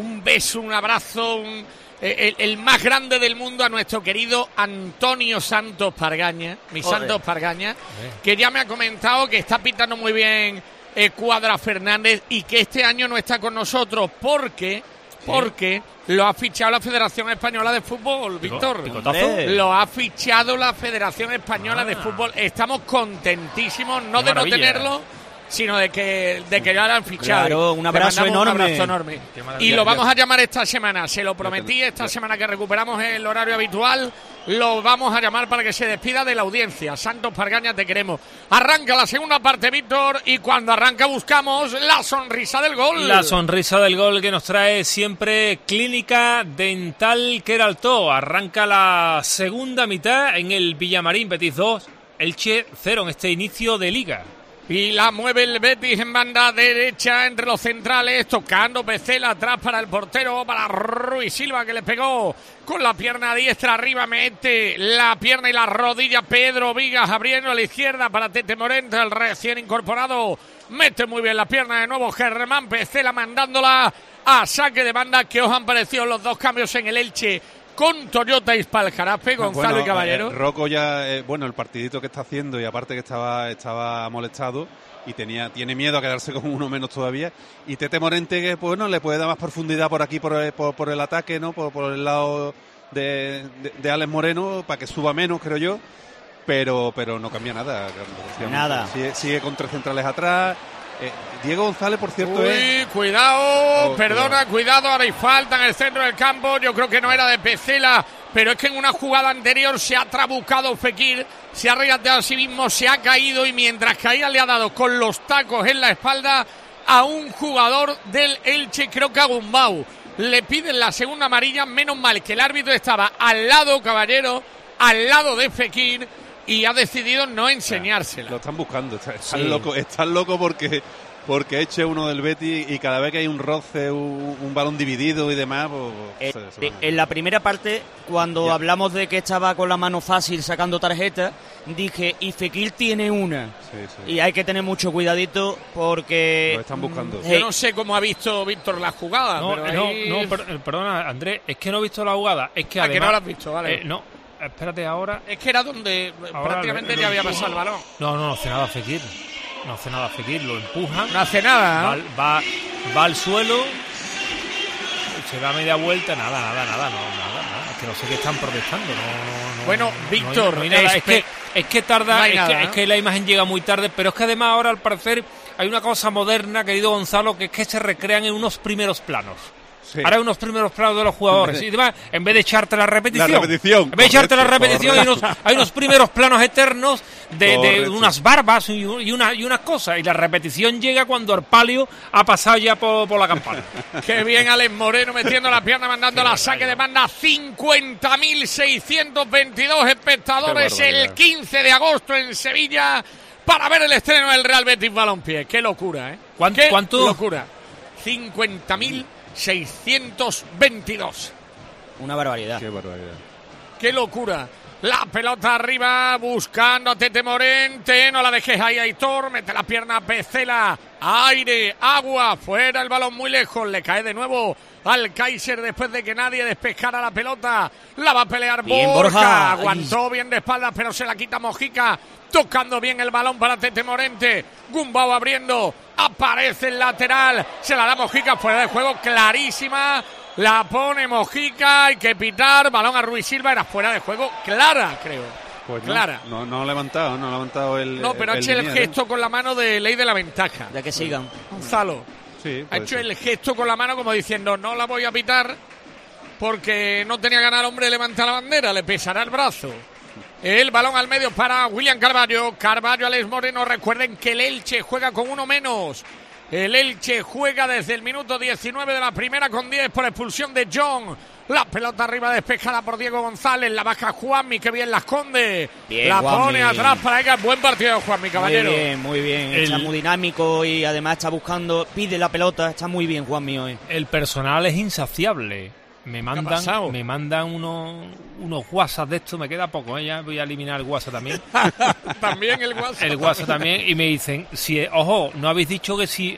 [SPEAKER 3] un abrazo, el más grande del mundo a nuestro querido Antonio Santos Pargaña, Santos Pargaña, que ya me ha comentado que está pitando muy bien Cuadra Fernández, y que este año no está con nosotros porque lo ha fichado la Federación Española de Fútbol, Víctor. Lo ha fichado la Federación Española de Fútbol. Estamos contentísimos, no de no tenerlo, sino de que ya lo han fichado.
[SPEAKER 5] Claro, un abrazo
[SPEAKER 3] enorme. Y lo vamos a llamar esta semana, se lo prometí, esta semana que recuperamos el horario habitual, lo vamos a llamar para que se despida de la audiencia. Santos Pargaña, te queremos. Arranca la segunda parte, Víctor, y cuando arranca buscamos la sonrisa del gol.
[SPEAKER 2] La sonrisa del gol que nos trae siempre Clínica Dental Queraltó. Arranca la segunda mitad en el Villamarín. Betis 2, Elche 0 en este inicio de liga.
[SPEAKER 3] Y la mueve el Betis en banda derecha entre los centrales, tocando Pecela atrás para el portero, para Ruiz Silva, que le pegó con la pierna diestra arriba, mete la pierna y la rodilla Pedro Vigas, abriendo a la izquierda para Tete Morente, el recién incorporado, mete muy bien la pierna de nuevo Germán Pecela, mandándola a saque de banda. ¿Qué os han parecido los dos cambios en el Elche con Toyota y Spaljarafe, Gonzalo y Caballero?
[SPEAKER 4] Rocco ya, el partidito que está haciendo, y aparte que estaba molestado y tiene miedo a quedarse con uno menos todavía, y Tete Morente, que le puede dar más profundidad por aquí, por el ataque, ¿no? Por el lado de Alex Moreno, para que suba menos, creo yo, pero no cambia nada. Sigue con tres centrales atrás. Diego González, por cierto,
[SPEAKER 3] cuidado, cuidado, ahora hay falta en el centro del campo. Yo creo que no era de Pecela, pero es que en una jugada anterior se ha trabucado Fekir, se ha regateado a sí mismo, se ha caído, y mientras caía le ha dado con los tacos en la espalda a un jugador del Elche, creo que a Gumbau. Le piden la segunda amarilla, menos mal que el árbitro estaba al lado, Caballero, al lado de Fekir, y ha decidido no enseñársela.
[SPEAKER 4] Lo están buscando, están loco porque porque eche uno del Betis y cada vez que hay un roce, un balón dividido y demás, pues
[SPEAKER 5] en la primera parte, cuando hablamos de que estaba con la mano fácil sacando tarjetas, dije, y Fekir tiene una.
[SPEAKER 4] Sí.
[SPEAKER 5] Y hay que tener mucho cuidadito porque...
[SPEAKER 4] Lo están buscando.
[SPEAKER 3] Yo no sé cómo ha visto Víctor la jugada.
[SPEAKER 2] Perdona, Andrés, es que no he visto la jugada. Es que además,
[SPEAKER 3] que no la has visto, vale.
[SPEAKER 2] No, espérate ahora.
[SPEAKER 3] Es que era donde prácticamente ya había pasado el balón.
[SPEAKER 2] No hace nada Fekir. No hace nada Fekir, lo empujan.
[SPEAKER 3] No hace nada.
[SPEAKER 2] Va al suelo, se da media vuelta, nada. Es que no sé qué están protestando. No,
[SPEAKER 3] bueno, Víctor,
[SPEAKER 2] no hay nada. Es que tarda, es que la imagen llega muy tarde, pero es que además ahora al parecer hay una cosa moderna, querido Gonzalo, que es que se recrean en unos primeros planos. Sí. Ahora hay unos primeros planos de los jugadores y demás, en vez de echarte la repetición. En vez de echarte la repetición hay unos primeros planos eternos de unas barbas y unas cosas. Y la repetición llega cuando Arpalio ha pasado ya por la campana.
[SPEAKER 3] Qué bien Alex Moreno metiendo la pierna, mandando la saque de banda. 50.622 espectadores el 15 de agosto en Sevilla para ver el estreno del Real Betis Balompié. Qué locura, ¿eh?
[SPEAKER 2] ¿Cuánto?
[SPEAKER 3] Qué locura. 50.622.
[SPEAKER 5] Una barbaridad.
[SPEAKER 4] Qué barbaridad.
[SPEAKER 3] Qué locura. La pelota arriba, buscando a Tete Morente. No la dejes ahí, Aitor. Mete la pierna a Pecela. Aire, agua. Fuera el balón muy lejos. Le cae de nuevo al Kaiser después de que nadie despejara la pelota. La va a pelear Borja. Aguantó bien de espaldas, pero se la quita Mojica. Tocando bien el balón para Tete Morente. Gumbau abriendo. Aparece el lateral. Se la da Mojica fuera de juego. Clarísima. La pone Mojica. Hay que pitar. Balón a Ruiz Silva. Era fuera de juego. Clara, creo.
[SPEAKER 4] Pues
[SPEAKER 3] clara.
[SPEAKER 4] No ha levantado el...
[SPEAKER 3] No, pero ha hecho el gesto con la mano de ley de la ventaja.
[SPEAKER 5] Ya que sigan.
[SPEAKER 3] Gonzalo.
[SPEAKER 4] Sí,
[SPEAKER 3] ha hecho el gesto con la mano como diciendo no la voy a pitar porque no tenía ganas el hombre de levantar la bandera. Le pesará el brazo. El balón al medio para William Carvalho. Carvalho, Alex Moreno. Recuerden que el Elche juega con uno menos. El Elche juega desde el minuto 19 de la primera con 10 por expulsión de John. La pelota arriba despejada por Diego González. La baja Juanmi, que bien la esconde. Bien, la
[SPEAKER 5] Juanmi.
[SPEAKER 3] Pone atrás para Edgar. Buen partido de Juanmi, caballero.
[SPEAKER 5] Muy bien. Está muy dinámico y además está buscando, pide la pelota. Está muy bien Juanmi hoy.
[SPEAKER 2] El personal es insaciable. Me mandan unos WhatsApp de esto, me queda poco, ya voy a eliminar el WhatsApp también.
[SPEAKER 3] También el WhatsApp.
[SPEAKER 2] El WhatsApp también, y me dicen, no habéis dicho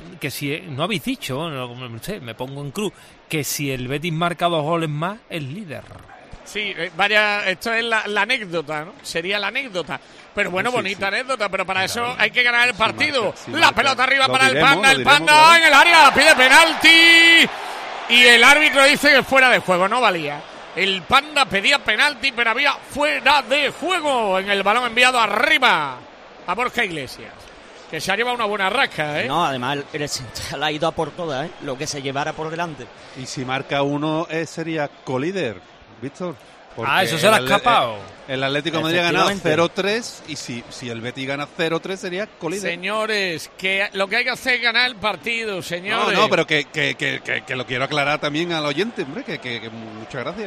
[SPEAKER 2] no habéis dicho, no sé, me pongo en cruz, que si el Betis marca 2 goles más, es líder.
[SPEAKER 3] Sí, esto es la anécdota, ¿no? Sería la anécdota. Pero bueno, bonita anécdota, pero para eso hay que ganar el partido. La pelota arriba para el Panda, en el área, pide penalti. Y el árbitro dice que fuera de juego, no valía. El Panda pedía penalti, pero había fuera de juego en el balón enviado arriba a Borja Iglesias, que se ha llevado una buena rasca, ¿eh?
[SPEAKER 5] No, además el Central ha ido a por todas, ¿eh? Lo que se llevara por delante.
[SPEAKER 4] Y si marca uno, sería colíder, Víctor.
[SPEAKER 2] Eso se le ha escapado.
[SPEAKER 4] El Atlético de Madrid ha ganado 0-3 y si el Betis gana 0-3 sería colíder.
[SPEAKER 3] Señores, que lo que hay que hacer es ganar el partido, señores.
[SPEAKER 4] No, pero que lo quiero aclarar también al oyente, hombre, que muchas gracias.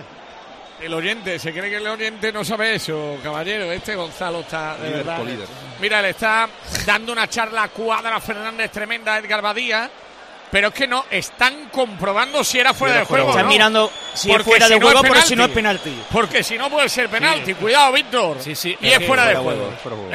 [SPEAKER 3] El oyente, se cree que el oyente no sabe eso, caballero. Gonzalo está de verdad.
[SPEAKER 4] Colíder.
[SPEAKER 3] Mira, le está dando una charla a Cuadra Fernández tremenda a Edgar Badía. Pero es que no, están comprobando si era fuera de juego.
[SPEAKER 5] Están mirando si es fuera de juego, pero si no es penalti.
[SPEAKER 3] Porque si no puede ser penalti. Sí. Cuidado, Víctor.
[SPEAKER 2] Sí.
[SPEAKER 3] Y es fuera de juego.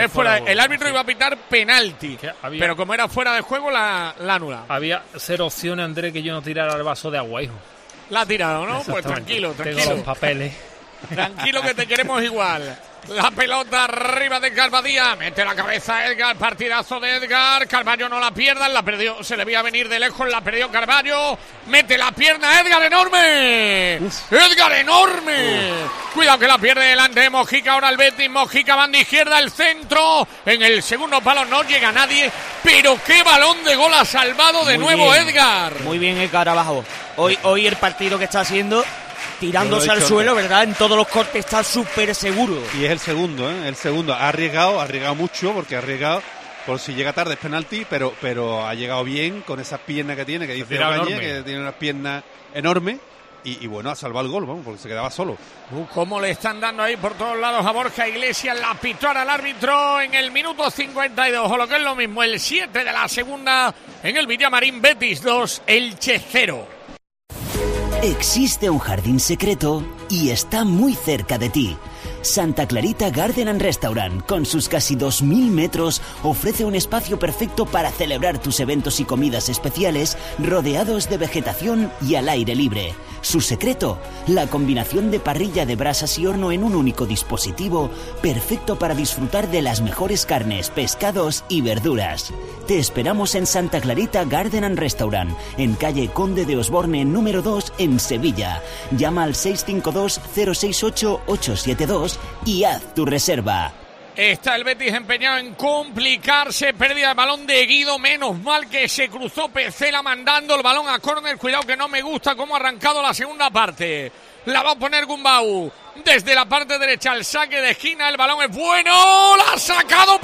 [SPEAKER 3] El árbitro iba a pitar penalti. Pero como era fuera de juego, la anula.
[SPEAKER 2] Había 0 opciones, Andrés, que yo no tirara el vaso de agua, hijo.
[SPEAKER 3] La ha tirado, ¿no? Pues tranquilo.
[SPEAKER 2] Tengo los papeles.
[SPEAKER 3] Tranquilo, que te queremos igual. La pelota arriba de Edgar Badía. Mete la cabeza Edgar. Partidazo de Edgar. Carvalho no la pierdan. La perdió. Se le veía venir de lejos. La perdió Carvalho. Mete la pierna Edgar. ¡Enorme! Edgar enorme. Cuidado que la pierde delante de Mojica. Ahora el Betis. Mojica, banda izquierda. El centro. En el segundo palo no llega nadie. Pero qué balón de gol ha salvado de nuevo Edgar.
[SPEAKER 5] Muy bien Edgar abajo. Hoy el partido que está haciendo, tirándose al suelo, ¿verdad? En todos los cortes está súper seguro.
[SPEAKER 4] Y es el segundo, ¿eh? El segundo. Ha arriesgado mucho, porque ha arriesgado por si llega tarde es penalti, pero ha llegado bien con esas piernas que tiene, que dice Ocañé, que tiene unas piernas enormes. y bueno, ha salvado el gol, vamos, porque se quedaba solo.
[SPEAKER 3] Cómo le están dando ahí por todos lados a Borja Iglesias, la pitó al árbitro en el minuto 52, o lo que es lo mismo, el 7 de la segunda, en el Villamarín. Betis 2, Elche 0.
[SPEAKER 18] Existe un jardín secreto y está muy cerca de ti. Santa Clarita Garden and Restaurant, con sus casi 2000 metros, ofrece un espacio perfecto para celebrar tus eventos y comidas especiales rodeados de vegetación y al aire libre. Su secreto, la combinación de parrilla de brasas y horno en un único dispositivo, perfecto para disfrutar de las mejores carnes, pescados y verduras. Te esperamos en Santa Clarita Garden and Restaurant, en calle Conde de Osborne número 2 en Sevilla. Llama al 652-068-872 y haz tu reserva.
[SPEAKER 3] Está el Betis empeñado en complicarse, pérdida de balón de Guido, menos mal que se cruzó Pecela mandando el balón a córner. Cuidado que no me gusta cómo ha arrancado la segunda parte. La va a poner Gumbau desde la parte derecha, el saque de esquina, el balón es bueno, la ha sacado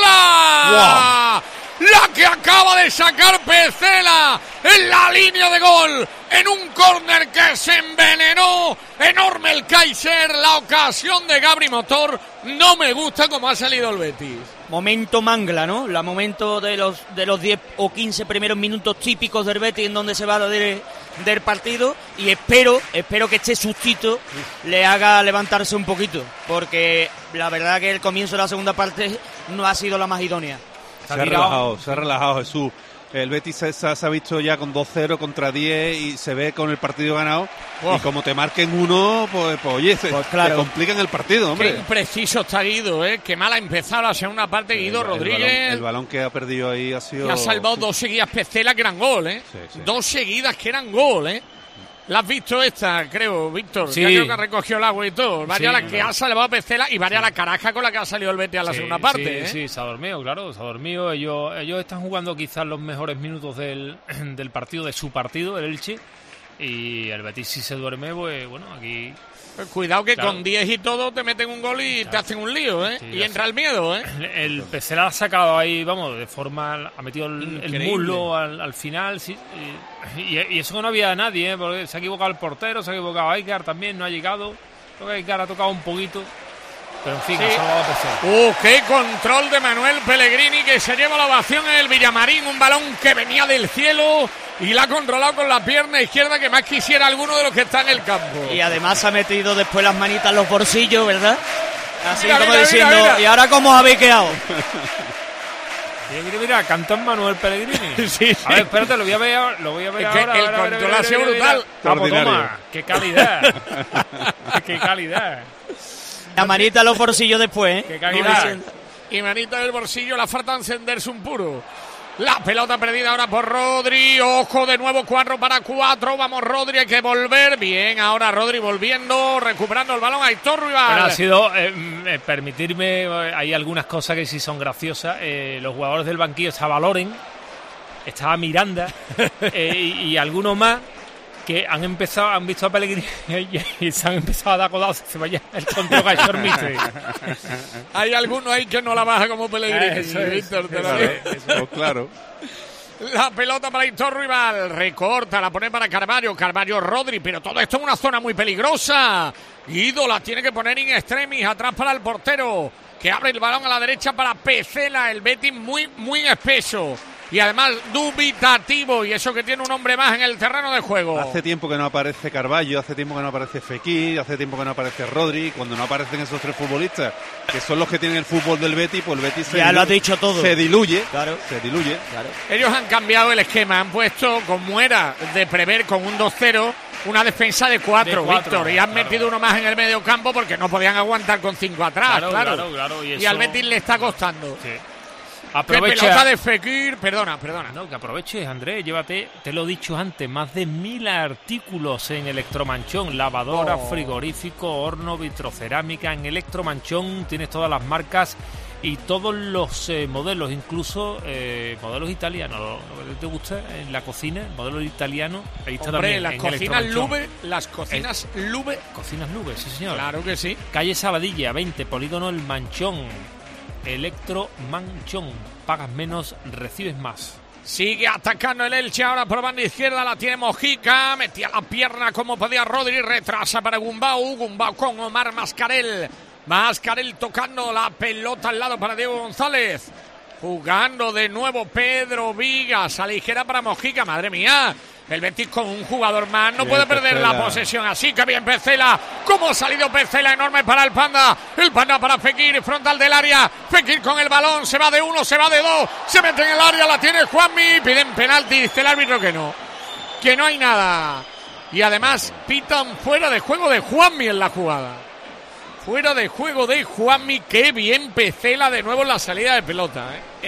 [SPEAKER 3] Pecela. ¡Wow! La que acaba de sacar Pecela en la línea de gol, en un córner que se envenenó. Enorme el Kaiser, la ocasión de Gabri Motor. No me gusta cómo ha salido el Betis.
[SPEAKER 5] Momento mangla, ¿no? La momento de los 10 o 15 primeros minutos típicos del Betis, en donde se va del partido, y espero que este sustito le haga levantarse un poquito, porque la verdad que el comienzo de la segunda parte no ha sido la más idónea.
[SPEAKER 4] Se ha relajado Jesús. El Betis se ha visto ya con 2-0 contra 10 y se ve con el partido ganado. Y como te marquen uno, pues oye, claro, te complican el partido, hombre.
[SPEAKER 3] Qué impreciso está Guido, ¿eh? Qué mal ha empezado la segunda parte Guido Rodríguez.
[SPEAKER 4] El balón que ha perdido ahí ha sido...
[SPEAKER 3] Y ha salvado dos seguidas Pecela que eran gol, ¿eh? Sí. Dos seguidas que eran gol, ¿eh? ¿La has visto esta, creo, Víctor?
[SPEAKER 2] Sí.
[SPEAKER 3] Ya creo que ha recogido el agua y todo. Vaya la que ha salvado a Pecela y vaya la caraja con la que ha salido el Betis a la segunda parte.
[SPEAKER 2] Sí, se ha dormido, claro, se ha dormido. Ellos están jugando quizás los mejores minutos del partido, de su partido, el Elche. Y el Betis, si se duerme, pues bueno, aquí...
[SPEAKER 3] Cuidado que con 10 y todo te meten un gol y te hacen un lío, ¿eh? Sí, y entra el miedo, ¿eh?
[SPEAKER 2] El Pecela ha sacado ahí, vamos, de forma... Ha metido el muslo al final, sí, y eso que no había nadie, ¿eh? Porque se ha equivocado el portero, se ha equivocado Aikar también, no ha llegado. Creo que Aikar ha tocado un poquito, pero en fin, ha salvado a Pecela.
[SPEAKER 3] ¡Qué control de Manuel Pellegrini, que se lleva la ovación en el Villamarín! Un balón que venía del cielo y la ha controlado con la pierna izquierda, que más quisiera alguno de los que está en el campo.
[SPEAKER 5] Y además ha metido después las manitas en los bolsillos, ¿verdad? Así como diciendo, mira. ¿Y ahora cómo os habéis quedado?
[SPEAKER 2] Mira, cantó Manuel Pellegrini.
[SPEAKER 3] Sí.
[SPEAKER 2] A ver, espérate, lo voy a ver ahora.
[SPEAKER 3] El control ha sido brutal.
[SPEAKER 2] Toma, qué calidad. Qué calidad.
[SPEAKER 5] La manita en los bolsillos después, ¿eh?
[SPEAKER 2] Qué calidad.
[SPEAKER 3] Y manita en el bolsillo, la falta de encenderse un puro. La pelota perdida ahora por Rodri. Ojo, de nuevo 4-4. Vamos, Rodri, hay que volver. Bien, ahora Rodri volviendo, recuperando el balón. Aitor Rival.
[SPEAKER 2] Bueno, ha sido, permitirme, hay algunas cosas que sí son graciosas. Los jugadores del banquillo, estaba Loren, estaba Miranda y algunos más que han visto a Pellegrini y se han empezado a dar codazos. Se vaya el control que dormiste.
[SPEAKER 3] Hay algunos ahí que no la baja como Pellegrini.
[SPEAKER 4] Eso, claro.
[SPEAKER 3] La pelota para Aitor Rival, recorta, la pone para Carvalho, Rodri, pero todo esto es una zona muy peligrosa. Guido la tiene que poner in extremis, atrás para el portero, que abre el balón a la derecha para Pecela. El Betis muy espeso y además dubitativo, y eso que tiene un hombre más en el terreno de juego.
[SPEAKER 4] Hace tiempo que no aparece Carvalho, hace tiempo que no aparece Fekir, hace tiempo que no aparece Rodri. Cuando no aparecen esos tres futbolistas, que son los que tienen el fútbol del Betis, pues el Betis
[SPEAKER 5] lo has dicho todo.
[SPEAKER 4] Se diluye,
[SPEAKER 5] claro.
[SPEAKER 3] Ellos han cambiado el esquema, han puesto, como era de prever, con un 2-0, una defensa de 4, Víctor, y han metido uno más en el medio campo porque no podían aguantar con 5 atrás, claro.
[SPEAKER 2] Y
[SPEAKER 3] al Betis le está costando.
[SPEAKER 2] Sí.
[SPEAKER 3] Aprovecha. ¡Qué pelota de Fekir! Perdona.
[SPEAKER 2] No, que aproveches, Andrés, llévate, te lo he dicho antes, más de 1000 artículos en Electromanchón, lavadora, frigorífico, horno, vitrocerámica. En Electromanchón tienes todas las marcas y todos los modelos, incluso modelos italianos. ¿Lo que te gusta en la cocina? Modelos italianos. Ahí está.
[SPEAKER 3] Hombre,
[SPEAKER 2] también.
[SPEAKER 3] las cocinas Lube.
[SPEAKER 2] Cocinas Lube, sí señor.
[SPEAKER 3] Claro que sí.
[SPEAKER 2] Calle Sabadilla, 20, Polígono El Manchón. Electromanchón. Pagas menos, recibes más.
[SPEAKER 3] Sigue atacando el Elche ahora por banda izquierda, la tiene Mojica, metía la pierna como podía Rodri, retrasa para Gumbau con Omar Mascarell tocando la pelota al lado para Diego González, jugando de nuevo Pedro Vigas, aligera para Mojica, madre mía. El Betis con un jugador más no puede perder la posesión, así que bien Petzela, cómo ha salido Petzela, enorme para el Panda para Fekir, frontal del área, Fekir con el balón, se va de uno, se va de dos, se mete en el área, la tiene Juanmi, piden penalti, dice el árbitro que no hay nada, y además pitan fuera de juego de Juanmi en la jugada. Fuera de juego de Juanmi, qué bien Petzela de nuevo en la salida de pelota.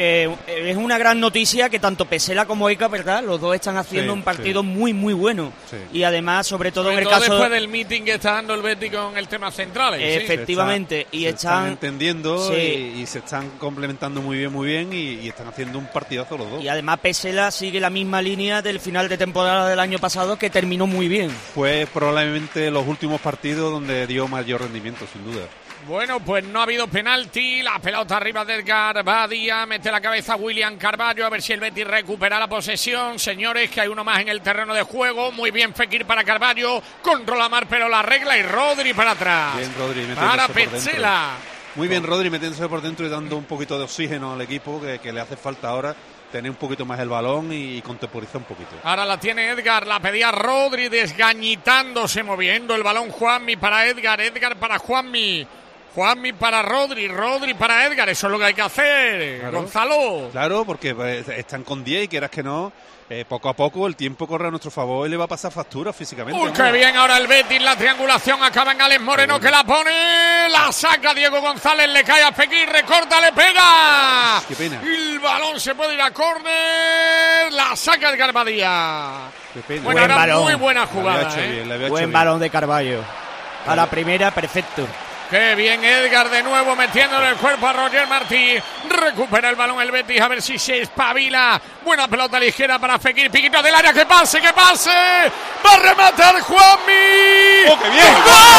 [SPEAKER 5] Es una gran noticia que tanto Petzela como Eka, ¿verdad? Los dos están haciendo un partido muy, muy bueno. Sí. Y además, sobre todo en el caso...
[SPEAKER 3] después del meeting que está dando el Betis con el tema central.
[SPEAKER 5] Efectivamente.
[SPEAKER 4] Se están entendiendo y se están complementando muy bien y están haciendo un partidazo los dos.
[SPEAKER 5] Y además Petzela sigue la misma línea del final de temporada del año pasado, que terminó muy bien.
[SPEAKER 4] Fue probablemente los últimos partidos donde dio mayor rendimiento, sin duda.
[SPEAKER 3] Bueno, pues no ha habido penalti, la pelota arriba de Edgar Badía, mete la cabeza William Carballo, a ver si el Betis recupera la posesión. Señores, que hay uno más en el terreno de juego, muy bien Fekir para Carballo, controla Mar pero la regla, y Rodri para atrás.
[SPEAKER 4] Bien Rodri,
[SPEAKER 3] para Petzela.
[SPEAKER 4] Muy bien Rodri metiéndose por dentro y dando un poquito de oxígeno al equipo, que le hace falta ahora tener un poquito más el balón y contemporizar un poquito.
[SPEAKER 3] Ahora la tiene Edgar, la pedía Rodri, desgañitándose, moviendo el balón Juanmi para Edgar para Juanmi para Rodri para Edgar, eso es lo que hay que hacer, claro. Gonzalo.
[SPEAKER 4] Claro, porque están con 10 y quieras que no, poco a poco el tiempo corre a nuestro favor y le va a pasar factura físicamente.
[SPEAKER 3] ¡Uy, qué bien! Ahora el Betis, la triangulación acaba en Alex Moreno, que la pone, la saca Diego González, le cae a Fekir, recorta, le pega.
[SPEAKER 4] ¡Qué pena!
[SPEAKER 3] El balón se puede ir a córner, la saca Edgar Badía.
[SPEAKER 4] ¡Qué pena!
[SPEAKER 3] Bueno, era muy buena jugada.
[SPEAKER 5] Buen balón de Carballo. A la primera, perfecto.
[SPEAKER 3] Qué bien Edgar de nuevo metiéndole el cuerpo a Roger Martí. Recupera el balón el Betis, a ver si se espabila. Buena pelota ligera para Fekir, piquito del área, que pase. Va a rematar Juanmi.
[SPEAKER 4] ¡Oh, qué bien!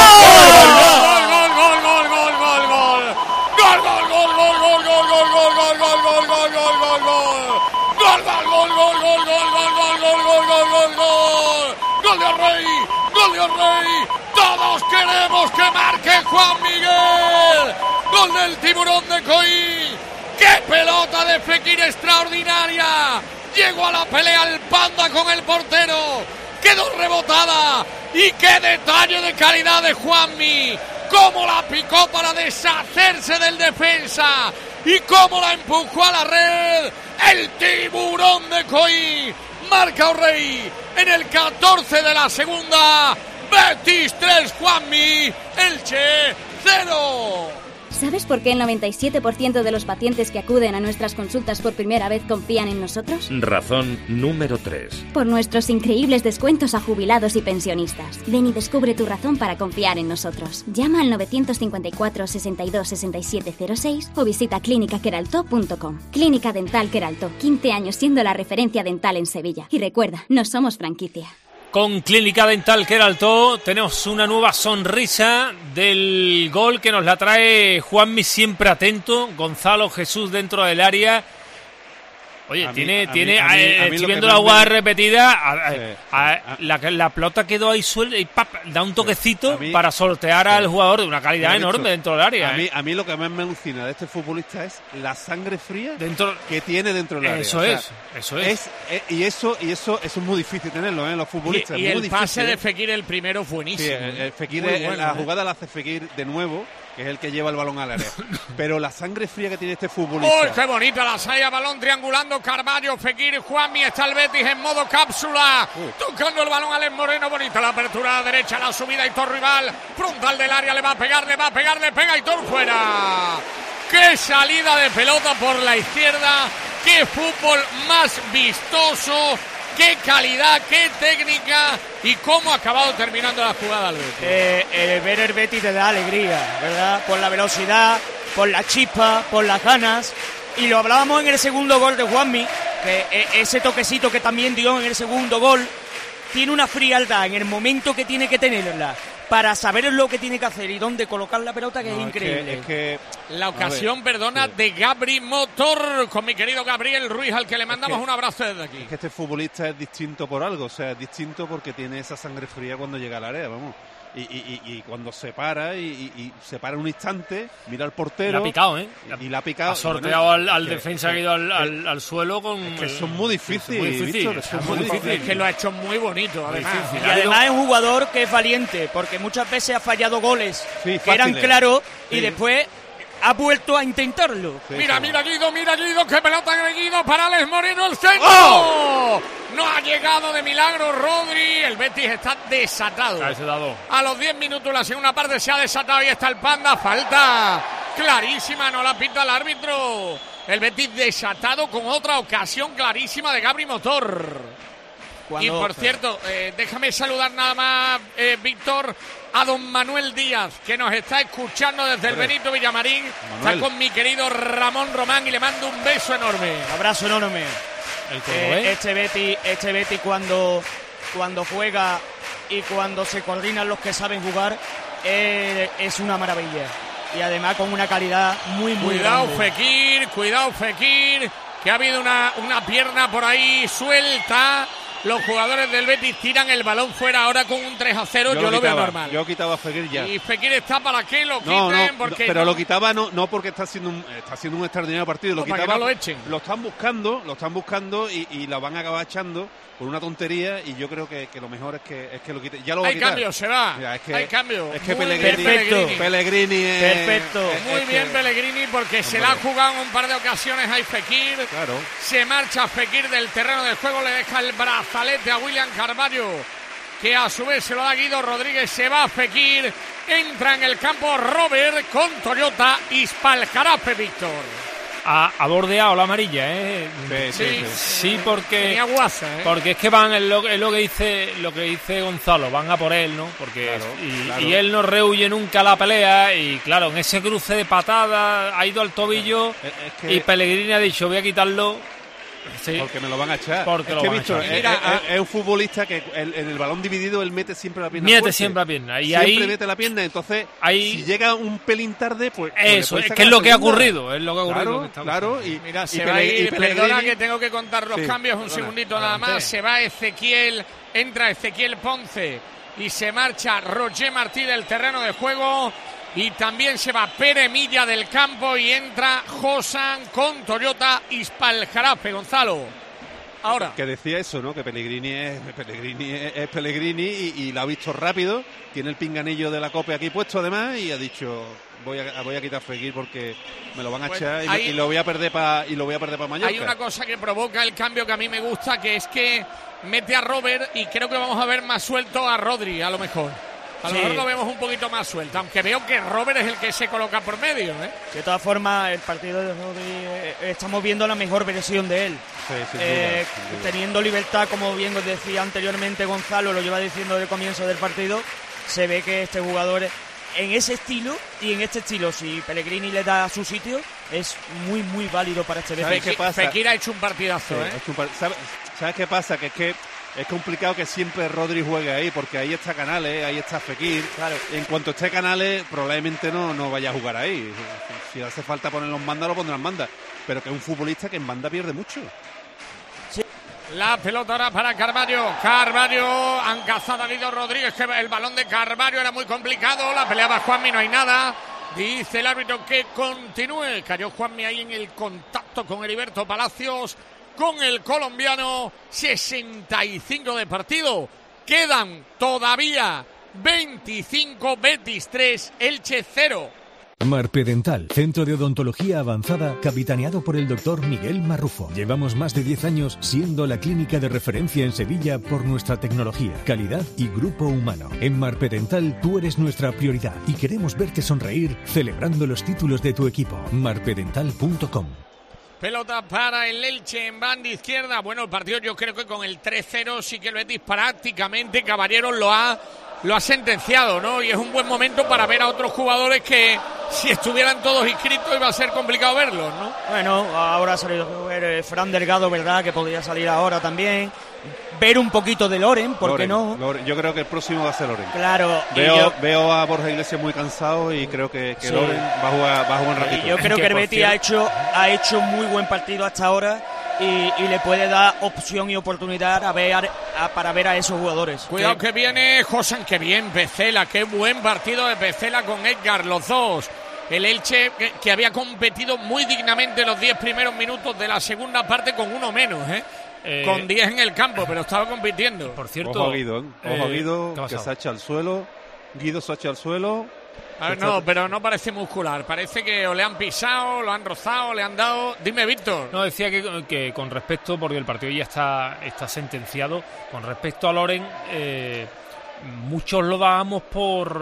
[SPEAKER 3] ¡Gol de Rey! Todos queremos que marque Juan Miguel. Gol del Tiburón de Coí. ¡Qué pelota de Fekir extraordinaria! Llegó a la pelea el Panda con el portero. Quedó rebotada. Y qué detalle de calidad de Juanmi. Cómo la picó para deshacerse del defensa. Y cómo la empujó a la red. El Tiburón de Coí. Marca O'Reilly en el 14 de la segunda. Betis 3, Juanmi, Elche 0.
[SPEAKER 7] ¿Sabes por qué el 97% de los pacientes que acuden a nuestras consultas por primera vez confían en nosotros?
[SPEAKER 8] Razón número 3.
[SPEAKER 7] Por nuestros increíbles descuentos a jubilados y pensionistas. Ven y descubre tu razón para confiar en nosotros. Llama al 954 62 67 06 o visita clínicaqueraltó.com. Clínica Dental Queraltó, 15 años siendo la referencia dental en Sevilla. Y recuerda, no somos franquicia.
[SPEAKER 2] Con Clínica Dental Queraltó tenemos una nueva sonrisa del gol que nos la trae Juanmi, siempre atento. Gonzalo Jesús dentro del área. Oye, estoy viendo la jugada repetida. La pelota quedó ahí suelta y da un toquecito para sortear al jugador de una calidad enorme dentro del área.
[SPEAKER 4] A mí lo que más me alucina de este futbolista es la sangre fría que tiene dentro del área.
[SPEAKER 2] Eso es.
[SPEAKER 4] Y eso es muy difícil tenerlo, los futbolistas.
[SPEAKER 3] Y el pase de Fekir, el primero, buenísimo.
[SPEAKER 4] Sí, Fekir, la jugada la hace Fekir de nuevo, que es el que lleva el balón al área. Pero la sangre fría que tiene este futbolista.
[SPEAKER 3] ¡Uy, qué bonita la salida! Balón triangulando Carballo, Fekir, Juanmi. Está el Betis en modo cápsula. Tocando el balón a Alex Moreno. Bonita la apertura a la derecha, la subida. Hitor rival. Frontal del área. Le va a pegar, le pega Hitor fuera. ¡Qué salida de pelota por la izquierda! ¡Qué fútbol más vistoso! ¡Qué calidad, qué técnica! ¿Y cómo ha acabado terminando la jugada el Betis?
[SPEAKER 5] Ver el Betis te da alegría, ¿verdad? Por la velocidad, por la chispa, por las ganas. Y lo hablábamos en el segundo gol de Juanmi, que ese toquecito que también dio en el segundo gol, tiene una frialdad en el momento que tiene que tenerla. para saber lo que tiene que hacer y dónde colocar la pelota, que es increíble.
[SPEAKER 4] Es que
[SPEAKER 3] la ocasión, de Gabri Motor, con mi querido Gabriel Ruiz, al que le mandamos un abrazo desde aquí.
[SPEAKER 4] Es que este futbolista es distinto por algo, o sea, es distinto porque tiene esa sangre fría cuando llega al área, vamos. Y cuando se para y se para un instante, mira al portero.
[SPEAKER 2] La ha picado,
[SPEAKER 4] Y la ha picado.
[SPEAKER 2] Ha sorteado al defensa que ha ido al suelo con.
[SPEAKER 4] Es que son muy difíciles, Víctor,
[SPEAKER 3] es muy difícil. Es que lo ha hecho muy bonito, además.
[SPEAKER 5] Y además es un jugador que es valiente, porque muchas veces ha fallado goles que eran claros y después ha vuelto a intentarlo.
[SPEAKER 3] Mira Guido, qué pelota de Guido para Alex Moreno, el centro.
[SPEAKER 2] ¡Oh!
[SPEAKER 3] No ha llegado de milagro Rodri, el Betis está desatado. A los 10 minutos la segunda parte se ha desatado y está el Panda, falta clarísima, no la pita el árbitro. El Betis desatado con otra ocasión clarísima de Gabri Motor. Y por cierto, déjame saludar nada más, Víctor, a don Manuel Díaz, que nos está escuchando desde el Benito Villamarín. Está con mi querido Ramón Román y le mando un beso enorme.
[SPEAKER 5] Un abrazo enorme. Este Betis cuando juega y cuando se coordinan los que saben jugar, es una maravilla. Y además con una calidad muy grande.
[SPEAKER 3] Cuidado Fekir, que ha habido una pierna por ahí suelta. Los jugadores del Betis tiran el balón fuera ahora con un 3-0. Yo lo veo normal.
[SPEAKER 4] Yo quitaba a Fekir ya.
[SPEAKER 3] Y Fekir está para que lo quiten.
[SPEAKER 4] Pero lo quitaba no porque está haciendo un extraordinario partido. Lo quitaba,
[SPEAKER 3] para que no lo echen.
[SPEAKER 4] Lo están buscando y la van a acabar echando por una tontería. Y yo creo que lo mejor es que lo quite. Ya lo va a quitar.
[SPEAKER 3] Hay cambio, se va. Hay cambio.
[SPEAKER 4] Es que Pellegrini es
[SPEAKER 3] perfecto. Muy bien Pellegrini, porque se la ha jugado en un par de ocasiones a Fekir.
[SPEAKER 4] Claro.
[SPEAKER 3] Se marcha Fekir del terreno de juego, le deja el brazalete a William Carvalho, que a su vez se lo da Guido Rodríguez. Se va Fekir, entra en el campo Robert con Toyota Ispalcarape, Víctor.
[SPEAKER 2] Ha bordeado la amarilla, Sí, porque
[SPEAKER 3] tenía guasa,
[SPEAKER 2] porque es que van, es lo que dice Gonzalo, van a por él, ¿no? Porque y él no rehuye nunca la pelea, y claro, en ese cruce de patadas ha ido al tobillo, y Pellegrini ha dicho, voy a quitarlo. Sí.
[SPEAKER 4] Porque me lo van a echar. Víctor, es un futbolista que en el balón dividido él mete siempre la pierna. Siempre mete la pierna, entonces si llega un pelín tarde, pues
[SPEAKER 2] eso, es que es lo que ha ocurrido.
[SPEAKER 4] Claro.
[SPEAKER 3] Y mira, se va a ir, perdona que tengo que contar los cambios un segundito nada más. Se va Ezequiel, entra Ezequiel Ponce y se marcha Roger Martí del terreno de juego. Y también se va Pere Milla del campo y entra Josan con Toyota Ispalcarape, Gonzalo. Ahora.
[SPEAKER 4] Que decía eso, ¿no? Que Pellegrini es Pellegrini y la ha visto rápido. Tiene el pinganillo de la Copa aquí puesto además y ha dicho, voy a quitar Fekir porque me lo van a echar y lo voy a perder para Mallorca.
[SPEAKER 3] Hay una cosa que provoca el cambio que a mí me gusta, que es que mete a Robert y creo que vamos a ver más suelto a Rodri, a lo mejor. A lo mejor lo vemos un poquito más suelto, aunque veo que Robert es el que se coloca por medio,
[SPEAKER 5] De todas formas, el partido de Rodri, estamos viendo la mejor versión de él.
[SPEAKER 4] Sin duda.
[SPEAKER 5] Teniendo libertad, como bien os decía anteriormente Gonzalo, lo lleva diciendo desde el comienzo del partido, se ve que este jugador en ese estilo y en este estilo, si Pellegrini le da su sitio, es muy válido para este
[SPEAKER 4] Betis. ¿Qué pasa?
[SPEAKER 3] Fekir ha hecho un partidazo,
[SPEAKER 4] ¿Sabes qué pasa? Que es complicado que siempre Rodri juegue ahí, porque ahí está Canales, ahí está Fekir.
[SPEAKER 5] Claro.
[SPEAKER 4] En cuanto esté Canales, probablemente no vaya a jugar ahí. Si hace falta poner los mandas, lo pondrán mandas. Pero que es un futbolista que en banda pierde mucho.
[SPEAKER 5] Sí.
[SPEAKER 3] La pelota ahora para Carvalho, han cazado a Guido Rodríguez, que el balón de Carvalho era muy complicado. La peleaba Juanmi, no hay nada. Dice el árbitro que continúe. Cayó Juanmi ahí en el contacto con Heriberto Palacios. Con el colombiano, 65 de partido. Quedan todavía 25, Betis 3, Elche 0.
[SPEAKER 19] Marpedental, centro de odontología avanzada, capitaneado por el doctor Miguel Marrufo. Llevamos más de 10 años siendo la clínica de referencia en Sevilla por nuestra tecnología, calidad y grupo humano. En Marpedental tú eres nuestra prioridad y queremos verte sonreír celebrando los títulos de tu equipo. marpedental.com.
[SPEAKER 3] Pelota para el Elche en banda izquierda. Bueno, el partido yo creo que con el 3-0 sí que el Betis prácticamente, Caballeros, lo ha sentenciado, ¿no? Y es un buen momento para ver a otros jugadores que si estuvieran todos inscritos iba a ser complicado verlos, ¿no?
[SPEAKER 5] Bueno, ahora ha salido Fran Delgado, ¿verdad? Que podría salir ahora también. ver un poquito de Loren, ¿por qué no?
[SPEAKER 4] Loren. Yo creo que el próximo va a ser Loren.
[SPEAKER 5] Claro.
[SPEAKER 4] Veo a Borja Iglesias muy cansado y creo que Loren va a jugar un ratito.
[SPEAKER 5] Y yo creo que el Betis ha hecho muy buen partido hasta ahora y le puede dar opción y oportunidad para ver a esos jugadores.
[SPEAKER 3] Cuidado que viene Josan, que bien, Becela, qué buen partido de Becela con Edgar, los dos. El Elche que había competido muy dignamente los 10 primeros minutos de la segunda parte con uno menos, con 10 en el campo, pero estaba compitiendo.
[SPEAKER 2] Por cierto,
[SPEAKER 4] ojo a Guido, que se echa al suelo. Guido se echa al suelo.
[SPEAKER 3] No, pero no parece muscular. Parece que o le han pisado, lo han rozado, le han dado. Dime, Víctor.
[SPEAKER 2] No, decía que con respecto, porque el partido ya está sentenciado, con respecto a Loren, muchos lo dábamos por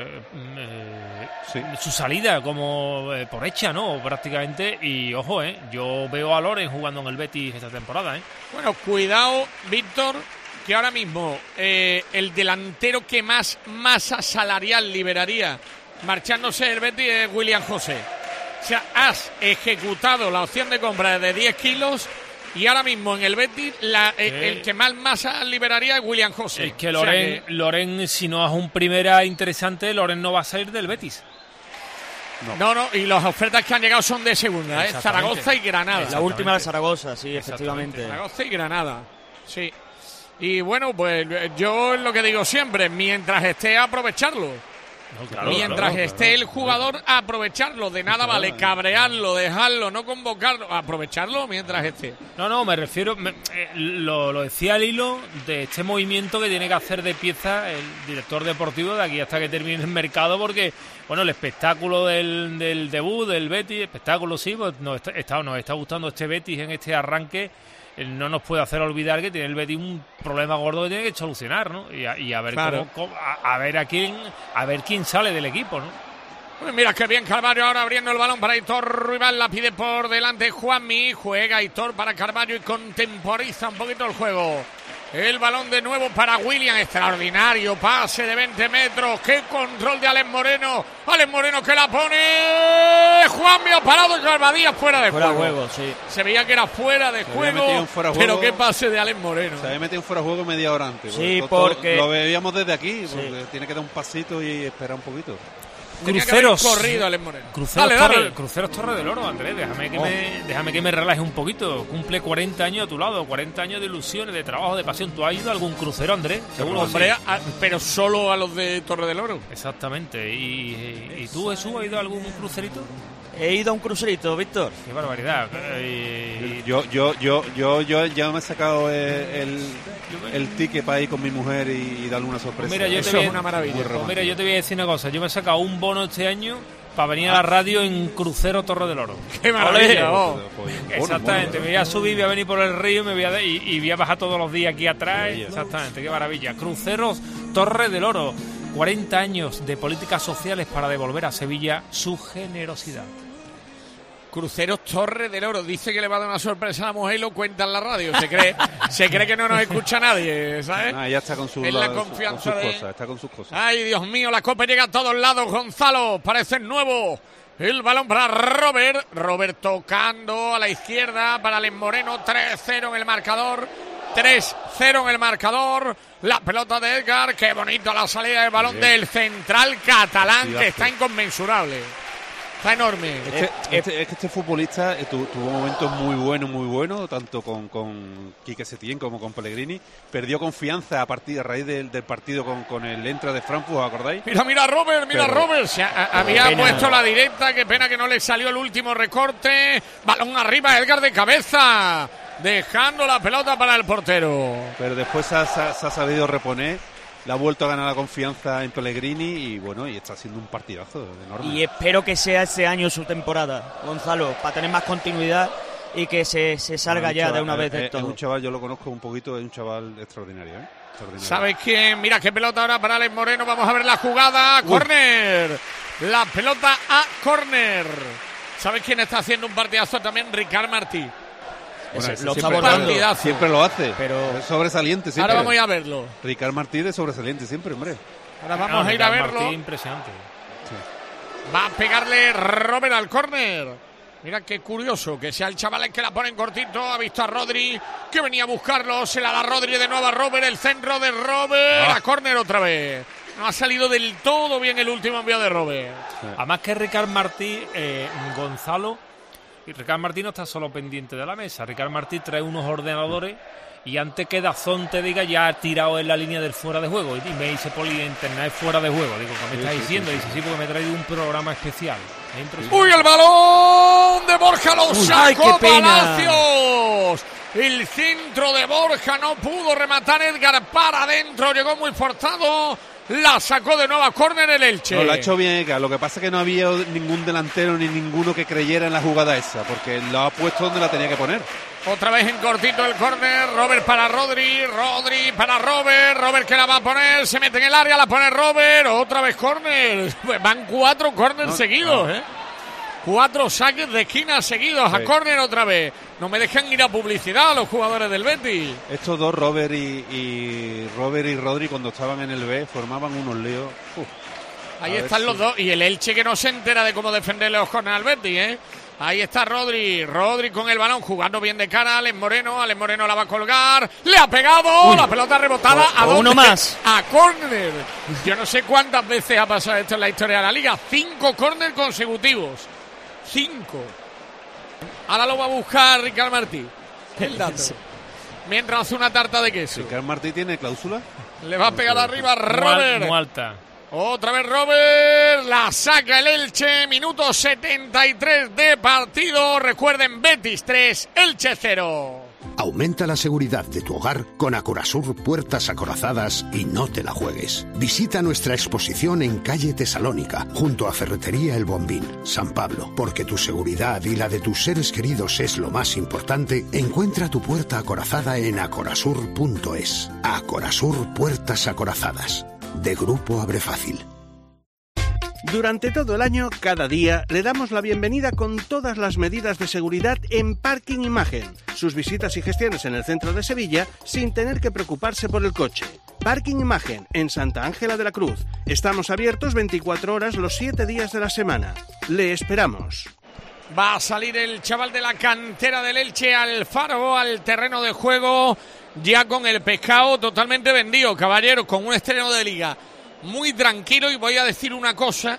[SPEAKER 2] su salida como por hecha, ¿no? Prácticamente. Y ojo, yo veo a Loren jugando en el Betis esta temporada,
[SPEAKER 3] Bueno, cuidado, Víctor, que ahora mismo el delantero que más masa salarial liberaría marchándose el Betis es William José. O sea, has ejecutado la opción de compra de 10 kilos y ahora mismo en el Betis el que más masa liberaría es William José.
[SPEAKER 2] Es que Loren, si no hace un primera interesante, Loren no va a salir del Betis.
[SPEAKER 3] No, y las ofertas que han llegado son de segunda, Zaragoza y Granada.
[SPEAKER 5] La última de Zaragoza, sí, efectivamente.
[SPEAKER 3] Zaragoza y Granada, sí. Y bueno, pues yo lo que digo siempre, mientras esté, aprovecharlo. Mientras esté el jugador, aprovecharlo. De nada vale cabrearlo, dejarlo, no convocarlo, aprovecharlo mientras esté.
[SPEAKER 2] No, me refiero, lo decía al hilo de este movimiento que tiene que hacer de pieza el director deportivo de aquí hasta que termine el mercado, porque bueno, el espectáculo del debut del Betis, espectáculo sí, pues nos está gustando este Betis en este arranque. No nos puede hacer olvidar que tiene el Betis un problema gordo que tiene que solucionar, ¿no? Y a ver a ver quién sale del equipo, ¿no?
[SPEAKER 3] Pues mira qué bien Carvalho ahora abriendo el balón para Aitor Ruibal, la pide por delante Juanmi, juega Aitor para Carvalho y contemporiza un poquito el juego. El balón de nuevo para William, extraordinario pase de 20 metros, qué control de Alex Moreno que la pone, Juanmi ha parado y Garbadía fuera de juego.
[SPEAKER 5] Sí.
[SPEAKER 3] Se veía que era fuera de juego, pero qué pase de Alex Moreno.
[SPEAKER 4] Se había metido un fuera de juego media hora antes.
[SPEAKER 5] Sí, porque
[SPEAKER 4] lo veíamos desde aquí, porque tiene que dar un pasito y esperar un poquito.
[SPEAKER 2] Cruceros
[SPEAKER 3] corrido, Alex Moreno.
[SPEAKER 2] Cruceros Torre del Oro, Andrés, déjame que me relaje un poquito. Cumple 40 años a tu lado, 40 años de ilusiones, de trabajo, de pasión. ¿Tú has ido a algún crucero, Andrés?
[SPEAKER 3] Seguro, hombre, pero solo a los de Torre del Oro.
[SPEAKER 2] Exactamente. ¿Y tú, Jesús, has ido a algún crucerito?
[SPEAKER 5] He ido a un crucerito, Víctor.
[SPEAKER 2] Qué barbaridad.
[SPEAKER 4] Yo ya me he sacado el ticket para ir con mi mujer y darle una sorpresa.
[SPEAKER 2] Mira,
[SPEAKER 3] eso es una maravilla.
[SPEAKER 2] Mira, yo te voy a decir una cosa. Yo me he sacado un bono este año para venir a la radio en Crucero Torre del Oro.
[SPEAKER 3] ¡Qué maravilla!
[SPEAKER 2] Exactamente. Me voy a subir, voy a venir por el río y voy a bajar todos los días aquí atrás. Exactamente, qué maravilla. Cruceros Torre del Oro. 40 años de políticas sociales para devolver a Sevilla su generosidad.
[SPEAKER 3] Cruceros Torre del Oro. Dice que le va a dar una sorpresa a la mujer y lo cuenta en la radio. Se cree que no nos escucha nadie, ¿sabes?
[SPEAKER 4] Ya está con sus cosas. Está con sus cosas.
[SPEAKER 3] Ay, Dios mío, la copa llega a todos lados. Gonzalo, parece nuevo. El balón para Robert. Robert tocando a la izquierda para Alex Moreno. 3-0 en el marcador. 3-0 en el marcador. La pelota de Edgar. Qué bonito la salida del balón del central catalán, que está inconmensurable. Está enorme.
[SPEAKER 4] Este futbolista tuvo momentos muy buenos, tanto con Quique Setién como con Pellegrini. Perdió confianza a raíz del partido con el Eintracht de Frankfurt, ¿os acordáis?
[SPEAKER 3] Mira Robert, Robert. Había puesto la directa, qué pena que no le salió el último recorte. Balón arriba, Edgar de cabeza, dejando la pelota para el portero.
[SPEAKER 4] Pero después se ha sabido reponer. Le ha vuelto a ganar la confianza en Pellegrini y está haciendo un partidazo enorme.
[SPEAKER 5] Y espero que sea este año su temporada, Gonzalo, para tener más continuidad y que se salga de una vez de todo.
[SPEAKER 4] Es un chaval, yo lo conozco un poquito, es un chaval extraordinario,
[SPEAKER 3] ¿Sabes quién? Mira qué pelota ahora para Alex Moreno, vamos a ver la jugada, córner. La pelota a córner. ¿Sabes quién está haciendo un partidazo también? Ricard Martí.
[SPEAKER 4] Lo está abordando. Siempre lo hace, pero es sobresaliente siempre.
[SPEAKER 3] Ahora vamos a ir a verlo.
[SPEAKER 4] Ricard Martí de sobresaliente siempre, hombre.
[SPEAKER 3] Ahora vamos a ir a verlo.
[SPEAKER 2] Martí, impresionante.
[SPEAKER 3] Sí. Va a pegarle Robert al córner. Mira qué curioso que sea el chaval el que la pone en cortito. Ha visto a Rodri que venía a buscarlo. Se la da Rodri de nuevo a Robert. El centro de Robert. A córner otra vez. No ha salido del todo bien el último envío de Robert.
[SPEAKER 2] Además que Ricard Martí, Gonzalo, y Ricard Martí no está solo pendiente de la mesa. Ricard Martí trae unos ordenadores y antes que Dazón te diga ya ha tirado en la línea del fuera de juego. Y me dice Poli, internet fuera de juego. Digo, ¿qué me estás diciendo? Dice, sí, porque me he traído un programa especial.
[SPEAKER 3] ¡Uy, el balón de Borja lo sacó Palacios! El centro de Borja no pudo rematar Edgar para adentro. Llegó muy forzado. La sacó de nuevo a córner el Elche.
[SPEAKER 4] No, lo ha hecho bien Edgar. Lo que pasa es que no había ningún delantero ni ninguno que creyera en la jugada esa, porque lo ha puesto donde la tenía que poner.
[SPEAKER 3] Otra vez en cortito el córner. Robert para Rodri. Rodri para Robert. Robert que la va a poner. Se mete en el área. La pone Robert. Otra vez córner. Van 4 córners seguidos, 4 saques de esquina seguidos. A córner otra vez. No me dejan ir a publicidad a los jugadores del Betis.
[SPEAKER 4] Estos dos, Robert y Rodri, cuando estaban en el B, formaban unos líos.
[SPEAKER 3] Ahí están los dos. Y el Elche que no se entera de cómo defenderle los córneres al Betis, Ahí está Rodri con el balón, jugando bien de cara a Alex Moreno la va a colgar, le ha pegado, la pelota rebotada, ¿a dónde?
[SPEAKER 5] Uno más.
[SPEAKER 3] A córner. Yo no sé cuántas veces ha pasado esto en la historia de la Liga, 5 córneres consecutivos, 5. Ahora lo va a buscar Ricard Martí, el dato, mientras hace una tarta de queso.
[SPEAKER 4] ¿Ricard Martí tiene cláusula?
[SPEAKER 3] Le va a pegar arriba Robert.
[SPEAKER 2] Muy alta.
[SPEAKER 3] Otra vez Robert, la saca el Elche, minuto 73 de partido. Recuerden, Betis 3, Elche 0.
[SPEAKER 21] Aumenta la seguridad de tu hogar con Acorasur Puertas Acorazadas y no te la juegues. Visita nuestra exposición en calle Tesalónica, junto a Ferretería El Bombín, San Pablo. Porque tu seguridad y la de tus seres queridos es lo más importante, encuentra tu puerta acorazada en acorasur.es. Acorasur Puertas Acorazadas, de Grupo Abrefácil.
[SPEAKER 10] Durante todo el año, cada día, le damos la bienvenida con todas las medidas de seguridad en Parking Imagen. Sus visitas y gestiones en el centro de Sevilla sin tener que preocuparse por el coche. Parking Imagen, en Santa Ángela de la Cruz. Estamos abiertos 24 horas los 7 días de la semana. Le esperamos.
[SPEAKER 3] Va a salir el chaval de la cantera del Elche al Faro, al terreno de juego, ya con el pescado totalmente vendido, caballeros, con un estreno de liga muy tranquilo. Y voy a decir una cosa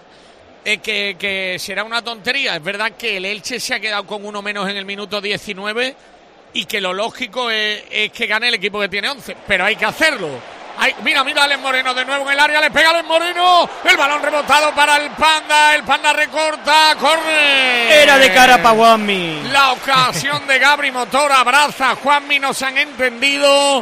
[SPEAKER 3] que será una tontería. Es verdad que el Elche se ha quedado con uno menos en el minuto 19 y que lo lógico es que gane el equipo que tiene 11, pero hay que hacerlo. Mira, Alex Moreno de nuevo en el área, le pega Alex Moreno, el balón rebotado para el Panda recorta, corre.
[SPEAKER 5] Era de cara para Juanmi.
[SPEAKER 3] La ocasión de Gabri Motor, abraza a Juanmi, no se han entendido.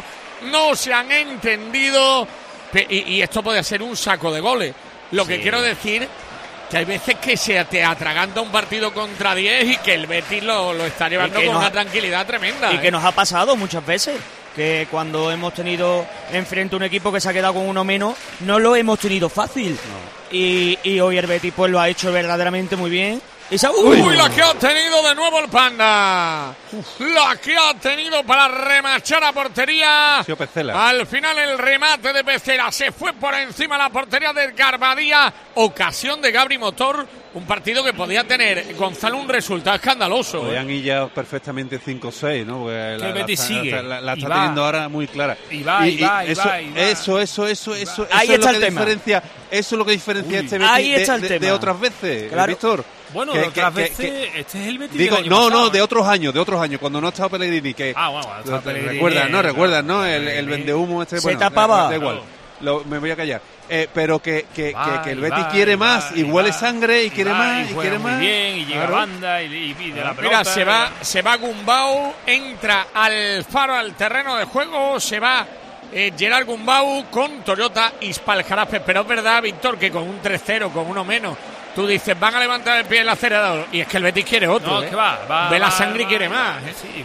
[SPEAKER 3] Y esto puede ser un saco de goles. Lo que quiero decir, que hay veces que se te atraganta un partido contra 10 y que el Betis lo está llevando con una tranquilidad tremenda.
[SPEAKER 5] Y que nos ha pasado muchas veces, que cuando hemos tenido enfrente un equipo que se ha quedado con uno menos, no lo hemos tenido fácil. No. Y hoy el Betis pues lo ha hecho verdaderamente muy bien.
[SPEAKER 3] ¡Uy, la que ha tenido de nuevo el Panda! La que ha tenido para remachar a portería. Al final el remate de Pecela se fue por encima de la portería de Edgar Badía. Ocasión de Gabri Motor. Un partido que podía tener, Gonzalo, un resultado escandaloso.
[SPEAKER 4] Podían ir ya perfectamente 5-6, ¿no? Porque
[SPEAKER 2] el Betis sigue.
[SPEAKER 4] La está teniendo ahora muy clara. Eso
[SPEAKER 5] ahí
[SPEAKER 4] es
[SPEAKER 5] está
[SPEAKER 4] lo que diferencia. Eso es lo que diferencia este Betis de otras veces,
[SPEAKER 5] claro.
[SPEAKER 4] Víctor.
[SPEAKER 2] Bueno, de otras veces, este es el Betis.
[SPEAKER 4] Digo,
[SPEAKER 2] del año pasado,
[SPEAKER 4] de otros años, cuando no ha estado Pellegrini. ¿Recuerdas, no? El vendehumo
[SPEAKER 5] se tapaba.
[SPEAKER 4] Da igual. Me voy a callar. Pero que el Betis quiere más y huele sangre y quiere más y quiere más.
[SPEAKER 2] Muy bien, y llega banda y de la pelota.
[SPEAKER 3] Mira, se va Gumbau, entra al Faro, al terreno de juego, se va Gerard Gumbau con Toyota Ispaljarafes. Pero es verdad, Víctor, que con un 3-0, con uno menos, tú dices, van a levantar el pie en el acelerador. Y es que el Betis quiere otro.
[SPEAKER 2] No, que va.
[SPEAKER 3] Ve la sangre y quiere más.
[SPEAKER 2] Sí,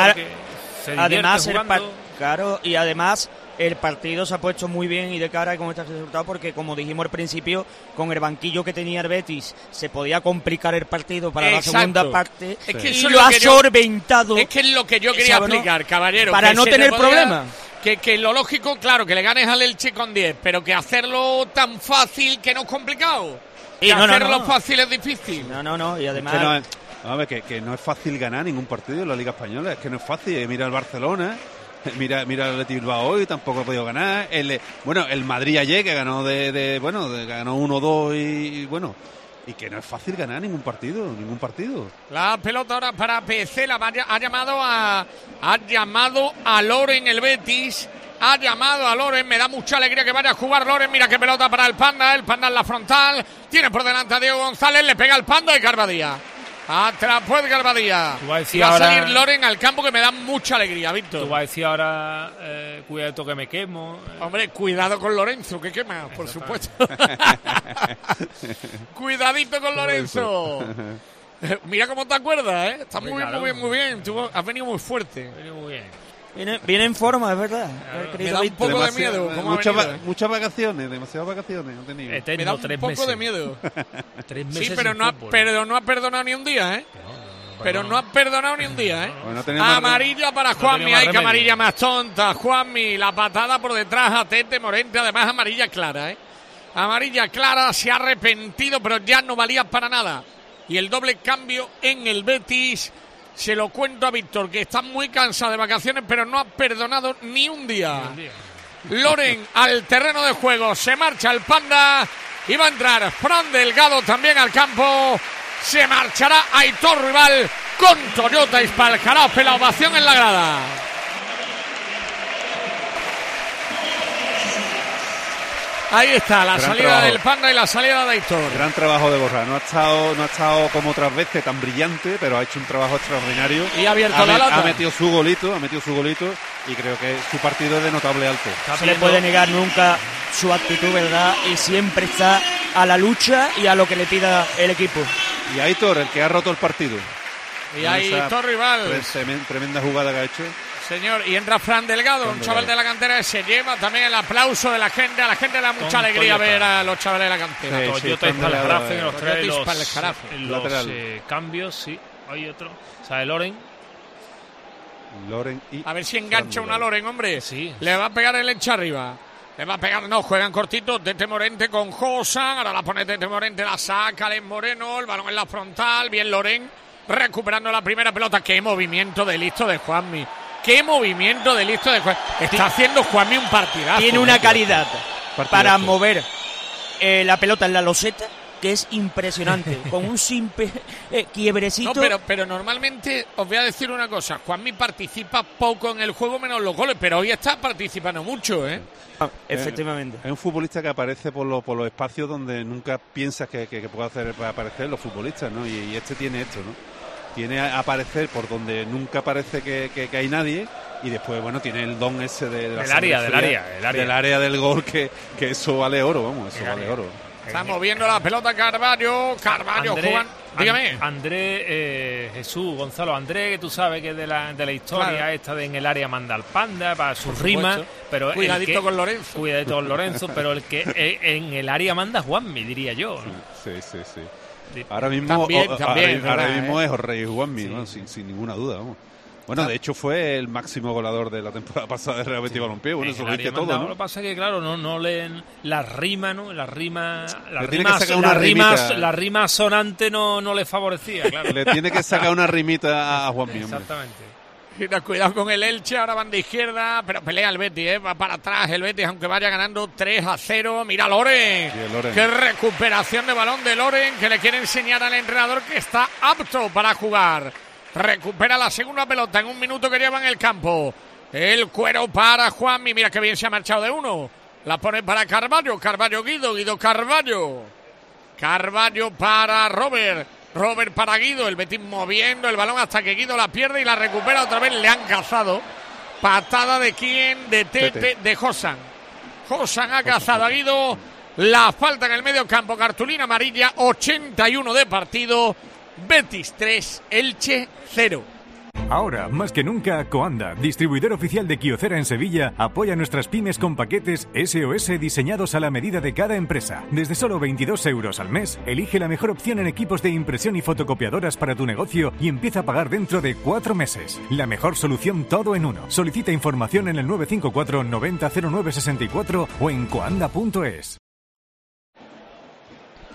[SPEAKER 5] además, el partido se ha puesto muy bien y de cara con este resultado, porque como dijimos al principio, con el banquillo que tenía el Betis se podía complicar el partido para la segunda parte.
[SPEAKER 3] Es que
[SPEAKER 5] y lo ha solventado.
[SPEAKER 3] Es que es lo que yo quería explicar, caballero.
[SPEAKER 5] Para no tener problemas.
[SPEAKER 3] Que lo lógico, claro, que le ganes al Elche con 10, pero que hacerlo tan fácil que no es complicado. Y hacerlo fácil es difícil.
[SPEAKER 5] No, y además...
[SPEAKER 4] A ver, que no es fácil ganar ningún partido en la Liga Española, es que no es fácil. Mira el Barcelona, mira el Athletic Bilbao hoy, tampoco ha podido ganar. El Madrid ayer, que ganó ganó 1-2 y bueno, y que no es fácil ganar ningún partido.
[SPEAKER 3] La pelota ahora para Petzela, ha llamado a Loren el Betis. Ha llamado a Loren, me da mucha alegría que vaya a jugar Loren. Mira qué pelota para el Panda en la frontal. Tiene por delante a Diego González, le pega el Panda y Garbadía. Atrapó el Garbadía. Va a salir Loren al campo, que me da mucha alegría, Víctor.
[SPEAKER 2] Tú vas a decir ahora, cuidado que me quemo.
[SPEAKER 3] Hombre, cuidado con Lorenzo, que quema, por supuesto. Cuidadito con Lorenzo. Mira cómo te acuerdas, ¿eh? Está muy bien. Tú has venido muy fuerte.
[SPEAKER 2] Muy bien.
[SPEAKER 5] Viene en forma, es verdad.
[SPEAKER 3] Me da un poco de miedo.
[SPEAKER 4] Muchas vacaciones, demasiadas vacaciones.
[SPEAKER 3] Me da un poco de miedo.
[SPEAKER 2] 3 meses.
[SPEAKER 3] Sí, pero no ha perdonado ni un día, ¿eh? Pero no ha perdonado ni un día, ¿eh? Amarilla para Juanmi. Ay, que amarilla más tonta. Juanmi, la patada por detrás a Tete Morente. Además, amarilla clara, ¿eh? Amarilla clara, se ha arrepentido, pero ya no valía para nada. Y el doble cambio en el Betis. Se lo cuento a Víctor, que está muy cansado de vacaciones, pero no ha perdonado ni un día. Loren al terreno de juego, se marcha el Panda y va a entrar Fran Delgado también al campo. Se marchará Aitor Rival con Toyota Ispalcaraz, la ovación en la grada. Ahí está, la salida del Panda y la salida de Aitor.
[SPEAKER 4] Gran trabajo de Borja. No ha estado como otras veces tan brillante, pero ha hecho un trabajo extraordinario.
[SPEAKER 3] Y ha abierto la lata.
[SPEAKER 4] Ha metido su golito y creo que su partido es de notable alto.
[SPEAKER 5] No se le puede negar nunca su actitud, ¿verdad? Y siempre está a la lucha y a lo que le pida el equipo.
[SPEAKER 4] Y Aitor, el que ha roto el partido.
[SPEAKER 3] Y Aitor Rival.
[SPEAKER 4] Tremenda jugada que ha hecho.
[SPEAKER 3] Señor, y entra Fran Delgado, un chaval de la cantera que se lleva también el aplauso de la gente. A la gente le da mucha alegría ver a los chavales de la cantera.
[SPEAKER 2] Toyota Ispalcaraz en los cambios, sí. Hay otro. O sea, Loren
[SPEAKER 4] y
[SPEAKER 3] a ver si engancha una Loren, hombre.
[SPEAKER 2] Sí.
[SPEAKER 3] Le va a pegar el Elche arriba. Le va a pegar, no, juegan cortito. Tete Morente con Josan. Ahora la pone Tete Morente, la saca Alen Moreno. El balón en la frontal. Bien Loren recuperando la primera pelota. Qué movimiento de listo de Juanmi. Qué movimiento de listo de Juanmi. Está haciendo Juanmi un partidazo.
[SPEAKER 5] Tiene una calidad para mover la pelota en la loseta que es impresionante. Con un simple quiebrecito.
[SPEAKER 3] No, pero normalmente os voy a decir una cosa. Juanmi participa poco en el juego, menos los goles, pero hoy está participando mucho, ¿eh?
[SPEAKER 5] Efectivamente.
[SPEAKER 4] Es un futbolista que aparece por los espacios donde nunca piensas que puede aparecer los futbolistas, ¿no? Y este tiene esto, ¿no? Tiene a aparecer por donde nunca parece que hay nadie, y después, bueno, tiene el don ese del área del gol, que eso vale oro, vamos, eso vale oro.
[SPEAKER 3] Está moviendo la pelota Carvalho, Juan. Dígame.
[SPEAKER 2] André, Jesús, Gonzalo, André, que tú sabes que es de la historia esta de en el área manda al Panda para sus rimas, pero
[SPEAKER 3] cuidadito con Lorenzo,
[SPEAKER 2] pero el que en el área manda Juanmi, diría yo, ¿no?
[SPEAKER 4] Sí. Ahora mismo es Rey Juanmi, ¿no? Sin ninguna duda, vamos. Bueno, de hecho fue el máximo goleador de la temporada pasada de Real Betis Balompié. Bueno, eso lo dice todo, ¿no?
[SPEAKER 2] Lo que pasa es que, claro, no leen la rima, ¿no? La rima sonante no le favorecía, claro.
[SPEAKER 4] Le tiene que sacar una rimita a Juanmi.
[SPEAKER 2] Exactamente.
[SPEAKER 3] Mira, cuidado con el Elche, ahora van de izquierda, pero pelea el Betis, va para atrás el Betis, aunque vaya ganando 3-0. Mira Loren. Qué recuperación de balón de Loren, que le quiere enseñar al entrenador que está apto para jugar. Recupera la segunda pelota en un minuto que lleva en el campo. El cuero para Juanmi, mira que bien se ha marchado de uno. La pone para Carvalho, Guido Carvalho. Carvalho para Robert para Guido, el Betis moviendo el balón hasta que Guido la pierde y la recupera otra vez, le han cazado. Patada de quién, de Tete, de Josan. Josan ha cazado a Guido, la falta en el medio campo, cartulina amarilla, 81 de partido, Betis 3, Elche 0.
[SPEAKER 19] Ahora, más que nunca, Coanda, distribuidor oficial de Kyocera en Sevilla, apoya a nuestras pymes con paquetes SOS diseñados a la medida de cada empresa. Desde solo 22 € al mes, elige la mejor opción en equipos de impresión y fotocopiadoras para tu negocio y empieza a pagar dentro de 4 meses. La mejor solución todo en uno. Solicita información en el 954 90 09 64 o en coanda.es.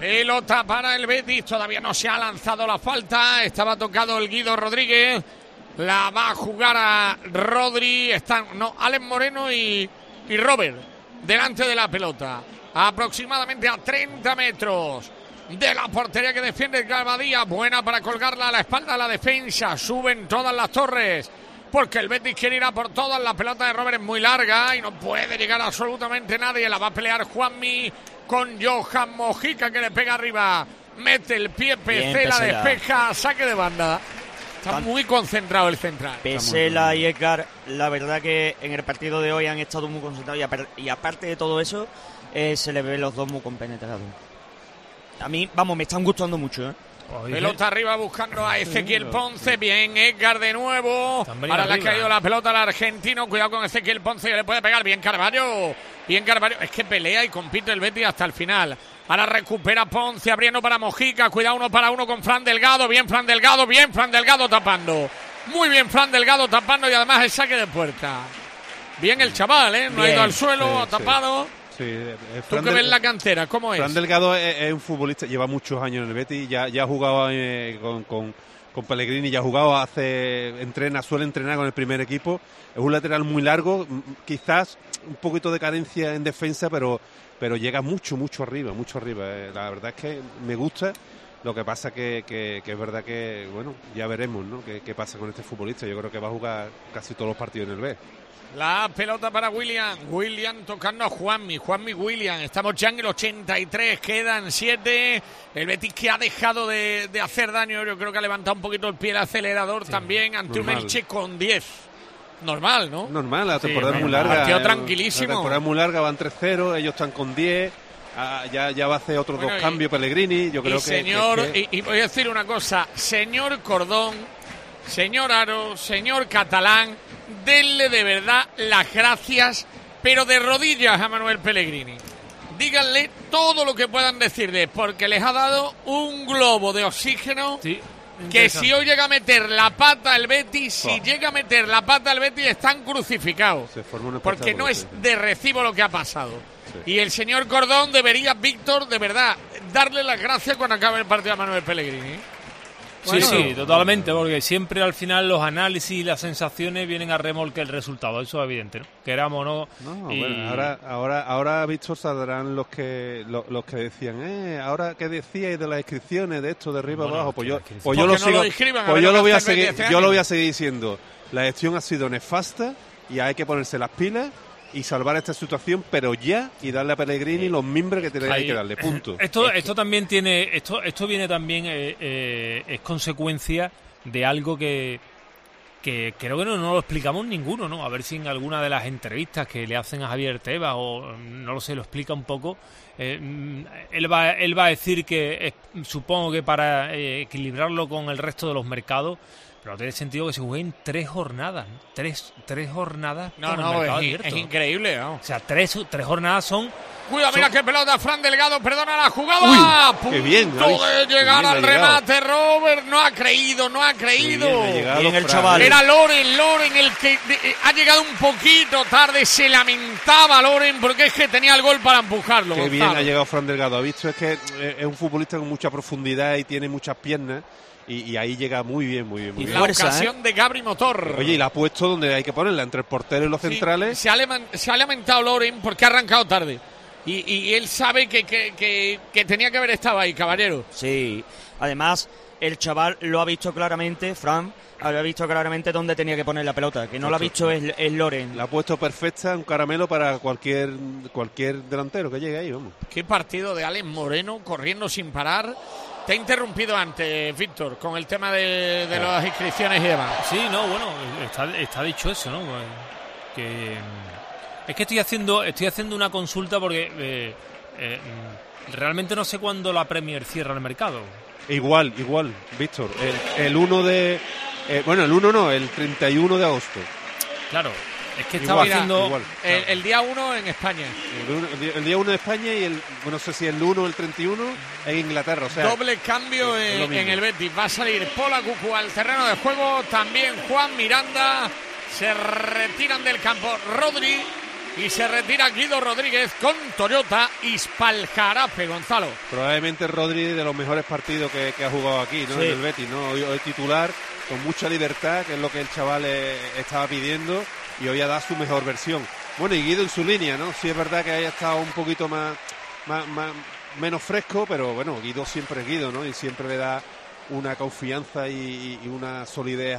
[SPEAKER 3] Pelota para el Betis, todavía no se ha lanzado la falta, estaba tocado el Guido Rodríguez, la va a jugar a Rodri, Alex Moreno y Robert delante de la pelota, aproximadamente a 30 metros de la portería que defiende el Gabadía, buena para colgarla a la espalda de la defensa, suben todas las torres, porque el Betis quiere ir a por todas, la pelota de Robert es muy larga y no puede llegar absolutamente nadie, la va a pelear Juanmi con Johan Mojica que le pega arriba, mete el pie, Pesela despeja, saque de banda. Está muy concentrado el central.
[SPEAKER 5] Pesela y Edgar, la verdad que en el partido de hoy han estado muy concentrados y aparte de todo eso, se les ve los dos muy compenetrados. A mí, me están gustando mucho, ¿eh?
[SPEAKER 3] Pelota arriba buscando a Ezequiel Ponce. Bien, Edgar de nuevo. Ahora le ha caído la pelota al argentino. Cuidado con Ezequiel Ponce que le puede pegar. Bien Carvalho. Es que pelea y compite el Betis hasta el final. Ahora recupera Ponce abriendo para Mojica. Cuidado 1 para 1 con Fran Delgado. Bien Fran Delgado tapando. Muy bien Fran Delgado tapando y además el saque de puerta. Bien el chaval, ¿eh? No ha ido al suelo, ha tapado.
[SPEAKER 4] Sí,
[SPEAKER 3] ¿Tú que ves la cantera? ¿Cómo es?
[SPEAKER 4] Fran Delgado es un futbolista, lleva muchos años en el Betis, ya ha jugado con Pellegrini, ya ha jugado, suele entrenar con el primer equipo. Es un lateral muy largo, quizás un poquito de carencia en defensa, pero llega mucho arriba. La verdad es que me gusta. Lo que pasa que es verdad que, bueno, ya veremos, ¿no? ¿Qué pasa con este futbolista? Yo creo que va a jugar casi todos los partidos en el B.
[SPEAKER 3] La pelota para William tocando a Juanmi, William, estamos ya en el 83, quedan 7, el Betis que ha dejado de hacer daño, yo creo que ha levantado un poquito el pie el acelerador también, ante un Elche con 10, normal, ¿no?
[SPEAKER 4] Normal, la temporada es muy larga.
[SPEAKER 3] Partido tranquilísimo.
[SPEAKER 4] La temporada es muy larga, van 3-0, ellos están con 10, ya va a hacer otros 2 cambios Pellegrini, yo creo
[SPEAKER 3] y voy a decir una cosa, señor Cordón, señor Aro, señor Catalán, denle de verdad las gracias, pero de rodillas a Manuel Pellegrini. Díganle todo lo que puedan decirle, porque les ha dado un globo de oxígeno que si hoy llega a meter la pata el Betis, están crucificados. Porque no es de recibo lo que ha pasado. Sí. Y el señor Cordón debería, Víctor, de verdad, darle las gracias cuando acabe el partido a Manuel Pellegrini.
[SPEAKER 2] Bueno, sí, totalmente, porque siempre al final los análisis y las sensaciones vienen a remolque el resultado, eso es evidente, ¿no? Queramos o no.
[SPEAKER 4] Bueno, ahora Víctor, saldrán los que decían, ahora que decíais de las inscripciones de esto de arriba abajo, yo lo voy a seguir diciendo. La gestión ha sido nefasta y hay que ponerse las pilas y salvar esta situación, pero ya, y darle a Pellegrini los mimbres que hay que darle, punto.
[SPEAKER 2] Esto también tiene, esto viene también, es consecuencia de algo que creo que no lo explicamos ninguno, ¿no? A ver si en alguna de las entrevistas que le hacen a Javier Tebas, o no lo sé, lo explica un poco. Él va a decir que, supongo que para equilibrarlo con el resto de los mercados, pero tiene sentido que se jueguen 3 jornadas, ¿no? Tres jornadas.
[SPEAKER 3] Es increíble, ¿no?
[SPEAKER 2] O sea, tres jornadas son.
[SPEAKER 3] Cuidado, mira qué pelota, Fran Delgado, perdona la jugada.
[SPEAKER 4] Qué bien,
[SPEAKER 3] de llegar al remate, Robert, no ha creído.
[SPEAKER 5] Bien el chaval.
[SPEAKER 3] Era Loren el que ha llegado un poquito tarde, se lamentaba Loren porque es que tenía el gol para empujarlo.
[SPEAKER 4] Qué bien ha llegado Fran Delgado, ha visto, es que es un futbolista con mucha profundidad y tiene muchas piernas. Y ahí llega muy bien.
[SPEAKER 3] Y la ocasión de Gabri Motor.
[SPEAKER 4] Oye, y la ha puesto donde hay que ponerla, entre el portero y los centrales.
[SPEAKER 3] Se ha lamentado Loren porque ha arrancado tarde. Y él sabe que tenía que haber estado ahí, caballero.
[SPEAKER 5] Sí, además el chaval lo ha visto claramente, Fran había visto claramente dónde tenía que poner la pelota, que no lo ha visto es Loren.
[SPEAKER 4] La ha puesto perfecta, un caramelo para cualquier delantero que llegue ahí, vamos.
[SPEAKER 3] Qué partido de Alex Moreno, corriendo sin parar. Te he interrumpido antes, Víctor, con el tema de las inscripciones y demás.
[SPEAKER 2] Sí, no, bueno, está dicho eso, ¿no? Es que estoy haciendo una consulta porque realmente no sé cuándo la Premier cierra el mercado.
[SPEAKER 4] Igual, Víctor. El 31 de agosto.
[SPEAKER 2] Claro. Es que estaba haciendo
[SPEAKER 3] igual, el día 1 en España.
[SPEAKER 4] El día 1 en España y no sé si el 1 o el 31 en Inglaterra. O sea,
[SPEAKER 3] doble cambio en el Betis. Va a salir Pola Cucú al terreno de juego. También Juan Miranda. Se retiran del campo Rodri Y se retira Guido Rodríguez con Toyota Ispalcarafe, Gonzalo.
[SPEAKER 4] Probablemente Rodri de los mejores partidos que ha jugado aquí, ¿no?
[SPEAKER 5] Sí.
[SPEAKER 4] En el Betis, ¿no? Hoy titular, con mucha libertad, que es lo que el chaval estaba pidiendo, y hoy ha dado su mejor versión. Bueno, y Guido en su línea, ¿no? Sí es verdad que haya estado un poquito menos fresco, pero bueno, Guido siempre es Guido, ¿no? Y siempre le da una confianza y una solidez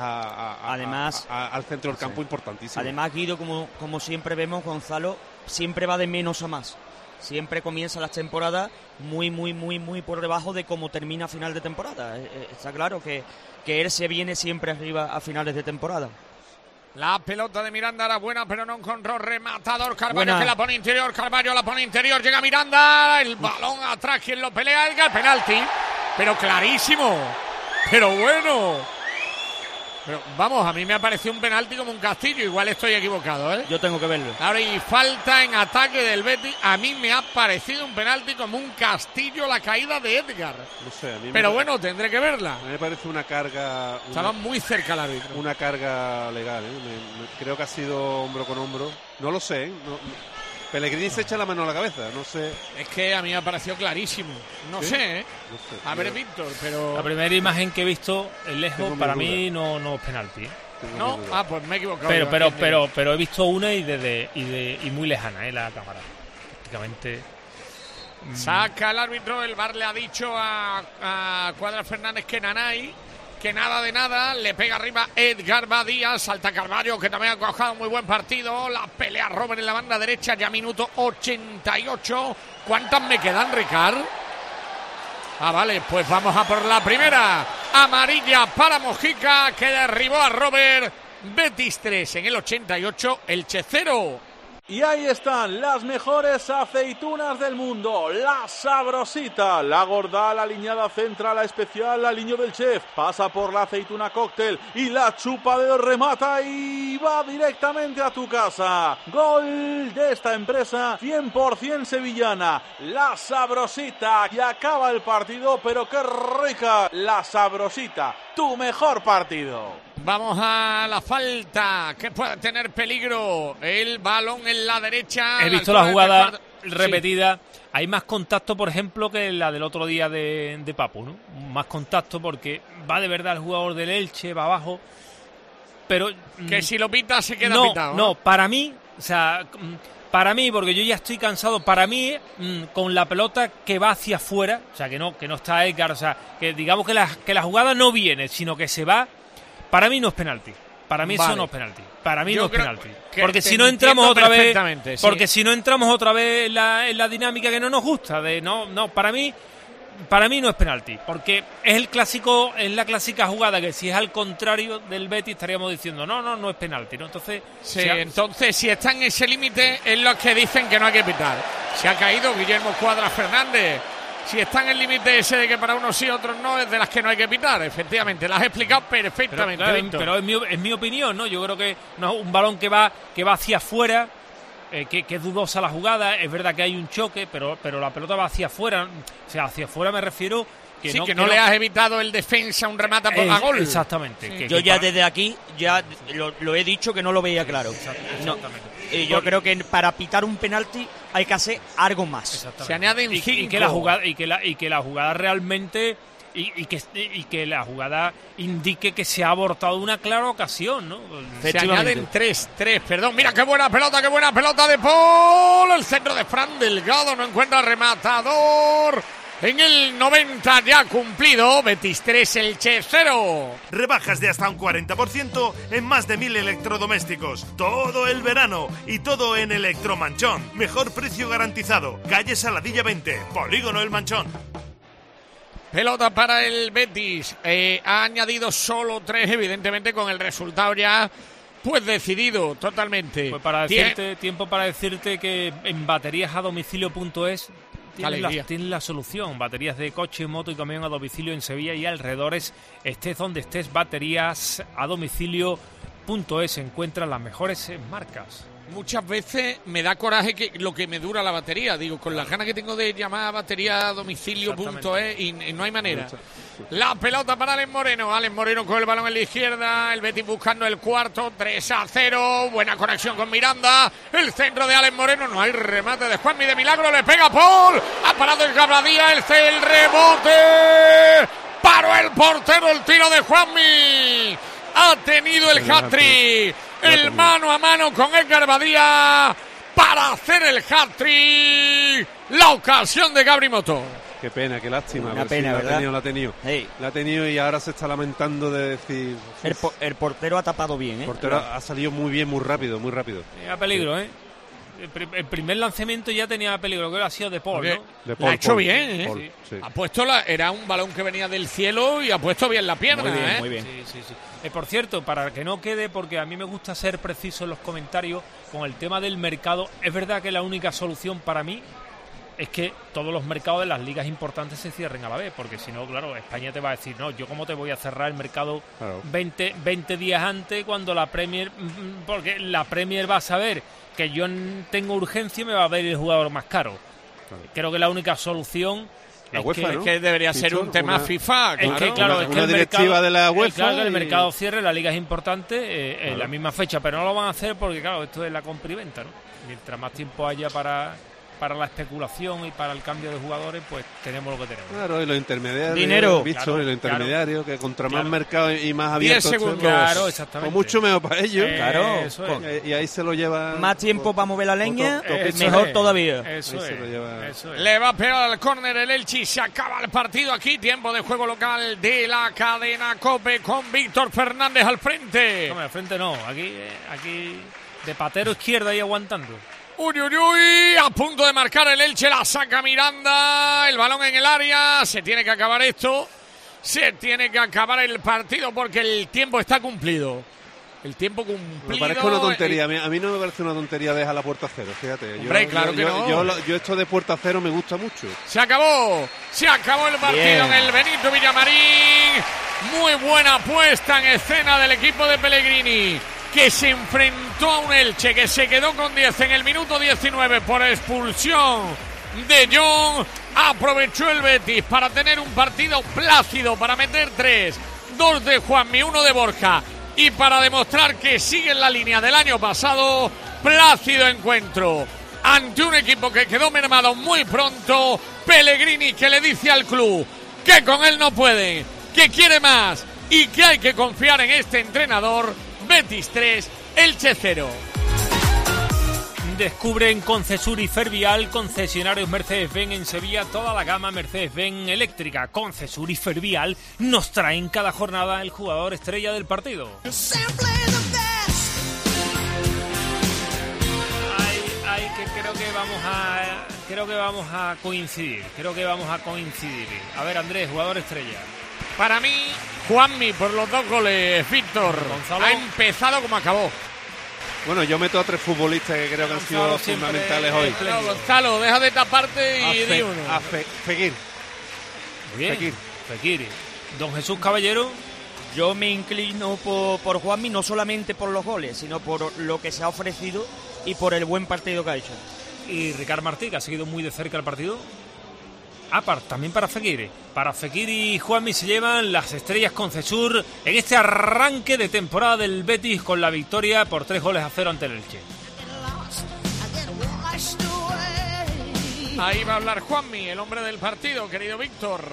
[SPEAKER 4] al centro del campo importantísimo.
[SPEAKER 5] Además, Guido, como siempre vemos, Gonzalo, siempre va de menos a más. Siempre comienza las temporadas muy por debajo de cómo termina a final de temporada. Está claro que él se viene siempre arriba a finales de temporada.
[SPEAKER 3] La pelota de Miranda era buena, pero no encontró rematador. Carvalho
[SPEAKER 5] Buena.
[SPEAKER 3] que la pone interior. Carvalho la pone interior. Llega Miranda. El balón atrás. Quien lo pelea. El penalti. Pero clarísimo. Pero bueno. Pero vamos, a mí me ha parecido un penalti como un castillo. Igual estoy equivocado, ¿eh?
[SPEAKER 5] Yo tengo que verlo.
[SPEAKER 3] Ahora, y falta en ataque del Betis. A mí me ha parecido un penalti como un castillo la caída de Edgar.
[SPEAKER 4] No sé, a mí
[SPEAKER 3] Pero bueno, tendré que verla.
[SPEAKER 4] A mí me parece una carga...
[SPEAKER 3] Estaba muy cerca el árbitro.
[SPEAKER 4] Una carga legal, ¿eh? Creo que ha sido hombro con hombro. No lo sé, ¿eh? Pellegrini se echa la mano a la cabeza, no sé.
[SPEAKER 3] Es que a mí me ha parecido clarísimo. No
[SPEAKER 4] ¿Sí?
[SPEAKER 3] sé, ¿eh?
[SPEAKER 4] No sé,
[SPEAKER 3] a ver, Víctor, pero...
[SPEAKER 2] La primera imagen que he visto en lejos, para mí no es penalti.
[SPEAKER 3] ¿No? Pues me he equivocado.
[SPEAKER 2] Pero he visto una y muy lejana, la cámara. Prácticamente.
[SPEAKER 3] Saca el árbitro, el VAR le ha dicho a Cuadra Fernández que Nanay, que nada de nada, le pega arriba Edgar Badía, salta Carvalho, que también ha cojado muy buen partido, la pelea Robert en la banda derecha, ya minuto 88. ¿Cuántas me quedan, Ricard? Vale, pues vamos a por la primera. Amarilla para Mojica, que derribó a Robert. Betis 3 en el 88, Elche 0.
[SPEAKER 17] Y ahí están las mejores aceitunas del mundo, la Sabrosita, la gorda, la aliñada central, la especial, la aliño del chef, pasa por la aceituna cóctel y la chupa de remata y va directamente a tu casa. Gol de esta empresa 100% sevillana, la Sabrosita, y acaba el partido, pero qué rica, la Sabrosita, tu mejor partido.
[SPEAKER 3] Vamos a la falta, que puede tener peligro. El balón en la derecha.
[SPEAKER 2] He visto la jugada repetida. Sí. Hay más contacto, por ejemplo, que la del otro día de Papu, ¿no? Más contacto porque va de verdad el jugador del Elche, va abajo. Pero
[SPEAKER 3] que si lo pita se queda pitado.
[SPEAKER 2] No, para mí, porque yo ya estoy cansado, para mí, con la pelota que va hacia afuera, o sea, que no está Edgar, o sea, que digamos que la jugada no viene, sino que se va. Para mí no es penalti. Para mí eso no es penalti. Para mí no es penalti. Porque si no entramos otra vez, porque si no entramos otra vez en la dinámica que no nos gusta de para mí no es penalti, porque es la clásica jugada que si es al contrario del Betis estaríamos diciendo no es penalti, ¿no? Entonces,
[SPEAKER 3] entonces si está en ese límite es lo que dicen que no hay que pitar. Se ha caído Guillermo Cuadra Fernández. Si está en el límite ese de que para unos sí, otros no, es de las que no hay que pitar, efectivamente. Las has explicado perfectamente.
[SPEAKER 2] Pero es mi opinión, ¿no? Yo creo que no, un balón que va hacia afuera, que es dudosa la jugada. Es verdad que hay un choque, pero la pelota va hacia afuera. O sea, hacia afuera me refiero...
[SPEAKER 3] Que no le has evitado el defensa un remate a gol.
[SPEAKER 2] Exactamente.
[SPEAKER 5] Sí. Yo ya desde aquí ya lo he dicho que no lo veía claro. Exactamente. Yo creo que para pitar un penalti hay que hacer algo más.
[SPEAKER 3] Se añaden 5.
[SPEAKER 2] Y que la jugada realmente y que la jugada indique que se ha abortado una clara ocasión, ¿no?
[SPEAKER 3] Se añaden 3, perdón. Mira qué buena pelota de Paul. El centro de Fran Delgado, no encuentra rematador. En el 90 ya cumplido, Betis 3, Elche 0.
[SPEAKER 20] Rebajas de hasta un 40% en más de 1000 electrodomésticos. Todo el verano y todo en Electromanchón. Mejor precio garantizado. Calle Saladilla 20, Polígono El Manchón.
[SPEAKER 3] Pelota para el Betis. Ha añadido solo 3, evidentemente con el resultado ya pues decidido totalmente.
[SPEAKER 2] Pues tiempo para decirte que en bateríasadomicilio.es tienes la solución. Baterías de coche, moto y camión a domicilio en Sevilla y alrededores. Estés donde estés, baterías a domicilio.es. Encuentras las mejores marcas.
[SPEAKER 3] muchas veces me da coraje que lo que me dura la batería. Digo, con las ganas que tengo de llamar a batería a domicilio.es y no hay manera. La pelota para Alex Moreno. Alex Moreno con el balón en la izquierda. El Betis buscando el cuarto. 3-0. Buena conexión con Miranda. El centro de Alex Moreno. No hay remate de Juanmi de milagro. Le pega Paul. Ha parado el Gabradía. El rebote. Paró el portero. El tiro de Juanmi. Ha tenido el hat-trick. El mano a mano con Edgar Badía para hacer el hat-trick. La ocasión de Gabri Motor.
[SPEAKER 4] Qué pena, qué lástima.
[SPEAKER 5] Una pena, ¿verdad?
[SPEAKER 4] La ha tenido.
[SPEAKER 5] Hey.
[SPEAKER 4] La ha tenido y ahora se está lamentando de decir...
[SPEAKER 5] El portero ha tapado bien, ¿eh?
[SPEAKER 4] El portero ha salido muy bien, muy rápido, muy rápido.
[SPEAKER 2] A peligro, ¿eh? El primer lanzamiento ya tenía peligro, que ha sido de Paul, ¿no?
[SPEAKER 3] De Paul, la ha hecho bien, ¿eh? Paul, sí. Ha puesto era un balón que venía del cielo y ha puesto bien la pierna,
[SPEAKER 5] muy bien,
[SPEAKER 3] ¿eh?
[SPEAKER 5] Muy bien.
[SPEAKER 2] Sí. Por cierto, para que no quede, porque a mí me gusta ser preciso en los comentarios con el tema del mercado, es verdad que la única solución para mí es que todos los mercados de las ligas importantes se cierren a la vez, porque si no, claro, España te va a decir, no, yo cómo te voy a cerrar el mercado 20 días antes cuando la Premier, porque la Premier va a saber que yo tengo urgencia y me va a ver el jugador más caro. Creo que la única solución
[SPEAKER 3] es que debería ser un tema FIFA.
[SPEAKER 2] Es que, claro,
[SPEAKER 4] una directiva de la UEFA.
[SPEAKER 2] Claro, que el mercado cierre, la liga es importante en la misma fecha, pero no lo van a hacer porque, claro, esto es la compra y venta, ¿no? Mientras más tiempo haya para la especulación y para el cambio de jugadores, pues tenemos lo que tenemos.
[SPEAKER 4] Claro, y los intermediarios.
[SPEAKER 5] Dinero.
[SPEAKER 4] Claro, y los intermediarios, que contra más mercado y más abierto.
[SPEAKER 3] 10 segundos.
[SPEAKER 2] Claro, exactamente.
[SPEAKER 4] O mucho mejor para ellos.
[SPEAKER 5] Claro.
[SPEAKER 2] Eso es.
[SPEAKER 4] Y ahí se lo lleva.
[SPEAKER 5] Más tiempo para mover la leña,
[SPEAKER 2] eso
[SPEAKER 5] mejor
[SPEAKER 2] es.
[SPEAKER 5] todavía.
[SPEAKER 2] Eso es.
[SPEAKER 3] Le va a pegar al córner el Elche y se acaba el partido aquí. Tiempo de juego local de la cadena COPE con Víctor Fernández al frente.
[SPEAKER 2] No, al frente no. Aquí de patero izquierda y aguantando.
[SPEAKER 3] Uy, a punto de marcar el Elche, la saca Miranda, el balón en el área, se tiene que acabar esto, se tiene que acabar el partido porque el tiempo está cumplido. El tiempo cumplido.
[SPEAKER 4] Me parece una tontería, a mí no me parece una tontería dejar la puerta cero, fíjate.
[SPEAKER 3] Hombre, claro que no.
[SPEAKER 4] Yo esto de puerta cero me gusta mucho.
[SPEAKER 3] Se acabó el partido en el Benito Villamarín. Muy buena puesta en escena del equipo de Pellegrini, que se enfrentó a un Elche que se quedó con 10 en el minuto 19 por expulsión de Jong. Aprovechó el Betis para tener un partido plácido, para meter 3, 2 de Juanmi, 1 de Borja, y para demostrar que sigue en la línea del año pasado. Plácido encuentro ante un equipo que quedó mermado muy pronto. Pellegrini, que le dice al club que con él no puede, que quiere más y que hay que confiar en este entrenador. Betis 3, Elche 0.
[SPEAKER 2] Descubren Concesur y Fervial, concesionarios Mercedes-Benz en Sevilla, toda la gama Mercedes-Benz eléctrica. Concesur y Fervial nos traen cada jornada el jugador estrella del partido. Creo que vamos a coincidir. A ver, Andrés, jugador estrella.
[SPEAKER 3] Para mí, Juanmi, por los 2 goles, Víctor.
[SPEAKER 2] Gonzalo.
[SPEAKER 3] Ha empezado como acabó.
[SPEAKER 4] Bueno, yo meto a 3 futbolistas que creo que han sido fundamentales hoy.
[SPEAKER 3] No, Gonzalo, deja de taparte y di uno.
[SPEAKER 4] Fekir.
[SPEAKER 2] Muy bien. Fekir. Don Jesús Caballero.
[SPEAKER 5] Yo me inclino por Juanmi, no solamente por los goles, sino por lo que se ha ofrecido y por el buen partido que ha hecho.
[SPEAKER 2] Y Ricard Martí, que ha seguido muy de cerca el partido. También para Fekir. Para Fekir y Juanmi se llevan las estrellas Concesur en este arranque de temporada del Betis con la victoria por 3-0 ante el Elche.
[SPEAKER 3] Ahí va a hablar Juanmi, el hombre del partido, querido Víctor.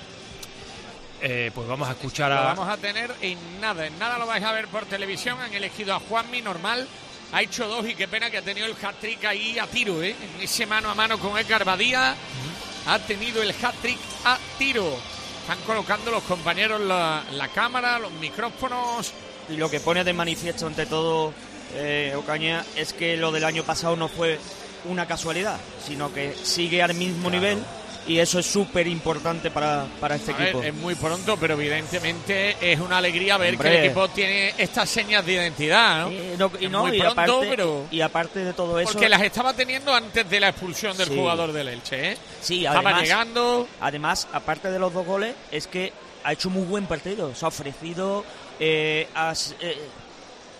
[SPEAKER 2] Pues vamos a escuchar
[SPEAKER 3] Lo vamos a tener en nada lo vais a ver por televisión. Han elegido a Juanmi, normal. Ha hecho 2 y qué pena que ha tenido el hat-trick ahí a tiro, en ese mano a mano con Edgar Badía. Ha tenido el hat-trick a tiro. Están colocando los compañeros la cámara, los micrófonos.
[SPEAKER 5] Y lo que pone de manifiesto ante todo, Ocaña, es que lo del año pasado no fue una casualidad, sino que sigue al mismo nivel. Y eso es súper importante para este equipo.
[SPEAKER 3] Es muy pronto, pero evidentemente es una alegría ver que el equipo tiene estas señas de identidad, ¿no?
[SPEAKER 5] Y aparte de todo eso...
[SPEAKER 3] Porque las estaba teniendo antes de la expulsión del jugador del Elche, ¿eh?
[SPEAKER 5] Sí,
[SPEAKER 3] estaba llegando...
[SPEAKER 5] Además, aparte de los 2 goles, es que ha hecho muy buen partido. Se ha ofrecido...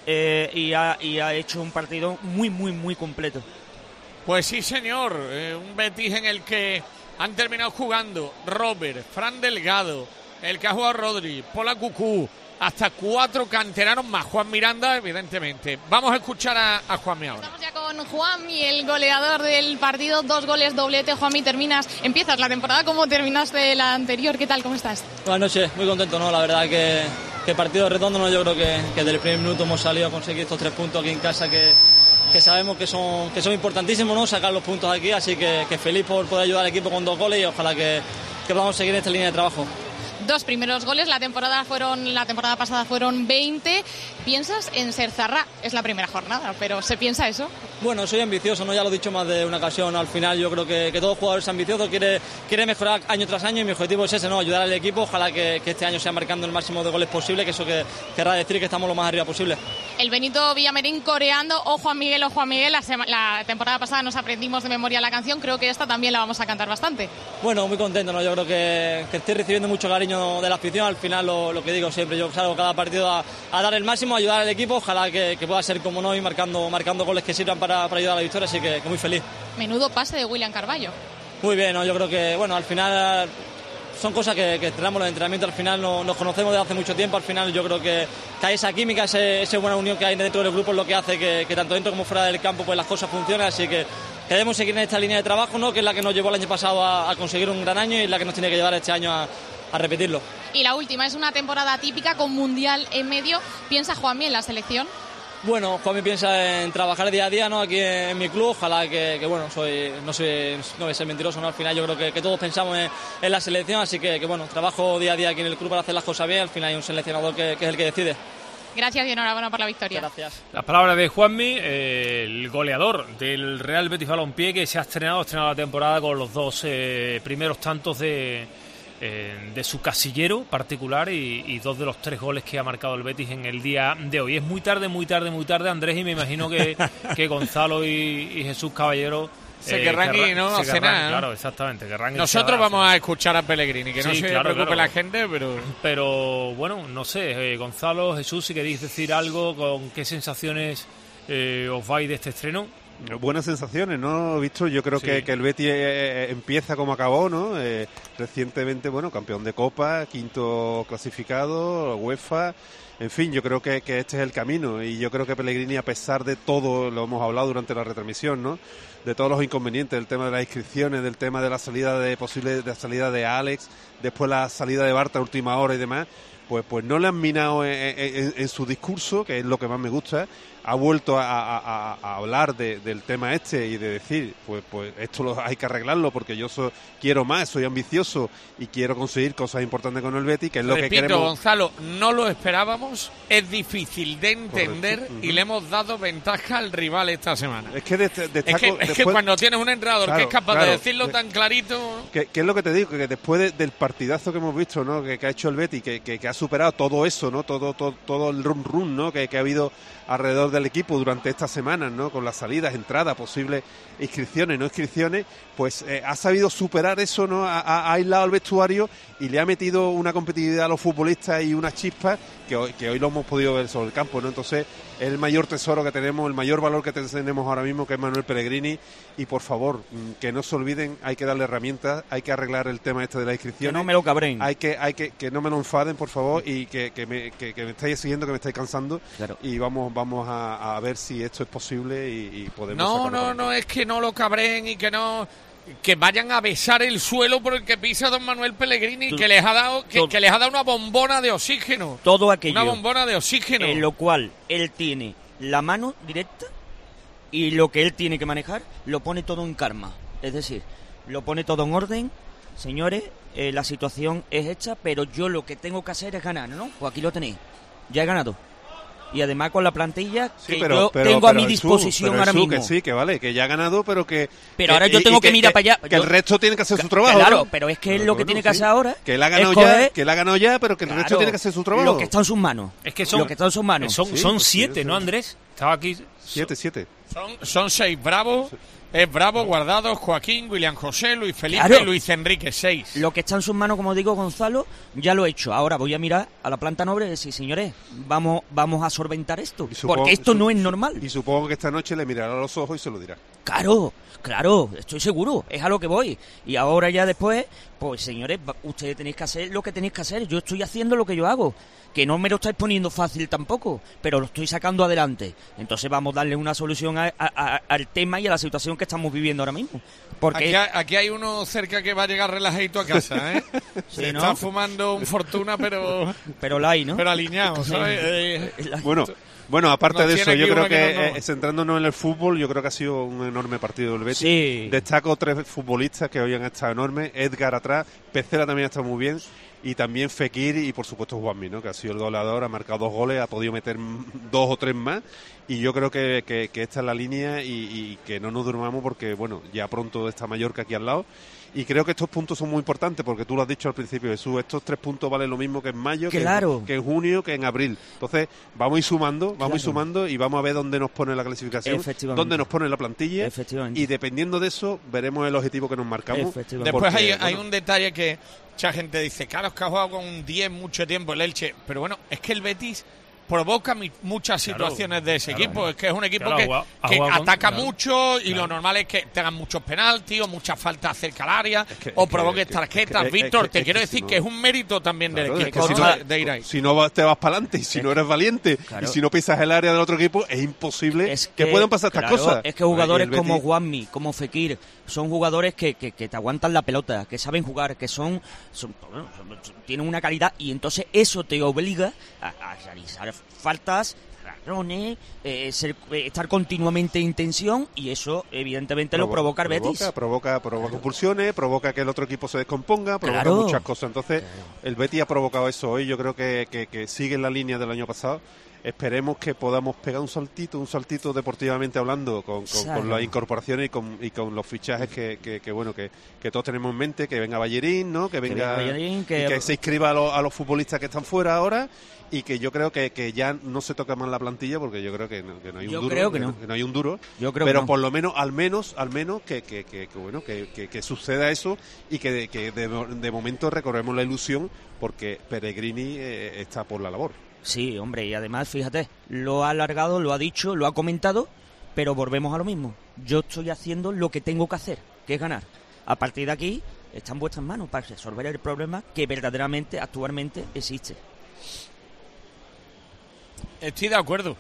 [SPEAKER 5] y ha hecho un partido muy, muy, muy completo.
[SPEAKER 3] Pues sí, señor, un Betis en el que han terminado jugando Robert, Fran Delgado, el que ha jugado Rodri, Pola Cucú, hasta 4 canteranos más, Juan Miranda, evidentemente. Vamos a escuchar a Juanmi ahora.
[SPEAKER 13] Estamos ya con Juanmi, el goleador del partido, 2 goles, doblete. Juanmi, empiezas la temporada como terminaste la anterior. ¿Qué tal? ¿Cómo estás?
[SPEAKER 12] Buenas noches, muy contento, ¿no? La verdad que partido redondo, ¿no? Yo creo que desde el primer minuto hemos salido a conseguir estos 3 puntos aquí en casa que sabemos que son importantísimos, ¿no? Sacar los puntos aquí, así que feliz por poder ayudar al equipo con 2 goles y ojalá que podamos seguir en esta línea de trabajo.
[SPEAKER 13] 2 primeros goles, la temporada pasada fueron 20. ¿Piensas en ser Zarra? Es la primera jornada, pero ¿se piensa eso?
[SPEAKER 12] Bueno, soy ambicioso, ¿no? Ya lo he dicho más de una ocasión. Al final yo creo que todo jugador es ambicioso, quiere mejorar año tras año y mi objetivo es ese, ¿no? Ayudar al equipo, ojalá que este año sea marcando el máximo de goles posible, que eso querrá decir que estamos lo más arriba posible.
[SPEAKER 13] El Benito Villamarín coreando "Oh Juan Miguel, oh Juan Miguel". La temporada pasada nos aprendimos de memoria la canción, creo que esta también la vamos a cantar bastante.
[SPEAKER 12] Bueno, muy contento, ¿no? Yo creo que estoy recibiendo mucho cariño de la afición. Al final lo que digo siempre, yo salgo cada partido a dar el máximo, a ayudar al equipo, ojalá que pueda ser como no y marcando goles que sirvan para ayudar a la victoria, así que muy feliz.
[SPEAKER 13] Menudo pase de William Carballo.
[SPEAKER 12] Muy bien, ¿no? Yo creo que bueno, al final son cosas que tenemos los entrenamientos, al final nos conocemos desde hace mucho tiempo, al final yo creo que hay esa química, esa buena unión que hay dentro del grupo, es lo que hace que tanto dentro como fuera del campo pues las cosas funcionen, así que debemos seguir en esta línea de trabajo, ¿no? Que es la que nos llevó el año pasado a conseguir un gran año y la que nos tiene que llevar este año a repetirlo.
[SPEAKER 13] Y la última, es una temporada típica con Mundial en medio. ¿Piensa Juanmi en la selección?
[SPEAKER 12] Bueno, Juanmi piensa en trabajar día a día, ¿no? Aquí en mi club, ojalá que bueno, no voy a ser mentiroso, ¿no? Al final yo creo que todos pensamos en la selección, así que bueno, trabajo día a día aquí en el club para hacer las cosas bien, al final hay un seleccionador que es el que decide.
[SPEAKER 13] Gracias y enhorabuena por la victoria.
[SPEAKER 12] Gracias.
[SPEAKER 2] Las palabras de Juanmi, el goleador del Real Betis Balompié, que se ha estrenado la temporada con los 2 primeros tantos de su casillero particular y 2 de los 3 goles que ha marcado el Betis en el día de hoy. Es muy tarde, Andrés, y me imagino que Gonzalo y Jesús Caballero
[SPEAKER 3] se querrán ir, ¿no? A cenar.
[SPEAKER 2] Claro, exactamente.
[SPEAKER 3] Nosotros vamos a escuchar a Pellegrini, que no se preocupe la gente,
[SPEAKER 2] pero bueno, no sé, Gonzalo, Jesús, si queréis decir algo, ¿con qué sensaciones os vais de este estreno?
[SPEAKER 4] Buenas sensaciones, ¿no, Víctor? Yo creo que el Betis empieza como acabó, ¿no? Recientemente, bueno, campeón de Copa, 5º clasificado, UEFA. En fin, yo creo que este es el camino y yo creo que Pellegrini, a pesar de todo, lo hemos hablado durante la retransmisión, ¿no? De todos los inconvenientes, del tema de las inscripciones, del tema de la salida de salida de Alex, después la salida de Bartra a última hora y demás, pues no le han minado en su discurso, que es lo que más me gusta. Ha vuelto a hablar del tema y de decir, pues esto hay que arreglarlo porque yo quiero más, soy ambicioso y quiero conseguir cosas importantes con el Betis, que es lo que queremos.
[SPEAKER 3] Gonzalo, no lo esperábamos, es difícil de entender. Correcto. Y le hemos dado ventaja al rival esta semana.
[SPEAKER 4] Es que
[SPEAKER 3] cuando tienes un entrenador que es capaz de decirlo tan clarito...
[SPEAKER 4] Que es lo que te digo, que después del partidazo que hemos visto, ¿no? Que ha hecho el Betis, que ha superado todo eso, ¿no? Todo el rum, ¿no? Que ha habido alrededor del equipo durante estas semanas, ¿no? Con las salidas, entradas, posibles inscripciones, no inscripciones, pues ha sabido superar eso, ¿no? Ha aislado al vestuario y le ha metido una competitividad a los futbolistas y unas chispas que hoy lo hemos podido ver sobre el campo, ¿no? Entonces, es el mayor tesoro que tenemos, el mayor valor que tenemos ahora mismo, que es Manuel Pellegrini, y por favor, que no se olviden, hay que darle herramientas, hay que arreglar el tema de la inscripción.
[SPEAKER 5] Que no me lo cabren.
[SPEAKER 4] Hay que no me lo enfaden, por favor, y que me estáis exigiendo, que me estáis cansando, claro. Y vamos a ver si esto es posible y podemos
[SPEAKER 3] No, es que no lo cabren y que vayan a besar el suelo por el que pisa don Manuel Pellegrini, que les ha dado una bombona de oxígeno.
[SPEAKER 5] Todo aquello.
[SPEAKER 3] Una bombona de oxígeno.
[SPEAKER 5] En lo cual él tiene la mano directa y lo que él tiene que manejar lo pone todo en karma. Es decir, lo pone todo en orden. Señores, la situación es hecha, pero yo lo que tengo que hacer es ganar, ¿no? Pues aquí lo tenéis. Ya he ganado. Y además con la plantilla que yo tengo a mi disposición ahora mismo.
[SPEAKER 4] Que sí, que vale, que ya ha ganado, pero
[SPEAKER 5] ahora yo tengo que mirar para allá.
[SPEAKER 4] Que el resto tiene que hacer su trabajo.
[SPEAKER 5] Claro,
[SPEAKER 4] ¿no?
[SPEAKER 5] pero es que él lo que tiene que hacer ahora.
[SPEAKER 4] Que él ha ganado ya, pero que el resto tiene que hacer su trabajo.
[SPEAKER 5] Lo que está en sus manos.
[SPEAKER 2] Es que
[SPEAKER 5] lo que está en sus manos.
[SPEAKER 2] Son 7, ¿no, Andrés? Estaba aquí.
[SPEAKER 4] 7.
[SPEAKER 3] Son 6 bravos Es Bravo, Guardado, Joaquín, William José, Luis Felipe
[SPEAKER 9] Claro.
[SPEAKER 3] y Luis Enrique, 6.
[SPEAKER 9] Lo que está en sus manos, como digo, Gonzalo, ya lo he hecho. Ahora voy a mirar a la planta noble y decir, señores, vamos a solventar esto, porque esto no es normal.
[SPEAKER 4] Y supongo que esta noche le mirará a los ojos y se lo dirá.
[SPEAKER 9] Claro, estoy seguro, es a lo que voy. Y ahora ya después, pues señores, ustedes tenéis que hacer lo que tenéis que hacer. Yo estoy haciendo lo que yo hago, que no me lo estáis poniendo fácil tampoco, pero lo estoy sacando adelante. Entonces vamos a darle una solución al tema y a la situación que estamos viviendo ahora mismo. Porque
[SPEAKER 3] Aquí hay uno cerca que va a llegar relajadito a casa, ¿eh?
[SPEAKER 9] Sí,
[SPEAKER 3] Se
[SPEAKER 9] ¿no?
[SPEAKER 3] está fumando un Fortuna, pero
[SPEAKER 9] light, ¿no?
[SPEAKER 3] Pero alineado, ¿sabes?
[SPEAKER 4] Bueno, aparte
[SPEAKER 3] Nos
[SPEAKER 4] de eso,
[SPEAKER 3] tiene
[SPEAKER 4] yo
[SPEAKER 3] aquí
[SPEAKER 4] creo
[SPEAKER 3] uno que
[SPEAKER 4] que
[SPEAKER 3] no-
[SPEAKER 4] centrándonos en el fútbol, yo creo que ha sido un enorme partido del Betis.
[SPEAKER 9] Sí.
[SPEAKER 4] Destaco 3 futbolistas que hoy han estado enormes. Edgar atrás, Pecera también ha estado muy bien. Y también Fekir y por supuesto Juanmi, ¿no? Que ha sido el goleador, ha marcado 2 goles, ha podido meter 2 o 3 más. Y yo creo que esta es la línea y que no nos durmamos porque, bueno, ya pronto está Mallorca aquí al lado. Y creo que estos puntos son muy importantes porque tú lo has dicho al principio, Jesús, estos 3 puntos valen lo mismo que en mayo,
[SPEAKER 9] Claro.
[SPEAKER 4] que en junio, que en abril. Entonces, vamos a ir sumando, y vamos a ver dónde nos pone la clasificación,
[SPEAKER 9] Efectivamente.
[SPEAKER 4] dónde nos pone la plantilla.
[SPEAKER 9] Efectivamente.
[SPEAKER 4] Y dependiendo de eso, veremos el objetivo que nos marcamos.
[SPEAKER 3] Después
[SPEAKER 4] Porque,
[SPEAKER 3] hay
[SPEAKER 4] bueno,
[SPEAKER 3] un detalle que mucha gente dice, claro, es que ha jugado con un 10 mucho tiempo el Elche, pero bueno, es que el Betis provoca muchas situaciones de ese equipo. Es que es un equipo
[SPEAKER 2] Claro,
[SPEAKER 3] que
[SPEAKER 2] jugado
[SPEAKER 3] ataca
[SPEAKER 2] claro.
[SPEAKER 3] mucho y lo normal es que tengan muchos penaltis o muchas faltas cerca al área o provoques tarjetas. Víctor, te quiero decir que es un mérito también del
[SPEAKER 4] Claro,
[SPEAKER 3] equipo
[SPEAKER 4] es que si no-
[SPEAKER 3] de ir ahí.
[SPEAKER 4] Si no te vas para adelante y si no eres valiente
[SPEAKER 9] Claro.
[SPEAKER 4] y si no pisas el área del otro equipo, es imposible que puedan pasar estas
[SPEAKER 9] claro,
[SPEAKER 4] cosas.
[SPEAKER 9] Es que jugadores
[SPEAKER 4] Y el
[SPEAKER 9] como
[SPEAKER 4] Betis-
[SPEAKER 9] Juanmi, como Fekir, son jugadores que te aguantan la pelota, que saben jugar, que tienen una calidad y entonces eso te obliga a realizar faltas, ratones, estar continuamente en tensión y eso evidentemente lo provoca el Betis.
[SPEAKER 4] Provoca compulsiones, provoca que el otro equipo se descomponga, provoca
[SPEAKER 9] Claro.
[SPEAKER 4] muchas cosas. Entonces, el Betis ha provocado eso hoy. Yo creo que sigue en la línea del año pasado. Esperemos que podamos pegar un saltito deportivamente hablando, con las incorporaciones y con los fichajes que todos tenemos en mente, que venga Ballerín, ¿no? Que venga
[SPEAKER 9] Ballerín,
[SPEAKER 4] y que se inscriba a los futbolistas que están fuera ahora, y que yo creo que ya no se toca más la plantilla porque yo creo que no hay un
[SPEAKER 9] Yo
[SPEAKER 4] duro,
[SPEAKER 9] creo que no.
[SPEAKER 4] que no hay un duro,
[SPEAKER 9] Yo creo
[SPEAKER 4] pero
[SPEAKER 9] que no.
[SPEAKER 4] por lo menos al menos que suceda eso y que de momento recorremos la ilusión porque Pellegrini está por la labor.
[SPEAKER 9] Sí, hombre, y además, fíjate, lo ha alargado, lo ha dicho, lo ha comentado, pero volvemos a lo mismo. Yo estoy haciendo lo que tengo que hacer, que es ganar. A partir de aquí, está en vuestras manos para resolver el problema que verdaderamente, actualmente, existe.
[SPEAKER 3] Estoy de acuerdo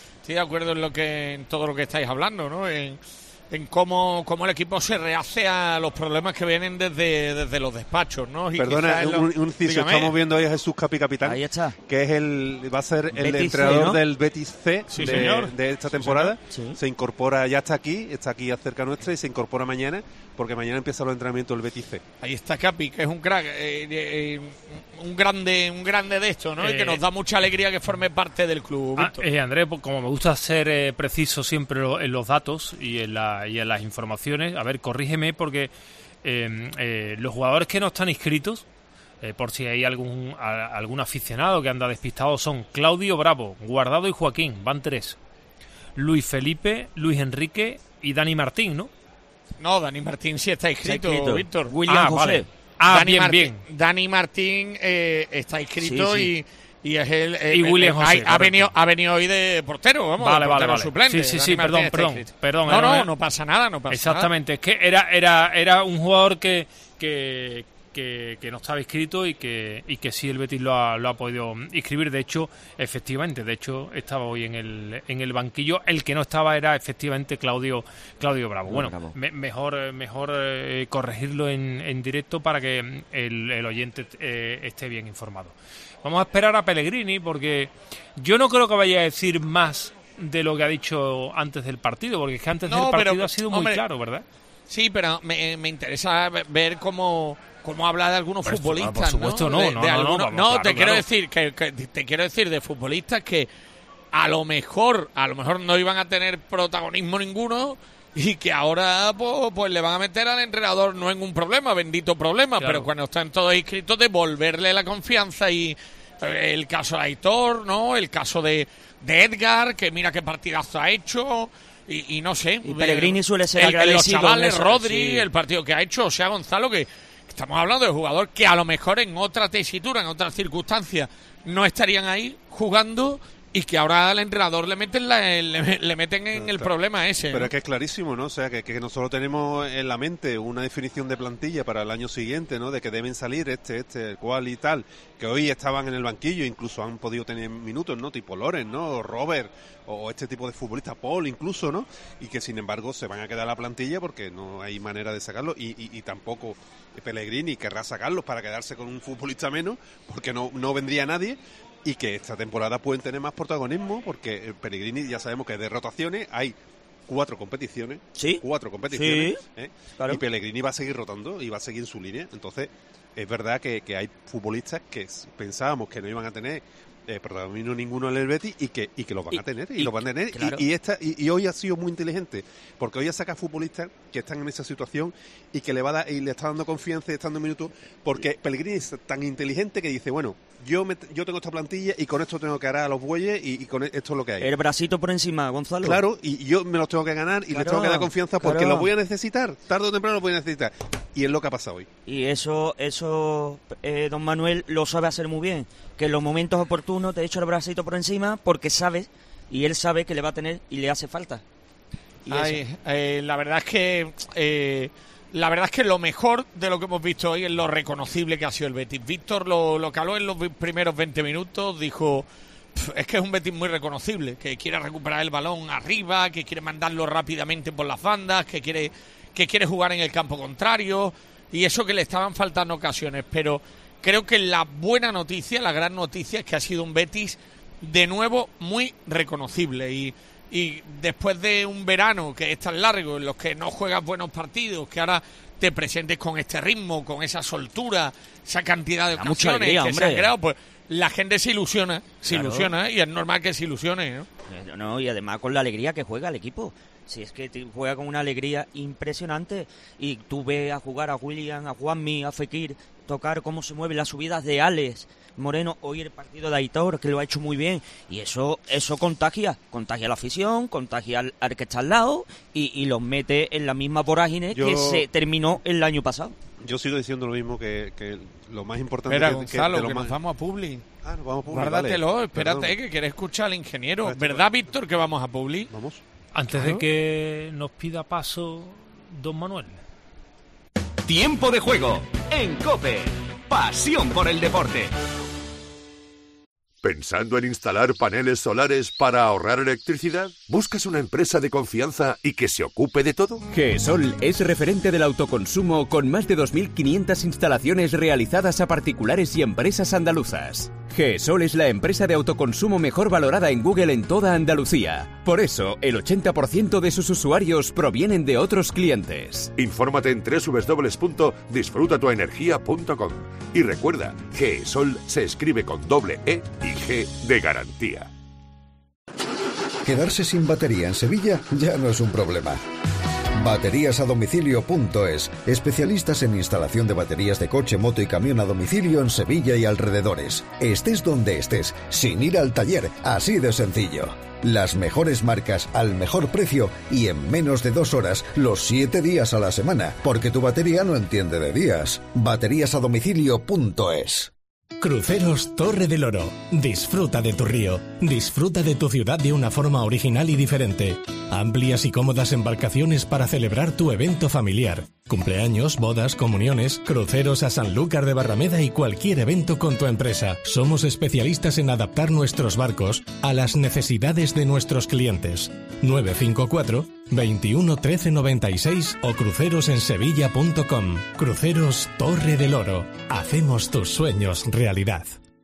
[SPEAKER 3] en todo lo que estáis hablando, ¿no? En cómo el equipo se rehace a los problemas que vienen desde los despachos, ¿no? Y
[SPEAKER 4] Perdona,
[SPEAKER 3] quizás
[SPEAKER 4] un inciso,
[SPEAKER 3] dígame.
[SPEAKER 4] estamos viendo ahí a Jesús Capi Capitán,
[SPEAKER 9] Ahí está.
[SPEAKER 4] que es va a ser el
[SPEAKER 9] Betis
[SPEAKER 4] entrenador
[SPEAKER 9] C, ¿no?
[SPEAKER 4] del Betis C
[SPEAKER 3] Sí, señor.
[SPEAKER 4] de esta temporada.
[SPEAKER 9] señor. Sí.
[SPEAKER 4] Se incorpora, ya está aquí cerca nuestra y se incorpora mañana, porque mañana empiezan los entrenamientos del Betis C.
[SPEAKER 3] Ahí está Capi, que es un crack, un grande de esto, ¿no? Y que nos da mucha alegría que forme parte del club. Víctor.
[SPEAKER 2] Andrés, pues, como me gusta ser preciso siempre en los datos y en las informaciones, a ver, corrígeme porque los jugadores que no están inscritos, por si hay algún aficionado que anda despistado, son Claudio Bravo, Guardado y Joaquín, van 3. Luis Felipe, Luis Enrique y Dani Martín, ¿no?
[SPEAKER 3] No, Dani Martín sí está inscrito, Víctor.
[SPEAKER 9] William José.
[SPEAKER 3] Dani
[SPEAKER 2] bien,
[SPEAKER 3] Martín,
[SPEAKER 2] bien.
[SPEAKER 3] Dani Martín está inscrito
[SPEAKER 9] Sí,
[SPEAKER 3] y es el
[SPEAKER 2] Y William José,
[SPEAKER 3] ha venido hoy de portero, vamos,
[SPEAKER 2] Vale,
[SPEAKER 3] de portero
[SPEAKER 2] vale.
[SPEAKER 3] suplente.
[SPEAKER 2] Sí,
[SPEAKER 3] Dani Martín está
[SPEAKER 2] perdón.
[SPEAKER 3] inscrito. No pasa nada, no pasa
[SPEAKER 2] Exactamente, es que era un jugador que no estaba inscrito y que sí el Betis lo ha podido inscribir. De hecho, efectivamente, estaba hoy en el banquillo. El que no estaba era efectivamente Claudio Bravo. Bueno,
[SPEAKER 9] Bravo.
[SPEAKER 2] Mejor corregirlo en directo para que el oyente esté bien informado. Vamos a esperar a Pellegrini porque yo no creo que vaya a decir más de lo que ha dicho antes del partido, porque es que antes del partido ha sido muy claro, ¿verdad?
[SPEAKER 3] Sí, pero me interesa ver cómo habla de algunos
[SPEAKER 2] Pues,
[SPEAKER 3] futbolistas,
[SPEAKER 2] por supuesto,
[SPEAKER 3] ¿no?
[SPEAKER 2] Te
[SPEAKER 3] quiero decir te quiero decir de futbolistas que a lo mejor no iban a tener protagonismo ninguno y que ahora pues le van a meter al entrenador no en un problema, bendito problema,
[SPEAKER 2] Claro.
[SPEAKER 3] pero cuando están todos inscritos devolverle la confianza. Y el caso de Aitor, ¿no? El caso de Edgar, que mira qué partidazo ha hecho. y no sé.
[SPEAKER 9] Y Pellegrini suele ser
[SPEAKER 3] los
[SPEAKER 9] agradecido.
[SPEAKER 3] chavales,
[SPEAKER 9] eso,
[SPEAKER 3] Rodri,
[SPEAKER 9] sí.
[SPEAKER 3] el partido que ha hecho, o sea, Gonzalo, que estamos hablando de jugador que a lo mejor en otra tesitura, en otras circunstancias, no estarían ahí jugando y que ahora al entrenador le meten en el problema ese.
[SPEAKER 4] Pero es que es clarísimo, ¿no? O sea, que nosotros tenemos en la mente una definición de plantilla para el año siguiente, ¿no? De que deben salir el cual y tal, que hoy estaban en el banquillo, incluso han podido tener minutos, ¿no? Tipo Loren, ¿no? O Robert, o este tipo de futbolistas, Paul incluso, ¿no? Y que sin embargo se van a quedar a la plantilla porque no hay manera de sacarlo y tampoco Pellegrini querrá sacarlos para quedarse con un futbolista menos, porque no vendría nadie. Y que esta temporada pueden tener más protagonismo porque Pellegrini ya sabemos que de rotaciones hay 4 competiciones.
[SPEAKER 9] ¿Sí?
[SPEAKER 4] 4 competiciones.
[SPEAKER 9] Sí, claro.
[SPEAKER 4] Y Pellegrini va a seguir rotando y va a seguir en su línea. Entonces, es verdad que hay futbolistas que pensábamos que no iban a tener protagonismo ninguno en el Betis y que lo van a tener. Y lo van a tener.
[SPEAKER 9] Claro.
[SPEAKER 4] Y hoy ha sido muy inteligente porque hoy ha sacado futbolistas que están en esa situación y que le va a dar, y le está dando confianza y está dando minutos porque Pellegrini es tan inteligente que dice, bueno, yo tengo esta plantilla y con esto tengo que arar a los bueyes y con esto es lo que hay.
[SPEAKER 9] El bracito por encima, Gonzalo.
[SPEAKER 4] Claro, y yo me los tengo que ganar y les tengo que dar confianza porque los voy a necesitar, tarde o temprano los voy a necesitar. Y es lo que ha pasado hoy.
[SPEAKER 9] Y eso don Manuel lo sabe hacer muy bien, que en los momentos oportunos te echa el bracito por encima porque sabes, y él sabe que le va a tener y le hace falta. Y
[SPEAKER 3] la verdad es que lo mejor de lo que hemos visto hoy es lo reconocible que ha sido el Betis. Víctor lo caló en los primeros 20 minutos, dijo, es que es un Betis muy reconocible, que quiere recuperar el balón arriba, que quiere mandarlo rápidamente por las bandas, que quiere jugar en el campo contrario, y eso que le estaban faltando ocasiones. Pero creo que la buena noticia, la gran noticia es que ha sido un Betis de nuevo muy reconocible y después de un verano que es tan largo, en los que no juegas buenos partidos, que ahora te presentes con este ritmo, con esa soltura, esa cantidad de ocasiones
[SPEAKER 9] alegría,
[SPEAKER 3] que se han creado, pues la gente se ilusiona, y es normal que se ilusione, ¿no?
[SPEAKER 9] No, y además con la alegría que juega el equipo. Si es que juega con una alegría impresionante y tú ves a jugar a William, a Juanmi, a Fekir, tocar cómo se mueven las subidas de Alex Moreno, hoy el partido de Aitor, que lo ha hecho muy bien, y eso contagia a la afición, contagia al que está al lado y los mete en la misma vorágine que se terminó el año pasado.
[SPEAKER 4] Yo sigo diciendo lo mismo que lo más importante.
[SPEAKER 3] Espera, Gonzalo, que nos vamos a Publi.
[SPEAKER 4] Nos vamos a Publi.
[SPEAKER 3] Guárdatelo,
[SPEAKER 4] vale.
[SPEAKER 3] espérate,
[SPEAKER 4] Perdón.
[SPEAKER 3] que quiere escuchar al ingeniero. ¿Verdad, Víctor, que vamos a Publi?
[SPEAKER 4] Vamos.
[SPEAKER 2] Antes de que nos pida paso don Manuel.
[SPEAKER 6] Tiempo de juego en COPE. Pasión por el deporte.
[SPEAKER 15] ¿Pensando en instalar paneles solares para ahorrar electricidad? ¿Buscas una empresa de confianza y que se ocupe de todo?
[SPEAKER 16] GESOL es referente del autoconsumo con más de 2.500 instalaciones realizadas a particulares y empresas andaluzas. GESOL es la empresa de autoconsumo mejor valorada en Google en toda Andalucía. Por eso, el 80% de sus usuarios provienen de otros clientes.
[SPEAKER 15] Infórmate en www.disfrutatuenergia.com y recuerda, GESOL se escribe con doble E y G de garantía.
[SPEAKER 1] Quedarse sin batería en Sevilla ya no es un problema. Bateríasadomicilio.es, especialistas en instalación de baterías de coche, moto y camión a domicilio en Sevilla y alrededores. Estés donde estés, sin ir al taller, así de sencillo. Las mejores marcas al mejor precio y en menos de 2 horas, los 7 días a la semana, porque tu batería no entiende de días. Bateríasadomicilio.es.
[SPEAKER 14] Cruceros Torre del Oro. Disfruta de tu río. Disfruta de tu ciudad de una forma original y diferente. Amplias y cómodas embarcaciones para celebrar tu evento familiar. Cumpleaños, bodas, comuniones, cruceros a Sanlúcar de Barrameda y cualquier evento con tu empresa. Somos especialistas en adaptar nuestros barcos a las necesidades de nuestros clientes. 954 21 13 96 o crucerosensevilla.com. Cruceros Torre del Oro. Hacemos tus sueños realidad.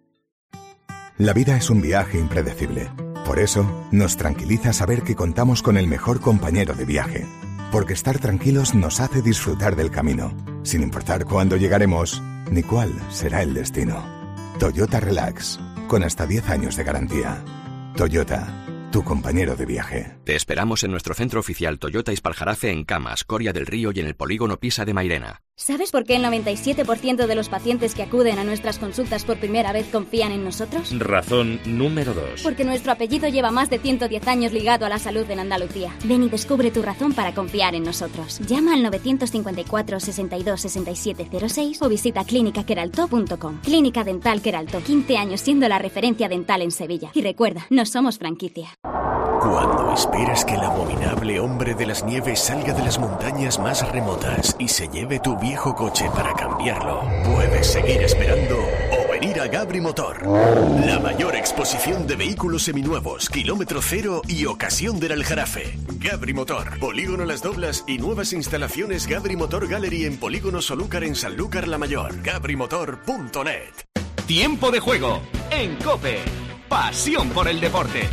[SPEAKER 22] La vida es un viaje impredecible. Por eso, nos tranquiliza saber que contamos con el mejor compañero de viaje. Porque estar tranquilos nos hace disfrutar del camino, sin importar cuándo llegaremos ni cuál será el destino. Toyota Relax, con hasta 10 años de garantía. Toyota, tu compañero de viaje.
[SPEAKER 8] Te esperamos en nuestro centro oficial Toyota Ispaljarafe en Camas, Coria del Río y en el polígono Pisa de Mairena.
[SPEAKER 7] ¿Sabes por qué el 97% de los pacientes que acuden a nuestras consultas por primera vez confían en nosotros?
[SPEAKER 11] Razón número 2.
[SPEAKER 7] Porque nuestro apellido lleva más de 110 años ligado a la salud en Andalucía. Ven y descubre tu razón para confiar en nosotros. Llama al 954 62 67 06 o visita clínicaqueraltó.com. Clínica Dental Queraltó, 15 años siendo la referencia dental en Sevilla. Y recuerda, no somos franquicia.
[SPEAKER 18] Cuando esperas que el abominable hombre de las nieves salga de las montañas más remotas y se lleve tu viejo coche para cambiarlo, puedes seguir esperando o venir a Gabri Motor. La mayor exposición de vehículos seminuevos, kilómetro cero y ocasión del Aljarafe. Gabri Motor, Polígono Las Doblas y nuevas instalaciones Gabri Motor Gallery en Polígono Solúcar en Sanlúcar la Mayor. gabrimotor.net.
[SPEAKER 6] Tiempo de juego en COPE. Pasión por el deporte.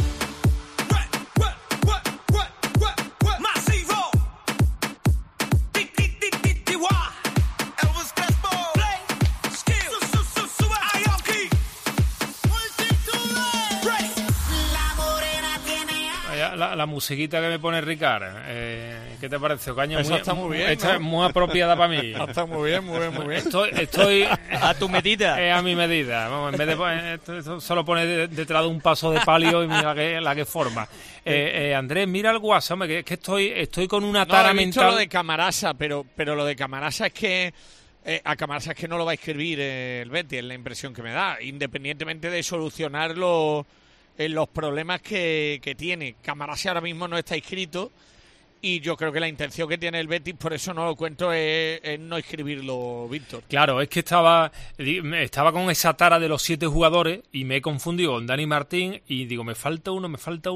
[SPEAKER 2] La musiquita que me pone Ricard, ¿qué te parece, Ocaño?
[SPEAKER 3] Esa está muy bien,
[SPEAKER 2] esta
[SPEAKER 3] ¿no?
[SPEAKER 2] es muy apropiada para mí.
[SPEAKER 3] Está muy bien, muy bien, muy bien.
[SPEAKER 2] Estoy
[SPEAKER 5] a tu medida.
[SPEAKER 2] A mi medida. Vamos, en vez de poner, esto solo pone detrás de un paso de palio y mira la que forma. Andrés, mira el WhatsApp, hombre, que estoy con una tara mental.
[SPEAKER 3] Lo de Camarasa, pero lo de Camarasa es que a Camarasa es que no lo va a escribir el Betis, es la impresión que me da, independientemente de solucionarlo en los problemas que tiene. Camarasa ahora mismo no está inscrito y yo creo que la intención que tiene el Betis, por eso no lo cuento, es no escribirlo, Víctor.
[SPEAKER 2] Claro, es que estaba con esa tara de los 7 jugadores y me he confundido con Dani Martín y digo, me falta uno.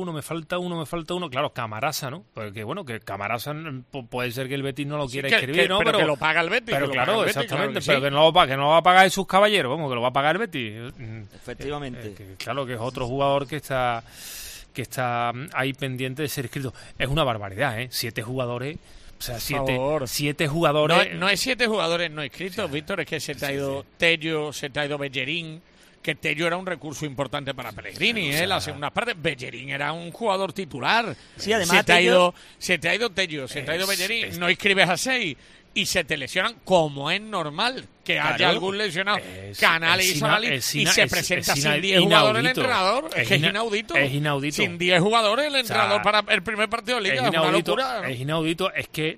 [SPEAKER 2] Claro, Camarasa, ¿no? Porque bueno, que Camarasa puede ser que el Betis no lo quiera escribir, ¿no?
[SPEAKER 3] Pero que lo paga el Betis.
[SPEAKER 2] Pero claro, exactamente,
[SPEAKER 3] claro
[SPEAKER 2] pero que no lo va a pagar esos caballeros, vamos, que lo va a pagar el Betis.
[SPEAKER 5] Efectivamente.
[SPEAKER 2] Claro, que es otro jugador que está ahí pendiente de ser inscrito. Es una barbaridad, 7 jugadores. O sea, 7 jugadores.
[SPEAKER 3] No es 7 jugadores no inscritos, Víctor, es que se te ha ido Tello, se te ha ido Bellerín, que Tello era un recurso importante para Pellegrini, la segunda parte. Bellerín era un jugador titular.
[SPEAKER 5] Sí, además
[SPEAKER 3] se te ha ido Tello, se te ha ido Bellerín, no inscribes a 6 y se te lesionan, como es normal que haya algún lesionado. Canales y Sabalí, y se presenta sin 10 jugadores el entrenador. Es que es inaudito.
[SPEAKER 2] Es inaudito.
[SPEAKER 3] Sin 10 jugadores el entrenador para el primer partido de Liga. Es una locura.
[SPEAKER 2] Es inaudito. Es que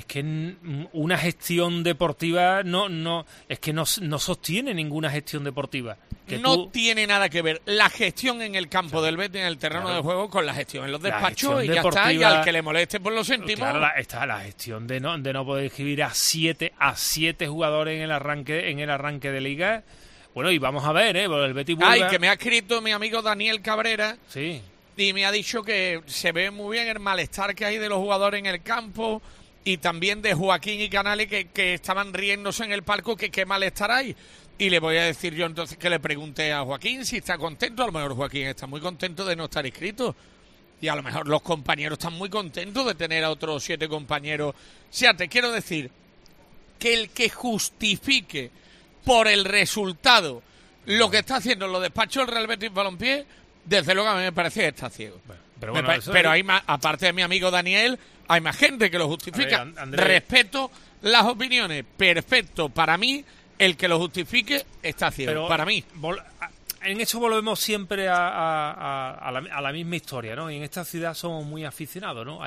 [SPEAKER 2] una gestión deportiva no sostiene ninguna gestión deportiva.
[SPEAKER 3] Tiene nada que ver la gestión en el campo del Betis, en el terreno de juego, con la gestión en los despachos, y ya está. Y al que le moleste, pues lo sentimos.
[SPEAKER 2] Claro, está la gestión de no poder escribir a 7 jugadores en el arranque de Liga. Bueno, y vamos a ver, el Betis vuelve.
[SPEAKER 3] Que me ha escrito mi amigo Daniel Cabrera.
[SPEAKER 2] Sí.
[SPEAKER 3] Y me ha dicho que se ve muy bien el malestar que hay de los jugadores en el campo y también de Joaquín y Canales que estaban riéndose en el palco, que qué malestar hay. Y le voy a decir yo entonces que le pregunte a Joaquín si está contento. A lo mejor Joaquín está muy contento de no estar inscrito. Y a lo mejor los compañeros están muy contentos de tener a otros 7 compañeros. O sea, te quiero decir que el que justifique por el resultado lo que está haciendo los despachos del Real Betis Balompié, desde luego a mí me parece que está ciego. Pero hay más, aparte de mi amigo Daniel, hay más gente que lo justifica.
[SPEAKER 2] Ver, Andrés.
[SPEAKER 3] Respeto las opiniones, perfecto. Para mí, el que lo justifique está ciego.
[SPEAKER 2] Pero
[SPEAKER 3] para mí.
[SPEAKER 2] En eso volvemos siempre a la misma historia, ¿no? Y en esta ciudad somos muy aficionados, ¿no?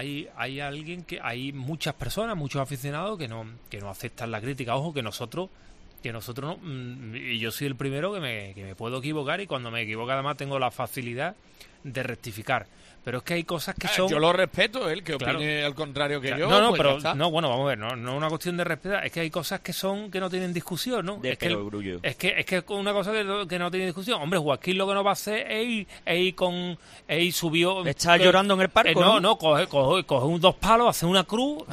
[SPEAKER 2] Hay muchas personas, muchos aficionados que no aceptan la crítica. Ojo, que nosotros no, y yo soy el primero que me puedo equivocar, y cuando me equivoco además tengo la facilidad de rectificar. Pero es que hay cosas que son...
[SPEAKER 3] Yo lo respeto, él que opine al contrario que yo.
[SPEAKER 2] Bueno, vamos a ver, no es una cuestión de respetar, es que hay cosas que no tienen discusión, ¿no? Es que una cosa que no tiene discusión. Hombre, Joaquín lo que no va a hacer es subió...
[SPEAKER 5] ¿Está llorando en el parque?
[SPEAKER 2] Coge 2 palos, hace una cruz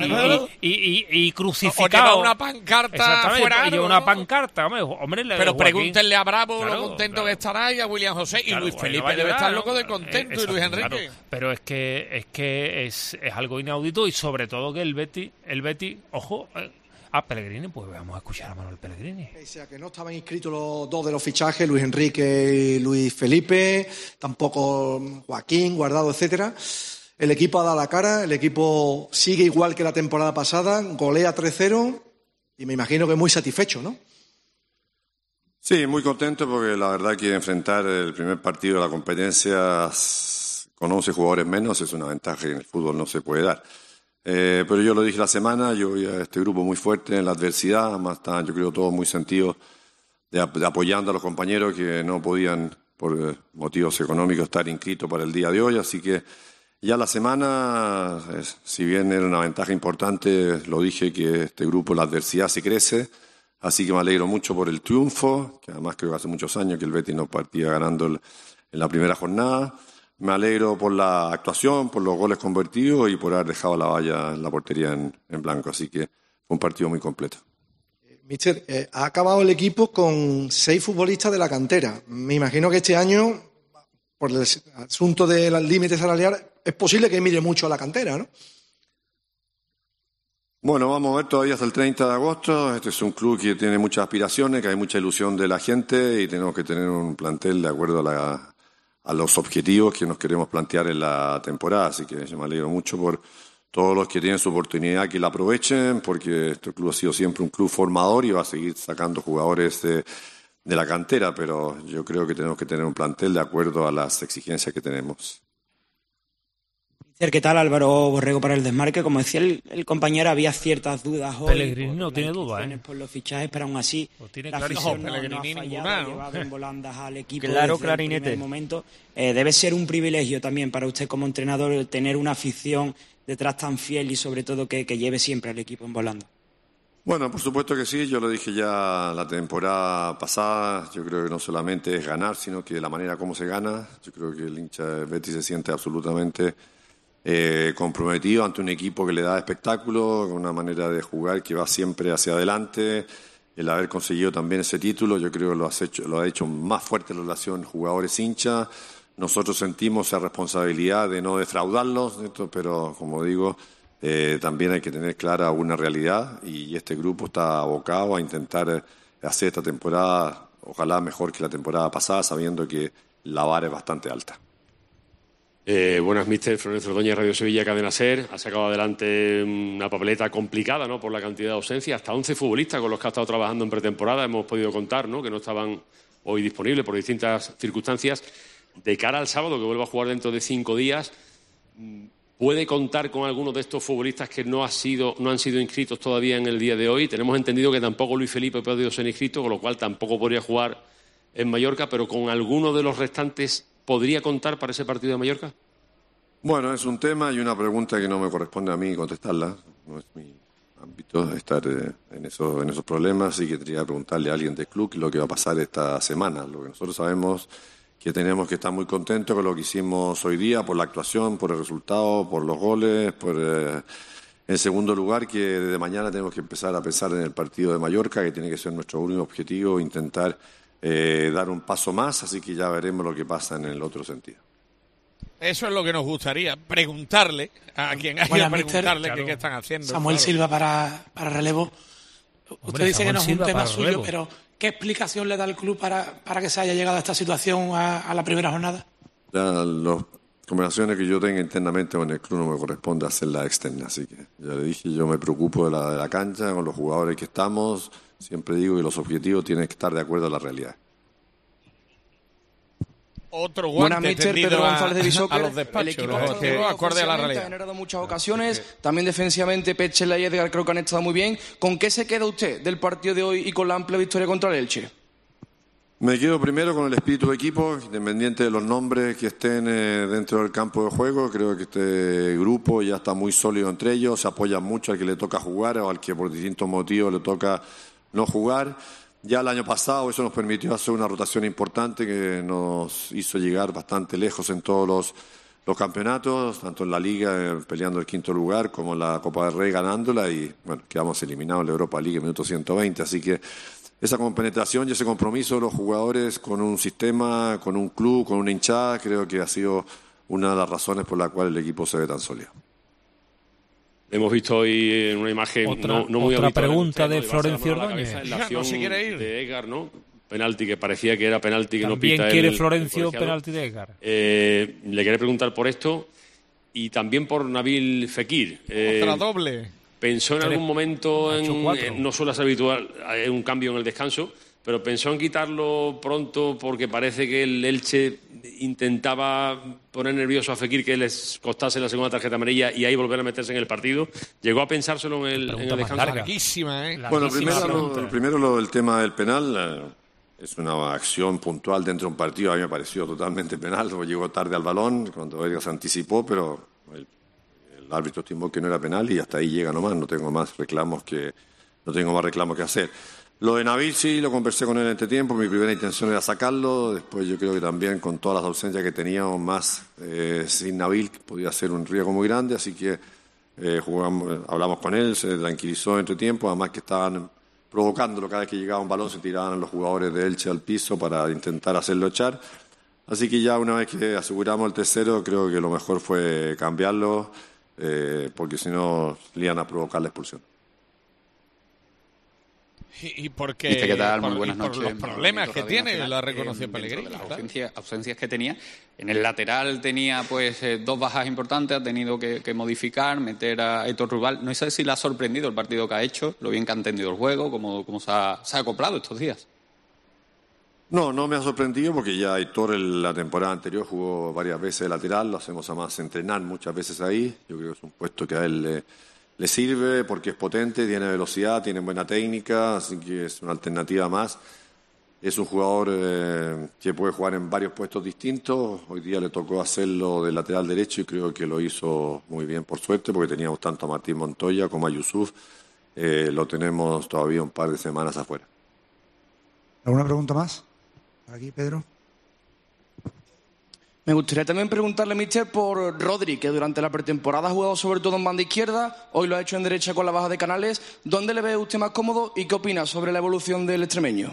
[SPEAKER 2] y crucificado.
[SPEAKER 3] O lleva una pancarta fuera.
[SPEAKER 2] Y lleva una pancarta, hombre.
[SPEAKER 3] Pero pregúntenle a Bravo lo contento que estará, y a William José, y Luis Felipe debe estar loco de contento, y Luis Enrique.
[SPEAKER 2] Claro. Pero es que es algo inaudito, y sobre todo que el Betis, ojo, a Pellegrini, pues vamos a escuchar a Manuel Pellegrini.
[SPEAKER 23] O sea, que no estaban inscritos los 2 de los fichajes, Luis Enrique y Luis Felipe, tampoco Joaquín, Guardado, etcétera. El equipo ha dado la cara, el equipo sigue igual que la temporada pasada, golea 3-0 y me imagino que muy satisfecho, ¿no?
[SPEAKER 10] Sí, muy contento porque la verdad que enfrentar el primer partido de la competencia con 11 jugadores menos es una ventaja que en el fútbol no se puede dar. Pero yo lo dije la semana, yo vi a este grupo muy fuerte en la adversidad, además estaban yo creo todos muy sentidos de apoyando a los compañeros que no podían por motivos económicos estar inscritos para el día de hoy, así que ya la semana, si bien era una ventaja importante, lo dije que este grupo, la adversidad se crece, así que me alegro mucho por el triunfo, que además creo que hace muchos años que el Betis no partía ganando en la primera jornada. Me alegro por la actuación, por los goles convertidos y por haber dejado la valla en la portería en blanco, así que fue un partido muy completo.
[SPEAKER 23] Mister, ha acabado el equipo con 6 futbolistas de la cantera. Me imagino que este año, por el asunto del límite salarial, es posible que mire mucho a la cantera, ¿no?
[SPEAKER 10] Bueno, vamos a ver todavía hasta el 30 de agosto. Este es un club que tiene muchas aspiraciones, que hay mucha ilusión de la gente y tenemos que tener un plantel de acuerdo a los objetivos que nos queremos plantear en la temporada. Así que yo me alegro mucho por todos los que tienen su oportunidad que la aprovechen, porque este club ha sido siempre un club formador y va a seguir sacando jugadores de la cantera, pero yo creo que tenemos que tener un plantel de acuerdo a las exigencias que tenemos.
[SPEAKER 19] ¿Qué tal, Álvaro Borrego, para el desmarque? Como decía el compañero, había ciertas dudas hoy.
[SPEAKER 2] Pellegrini no tiene duda,
[SPEAKER 19] por los fichajes, pero aún así
[SPEAKER 2] la afición
[SPEAKER 19] no ha llevado en volandas al equipo
[SPEAKER 9] claro,
[SPEAKER 19] desde el primer momento. Debe ser un privilegio también para usted como entrenador tener una afición detrás tan fiel y sobre todo que lleve siempre al equipo en volandas.
[SPEAKER 10] Bueno, por supuesto que sí, yo lo dije ya la temporada pasada, yo creo que no solamente es ganar, sino que la manera como se gana, yo creo que el hincha de Betis se siente absolutamente comprometido ante un equipo que le da espectáculo, con una manera de jugar que va siempre hacia adelante. El haber conseguido también ese título, yo creo que lo ha hecho más fuerte la relación jugadores-hinchas. Nosotros sentimos esa responsabilidad de no defraudarlos, pero como digo, también hay que tener clara una realidad y este grupo está abocado a intentar hacer esta temporada, ojalá mejor que la temporada pasada, sabiendo que la vara es bastante alta.
[SPEAKER 21] Buenas, mister. Florencio Ordóñez, Radio Sevilla, Cadena SER. Ha sacado adelante una papeleta complicada, ¿no?, por la cantidad de ausencias. Hasta 11 futbolistas con los que ha estado trabajando en pretemporada hemos podido contar, ¿no?, que no estaban hoy disponibles por distintas circunstancias. De cara al sábado, que vuelva a jugar dentro de 5 días, ¿puede contar con algunos de estos futbolistas que no han sido inscritos todavía en el día de hoy? Tenemos entendido que tampoco Luis Felipe ha podido ser inscrito, con lo cual tampoco podría jugar en Mallorca, pero con alguno de los restantes ¿podría contar para ese partido de Mallorca?
[SPEAKER 10] Bueno, es un tema y una pregunta que no me corresponde a mí contestarla. No es mi ámbito estar en esos problemas, así que tendría que preguntarle a alguien del club lo que va a pasar esta semana. Lo que nosotros sabemos que tenemos que estar muy contentos con lo que hicimos hoy día, por la actuación, por el resultado, por los goles, en segundo lugar, que desde mañana tenemos que empezar a pensar en el partido de Mallorca, que tiene que ser nuestro único objetivo, intentar dar un paso más, así que ya veremos lo que pasa en el otro sentido.
[SPEAKER 3] Eso es lo que nos gustaría, preguntarle a quien haya que preguntarle qué están haciendo.
[SPEAKER 24] Samuel Silva para relevo. Usted dice que no es un tema suyo,
[SPEAKER 2] relevo.
[SPEAKER 24] Pero ¿qué explicación le da el club para que se haya llegado a esta situación a la primera jornada?
[SPEAKER 10] Ya las conversaciones que yo tenga internamente con el club no me corresponde hacerlas externas, así que ya le dije, yo me preocupo de la cancha, con los jugadores que estamos. Siempre digo que los objetivos tienen que estar de acuerdo a la realidad.
[SPEAKER 3] Otro guante tendido a los despachos,
[SPEAKER 25] el equipo
[SPEAKER 3] los objetivos acorde a la realidad.
[SPEAKER 25] Ha generado muchas ocasiones, también defensivamente Petzela y Edgar creo que han estado muy bien. ¿Con qué se queda usted del partido de hoy y con la amplia victoria contra el Elche?
[SPEAKER 10] Me quedo primero con el espíritu de equipo, independiente de los nombres que estén dentro del campo de juego. Creo que este grupo ya está muy sólido entre ellos, se apoyan mucho al que le toca jugar o al que por distintos motivos le toca no jugar. Ya el año pasado eso nos permitió hacer una rotación importante que nos hizo llegar bastante lejos en todos los campeonatos, tanto en la Liga peleando el 5º lugar como en la Copa del Rey ganándola y bueno, quedamos eliminados en la Europa League en minuto 120, así que esa compenetración y ese compromiso de los jugadores con un sistema, con un club, con una hinchada, creo que ha sido una de las razones por la cual el equipo se ve tan sólido.
[SPEAKER 21] Hemos visto hoy en una imagen no muy
[SPEAKER 2] otra
[SPEAKER 21] habitual,
[SPEAKER 2] pregunta de
[SPEAKER 21] Barça
[SPEAKER 2] Florencio
[SPEAKER 21] la
[SPEAKER 2] Ordóñez.
[SPEAKER 21] cabeza en la acción de Edgar, ¿no? Penalti que parecía que era penalti que
[SPEAKER 2] También
[SPEAKER 21] no pita
[SPEAKER 2] quiere
[SPEAKER 21] el
[SPEAKER 2] Florencio
[SPEAKER 21] colegiado.
[SPEAKER 2] penalti de Edgar.
[SPEAKER 21] Le quería preguntar por esto y también por Nabil Fekir.
[SPEAKER 3] Otra doble.
[SPEAKER 21] Pensó en algún momento no suele ser habitual un cambio en el descanso, pero pensó en quitarlo pronto porque parece que el Elche intentaba poner nervioso a Fekir, que les costase la segunda tarjeta amarilla y ahí volver a meterse en el partido. Llegó a pensárselo en el descanso.
[SPEAKER 3] Larguísima,
[SPEAKER 10] Bueno, primero el tema del penal. Es una acción puntual dentro de un partido. A mí me pareció totalmente penal. Llegó tarde al balón cuando Edgar se anticipó, pero el árbitro estimó que no era penal y hasta ahí llega nomás. No tengo más reclamos que hacer. Lo de Nabil sí lo conversé con él en este tiempo. Mi primera intención era sacarlo. Después yo creo que también con todas las ausencias que teníamos más sin Nabil podía ser un riesgo muy grande. Así que hablamos con él, se tranquilizó entre tiempo. Además que estaban provocándolo cada vez que llegaba un balón, se tiraban los jugadores de Elche al piso para intentar hacerlo echar. Así que ya una vez que aseguramos el tercero, creo que lo mejor fue cambiarlo, porque si no le iban a provocar la expulsión.
[SPEAKER 3] Y porque
[SPEAKER 4] ¿Qué tal? Muy buenas noches.
[SPEAKER 3] Por los problemas que tiene, la reconoció Pellegrini.
[SPEAKER 4] Las ausencias que tenía. En el lateral tenía pues 2 bajas importantes, ha tenido que modificar, meter a Héctor Rubal. No sé si le ha sorprendido el partido que ha hecho, lo bien que ha entendido el juego, cómo se ha acoplado estos días.
[SPEAKER 10] No me ha sorprendido porque ya Héctor en la temporada anterior jugó varias veces de lateral, lo hacemos además entrenar muchas veces ahí. Yo creo que es un puesto que a él le sirve porque es potente, tiene velocidad, tiene buena técnica, así que es una alternativa más. Es un jugador que puede jugar en varios puestos distintos. Hoy día le tocó hacerlo de lateral derecho y creo que lo hizo muy bien, por suerte, porque teníamos tanto a Martín Montoya como a Yusuf. Lo tenemos todavía un par de semanas afuera.
[SPEAKER 12] ¿Alguna pregunta más? Aquí, Pedro.
[SPEAKER 25] Me gustaría también preguntarle, míster, por Rodri, que durante la pretemporada ha jugado sobre todo en banda izquierda, hoy lo ha hecho en derecha con la baja de Canales. ¿Dónde le ve usted más cómodo y qué opina sobre la evolución del extremeño?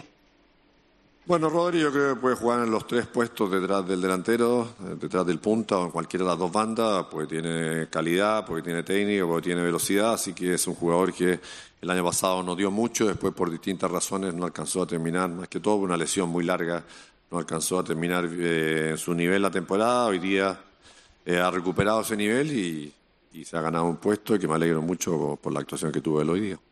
[SPEAKER 10] Bueno, Rodri yo creo que puede jugar en los 3 puestos detrás del delantero, detrás del punta o en cualquiera de las 2 bandas, porque tiene calidad, porque tiene técnica, porque tiene velocidad, así que es un jugador que el año pasado nos dio mucho, después por distintas razones no alcanzó a terminar, más que todo una lesión muy larga. No alcanzó a terminar en su nivel la temporada. Hoy día ha recuperado ese nivel y se ha ganado un puesto y que me alegro mucho por la actuación que tuvo él hoy día.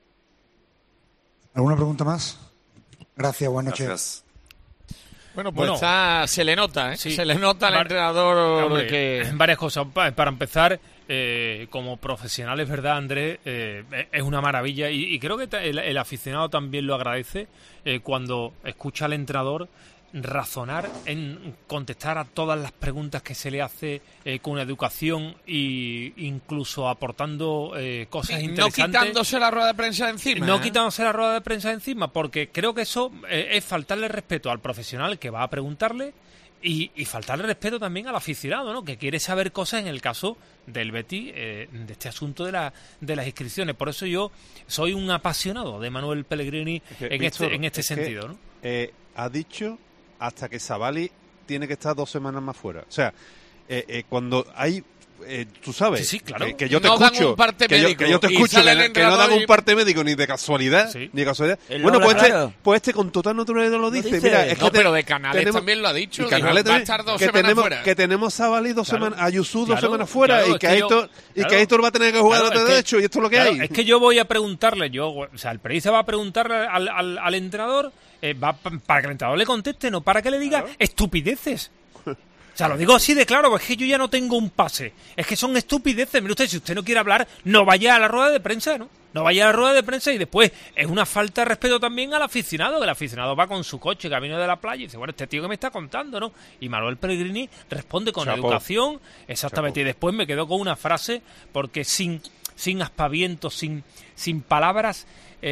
[SPEAKER 12] ¿Alguna pregunta más? Gracias, buenas noches.
[SPEAKER 10] Gracias.
[SPEAKER 3] Bueno, se le nota, ¿eh?
[SPEAKER 2] Sí.
[SPEAKER 3] Se le nota al entrenador
[SPEAKER 2] varias cosas. Para empezar, como profesional, es verdad, Andrés, es una maravilla y creo que el aficionado también lo agradece cuando escucha al entrenador razonar en contestar a todas las preguntas que se le hace con educación e incluso aportando cosas interesantes.
[SPEAKER 3] No quitándose la rueda de prensa de encima.
[SPEAKER 2] No quitándose la rueda de prensa de encima, porque creo que eso es faltarle respeto al profesional que va a preguntarle y faltarle respeto también al aficionado, ¿no? Que quiere saber cosas en el caso del Betis, de este asunto de las inscripciones. Por eso yo soy un apasionado de Manuel Pellegrini en este sentido, ¿no?
[SPEAKER 13] Ha dicho hasta que Savali tiene que estar 2 semanas más fuera. O sea, cuando hay... tú sabes,
[SPEAKER 2] sí, claro.
[SPEAKER 13] que yo te
[SPEAKER 3] no
[SPEAKER 13] escucho,
[SPEAKER 3] dan un parte
[SPEAKER 13] que yo te escucho, que no dan un parte médico ni de casualidad,
[SPEAKER 2] sí.
[SPEAKER 13] ni de casualidad.
[SPEAKER 9] Bueno,
[SPEAKER 13] pues este con total naturalidad no lo dice. Mira, es
[SPEAKER 3] no,
[SPEAKER 13] que
[SPEAKER 3] pero de Canales también lo ha dicho.
[SPEAKER 13] Canales
[SPEAKER 3] va a estar 2 semanas fuera.
[SPEAKER 13] Que tenemos Savali 2 semanas, a Yusuf 2 semanas fuera,
[SPEAKER 2] claro,
[SPEAKER 13] y que Héctor va a tener que jugar de lateral derecho, y esto es lo que hay.
[SPEAKER 2] Es que yo voy a preguntarle, el periodista va a preguntarle al entrenador, para que el entrenador le conteste, no para que le diga estupideces. O sea, lo digo así de claro, es que yo ya no tengo un pase. Es que son estupideces. Mire usted, si usted no quiere hablar, no vaya a la rueda de prensa, ¿no? No vaya a la rueda de prensa y después es una falta de respeto también al aficionado, que el aficionado va con su coche camino de la playa y dice, bueno, este tío que me está contando, ¿no? Y Manuel Pellegrini responde con educación, exactamente. Y después me quedo con una frase, porque sin aspavientos, sin palabras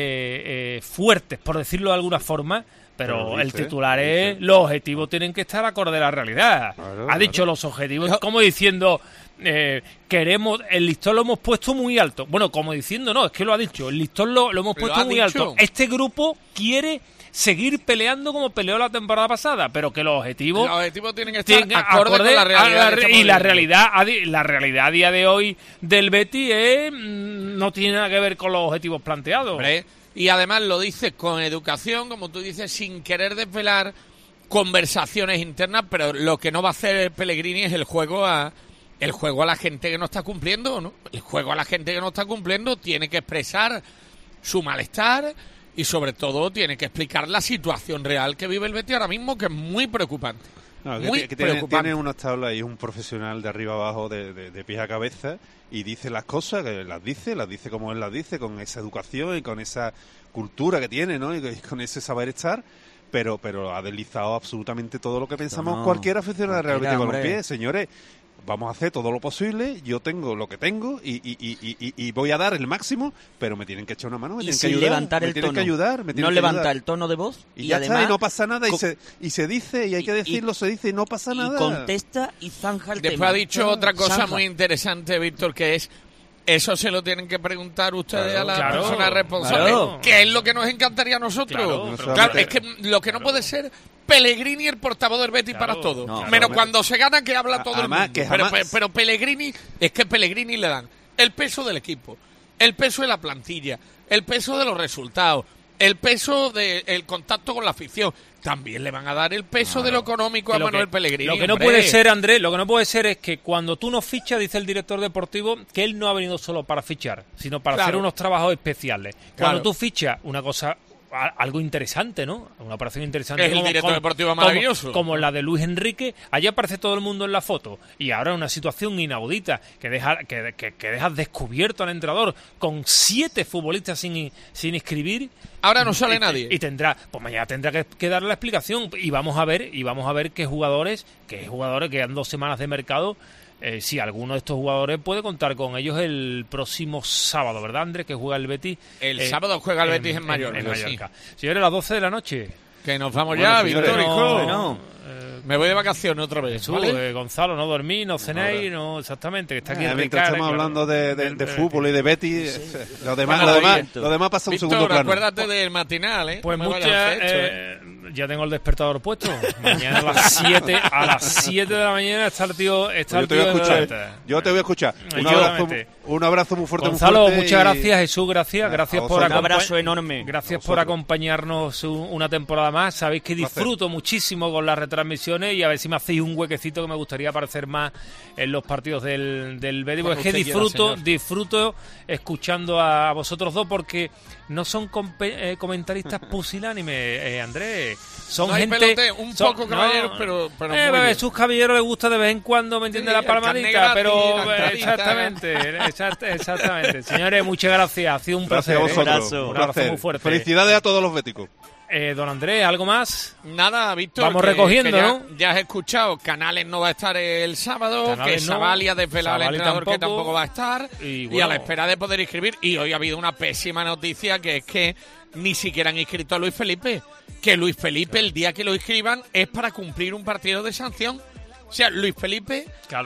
[SPEAKER 2] fuertes, por decirlo de alguna forma, pero el titular es: los objetivos tienen que estar acorde a la realidad. Ha dicho los objetivos como diciendo, queremos, el listón lo hemos puesto muy alto. Bueno, como diciendo, no, es que lo ha dicho, el listón lo hemos puesto muy alto. Este grupo quiere seguir peleando como peleó la temporada pasada, pero que los objetivos
[SPEAKER 3] tienen que estar acorde a la realidad.
[SPEAKER 2] Y la realidad a día de hoy del Betis no tiene nada que ver con los objetivos planteados.
[SPEAKER 3] Hombre, y además lo dices con educación, como tú dices, sin querer desvelar conversaciones internas, pero lo que no va a hacer Pellegrini es el juego a el juego a la gente que no está cumpliendo, ¿no? El juego a la gente que no está cumpliendo tiene que expresar su malestar y sobre todo tiene que explicar la situación real que vive el Betis ahora mismo, que es muy preocupante.
[SPEAKER 13] No,
[SPEAKER 3] muy
[SPEAKER 13] que
[SPEAKER 3] preocupante.
[SPEAKER 13] tiene unas tablas y es un profesional de arriba abajo, de pies a cabeza, y dice las cosas, que las dice como él las dice, con esa educación y con esa cultura que tiene, ¿no? Y con ese saber estar, pero ha deslizado absolutamente todo lo que pensamos cualquier aficionado de Real Betis Balompié. Señores, vamos a hacer todo lo posible, yo tengo lo que tengo y voy a dar el máximo, pero me tienen que echar una mano, me tienen que ayudar,
[SPEAKER 9] levantar el tono.
[SPEAKER 13] No
[SPEAKER 9] levanta el tono de voz
[SPEAKER 13] y ya
[SPEAKER 9] además,
[SPEAKER 13] está, y no pasa nada, y se dice, y hay que decirlo, se dice y no pasa nada.
[SPEAKER 9] Y contesta y zanja el tema.
[SPEAKER 3] Después ha dicho otra cosa muy interesante, Víctor, que es: eso se lo tienen que preguntar ustedes a la persona responsable, que es lo que nos encantaría a nosotros. Claro, es que lo que no puede ser Pellegrini el portavoz del Betis para todo. Menos cuando se gana, que habla todo el mundo. Pero Pellegrini, es que Pellegrini le dan el peso del equipo, el peso de la plantilla, el peso de los resultados, el peso del contacto con la afición. También le van a dar el peso de lo económico a Manuel Pellegrini.
[SPEAKER 2] Lo que no puede ser, Andrés, lo que no puede ser es que cuando tú no fichas, dice el director deportivo, que él no ha venido solo para fichar, sino para hacer unos trabajos especiales. Cuando tú fichas una cosa, algo interesante, ¿no? Una operación interesante.
[SPEAKER 3] Es el director deportivo maravilloso.
[SPEAKER 2] Como la de Luis Enrique, allí aparece todo el mundo en la foto. Y ahora una situación inaudita que dejas descubierto al entrenador con 7 futbolistas sin inscribir.
[SPEAKER 3] Ahora no sale nadie.
[SPEAKER 2] Y pues mañana tendrá que darle la explicación. Y vamos a ver qué jugadores quedan 2 semanas de mercado. Si alguno de estos jugadores puede contar con ellos el próximo sábado, ¿verdad, Andrés? Que juega el Betis.
[SPEAKER 3] El sábado juega el Betis en Mallorca.
[SPEAKER 2] Sí. Señores, a las 12 de la noche.
[SPEAKER 3] Que nos vamos ya, Víctor, me voy de vacaciones otra vez.
[SPEAKER 2] ¿Vale? Gonzalo, no dormí, no cenéis, no exactamente, que está aquí
[SPEAKER 13] mientras estamos hablando de fútbol y de Betis, lo demás pasa un segundo plano.
[SPEAKER 3] Acuérdate del matinal, ¿eh?
[SPEAKER 2] Pues ya tengo el despertador puesto. Mañana a las 7 de la mañana está el tío.
[SPEAKER 13] Yo te voy a escuchar. Un abrazo muy fuerte.
[SPEAKER 2] Gonzalo, muchas gracias. Jesús, gracias por
[SPEAKER 9] un abrazo enorme.
[SPEAKER 2] Gracias por acompañarnos una temporada más. Sabéis que disfruto muchísimo con las retransmisiones y a ver si me hacéis un huequecito, que me gustaría aparecer más en los partidos del Betis. Porque es que disfruto escuchando a vosotros dos, porque no son comentaristas pusilánimes, Andrés. Son gente
[SPEAKER 3] poco caballeros, pero
[SPEAKER 2] a sus caballeros les gusta de vez en cuando, ¿me entiendes? La palmadita, pero exactamente. Señores, muchas gracias. Ha sido un placer.
[SPEAKER 13] Un abrazo muy fuerte. Felicidades a todos los béticos.
[SPEAKER 2] Don Andrés, ¿algo más?
[SPEAKER 3] Nada, Víctor.
[SPEAKER 2] Vamos recogiendo, ¿no?
[SPEAKER 3] Ya has escuchado, Canales no va a estar el sábado, que Savali ha desvelado al entrenador que tampoco va a estar, y a la espera de poder inscribir. Y hoy ha habido una pésima noticia, que es que ni siquiera han inscrito a Luis Felipe. Que Luis Felipe, el día que lo inscriban, es para cumplir un partido de sanción. O sea, Luis Felipe...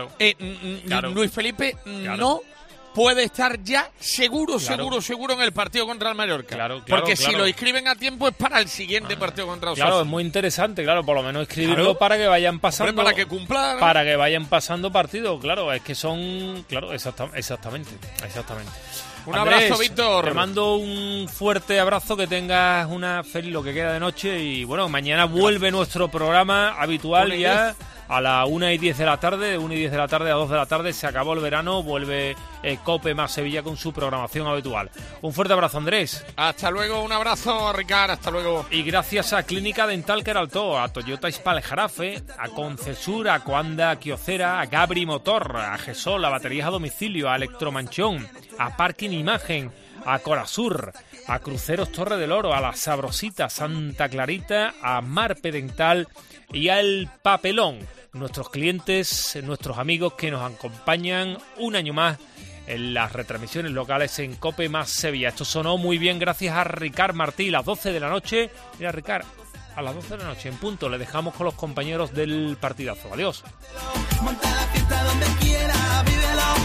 [SPEAKER 3] Luis Felipe no puede estar ya seguro en el partido contra el Mallorca. Porque si lo inscriben a tiempo es para el siguiente partido contra Osasuna.
[SPEAKER 2] Claro, es muy interesante, por lo menos escribirlo para que vayan pasando...
[SPEAKER 3] para que cumplan.
[SPEAKER 2] Para que vayan pasando partidos, es que son... exactamente.
[SPEAKER 3] Un
[SPEAKER 2] Andrés,
[SPEAKER 3] abrazo, Víctor.
[SPEAKER 2] Te mando un fuerte abrazo, que tengas una feliz lo que queda de noche, y bueno, mañana vuelve nuestro programa habitual ya a las 1:10 de la tarde, de 1:10 de la tarde a 2 de la tarde. Se acabó el verano, vuelve Cope más Sevilla con su programación habitual. Un fuerte abrazo, Andrés.
[SPEAKER 3] Hasta luego, un abrazo, Ricard, hasta luego.
[SPEAKER 2] Y gracias a Clínica Dental Queraltó, a Toyota Hispal-Jarafe, a Concesur, a Coanda Quiocera, a Gabri Motor, a Gesol, a Baterías a Domicilio, a Electromanchón, a Parking Imagen, a Corasur, a Cruceros Torre del Oro, a La Sabrosita Santa Clarita, a Marpe Dental y a El Papelón. Nuestros clientes, nuestros amigos que nos acompañan un año más en las retransmisiones locales en Cope más Sevilla. Esto sonó muy bien gracias a Ricard Martí, las 12 de la noche. Mira, Ricard, a las 12 de la noche en punto le dejamos con los compañeros del partidazo. Adiós. Monta la fiesta donde quiera, vívelo.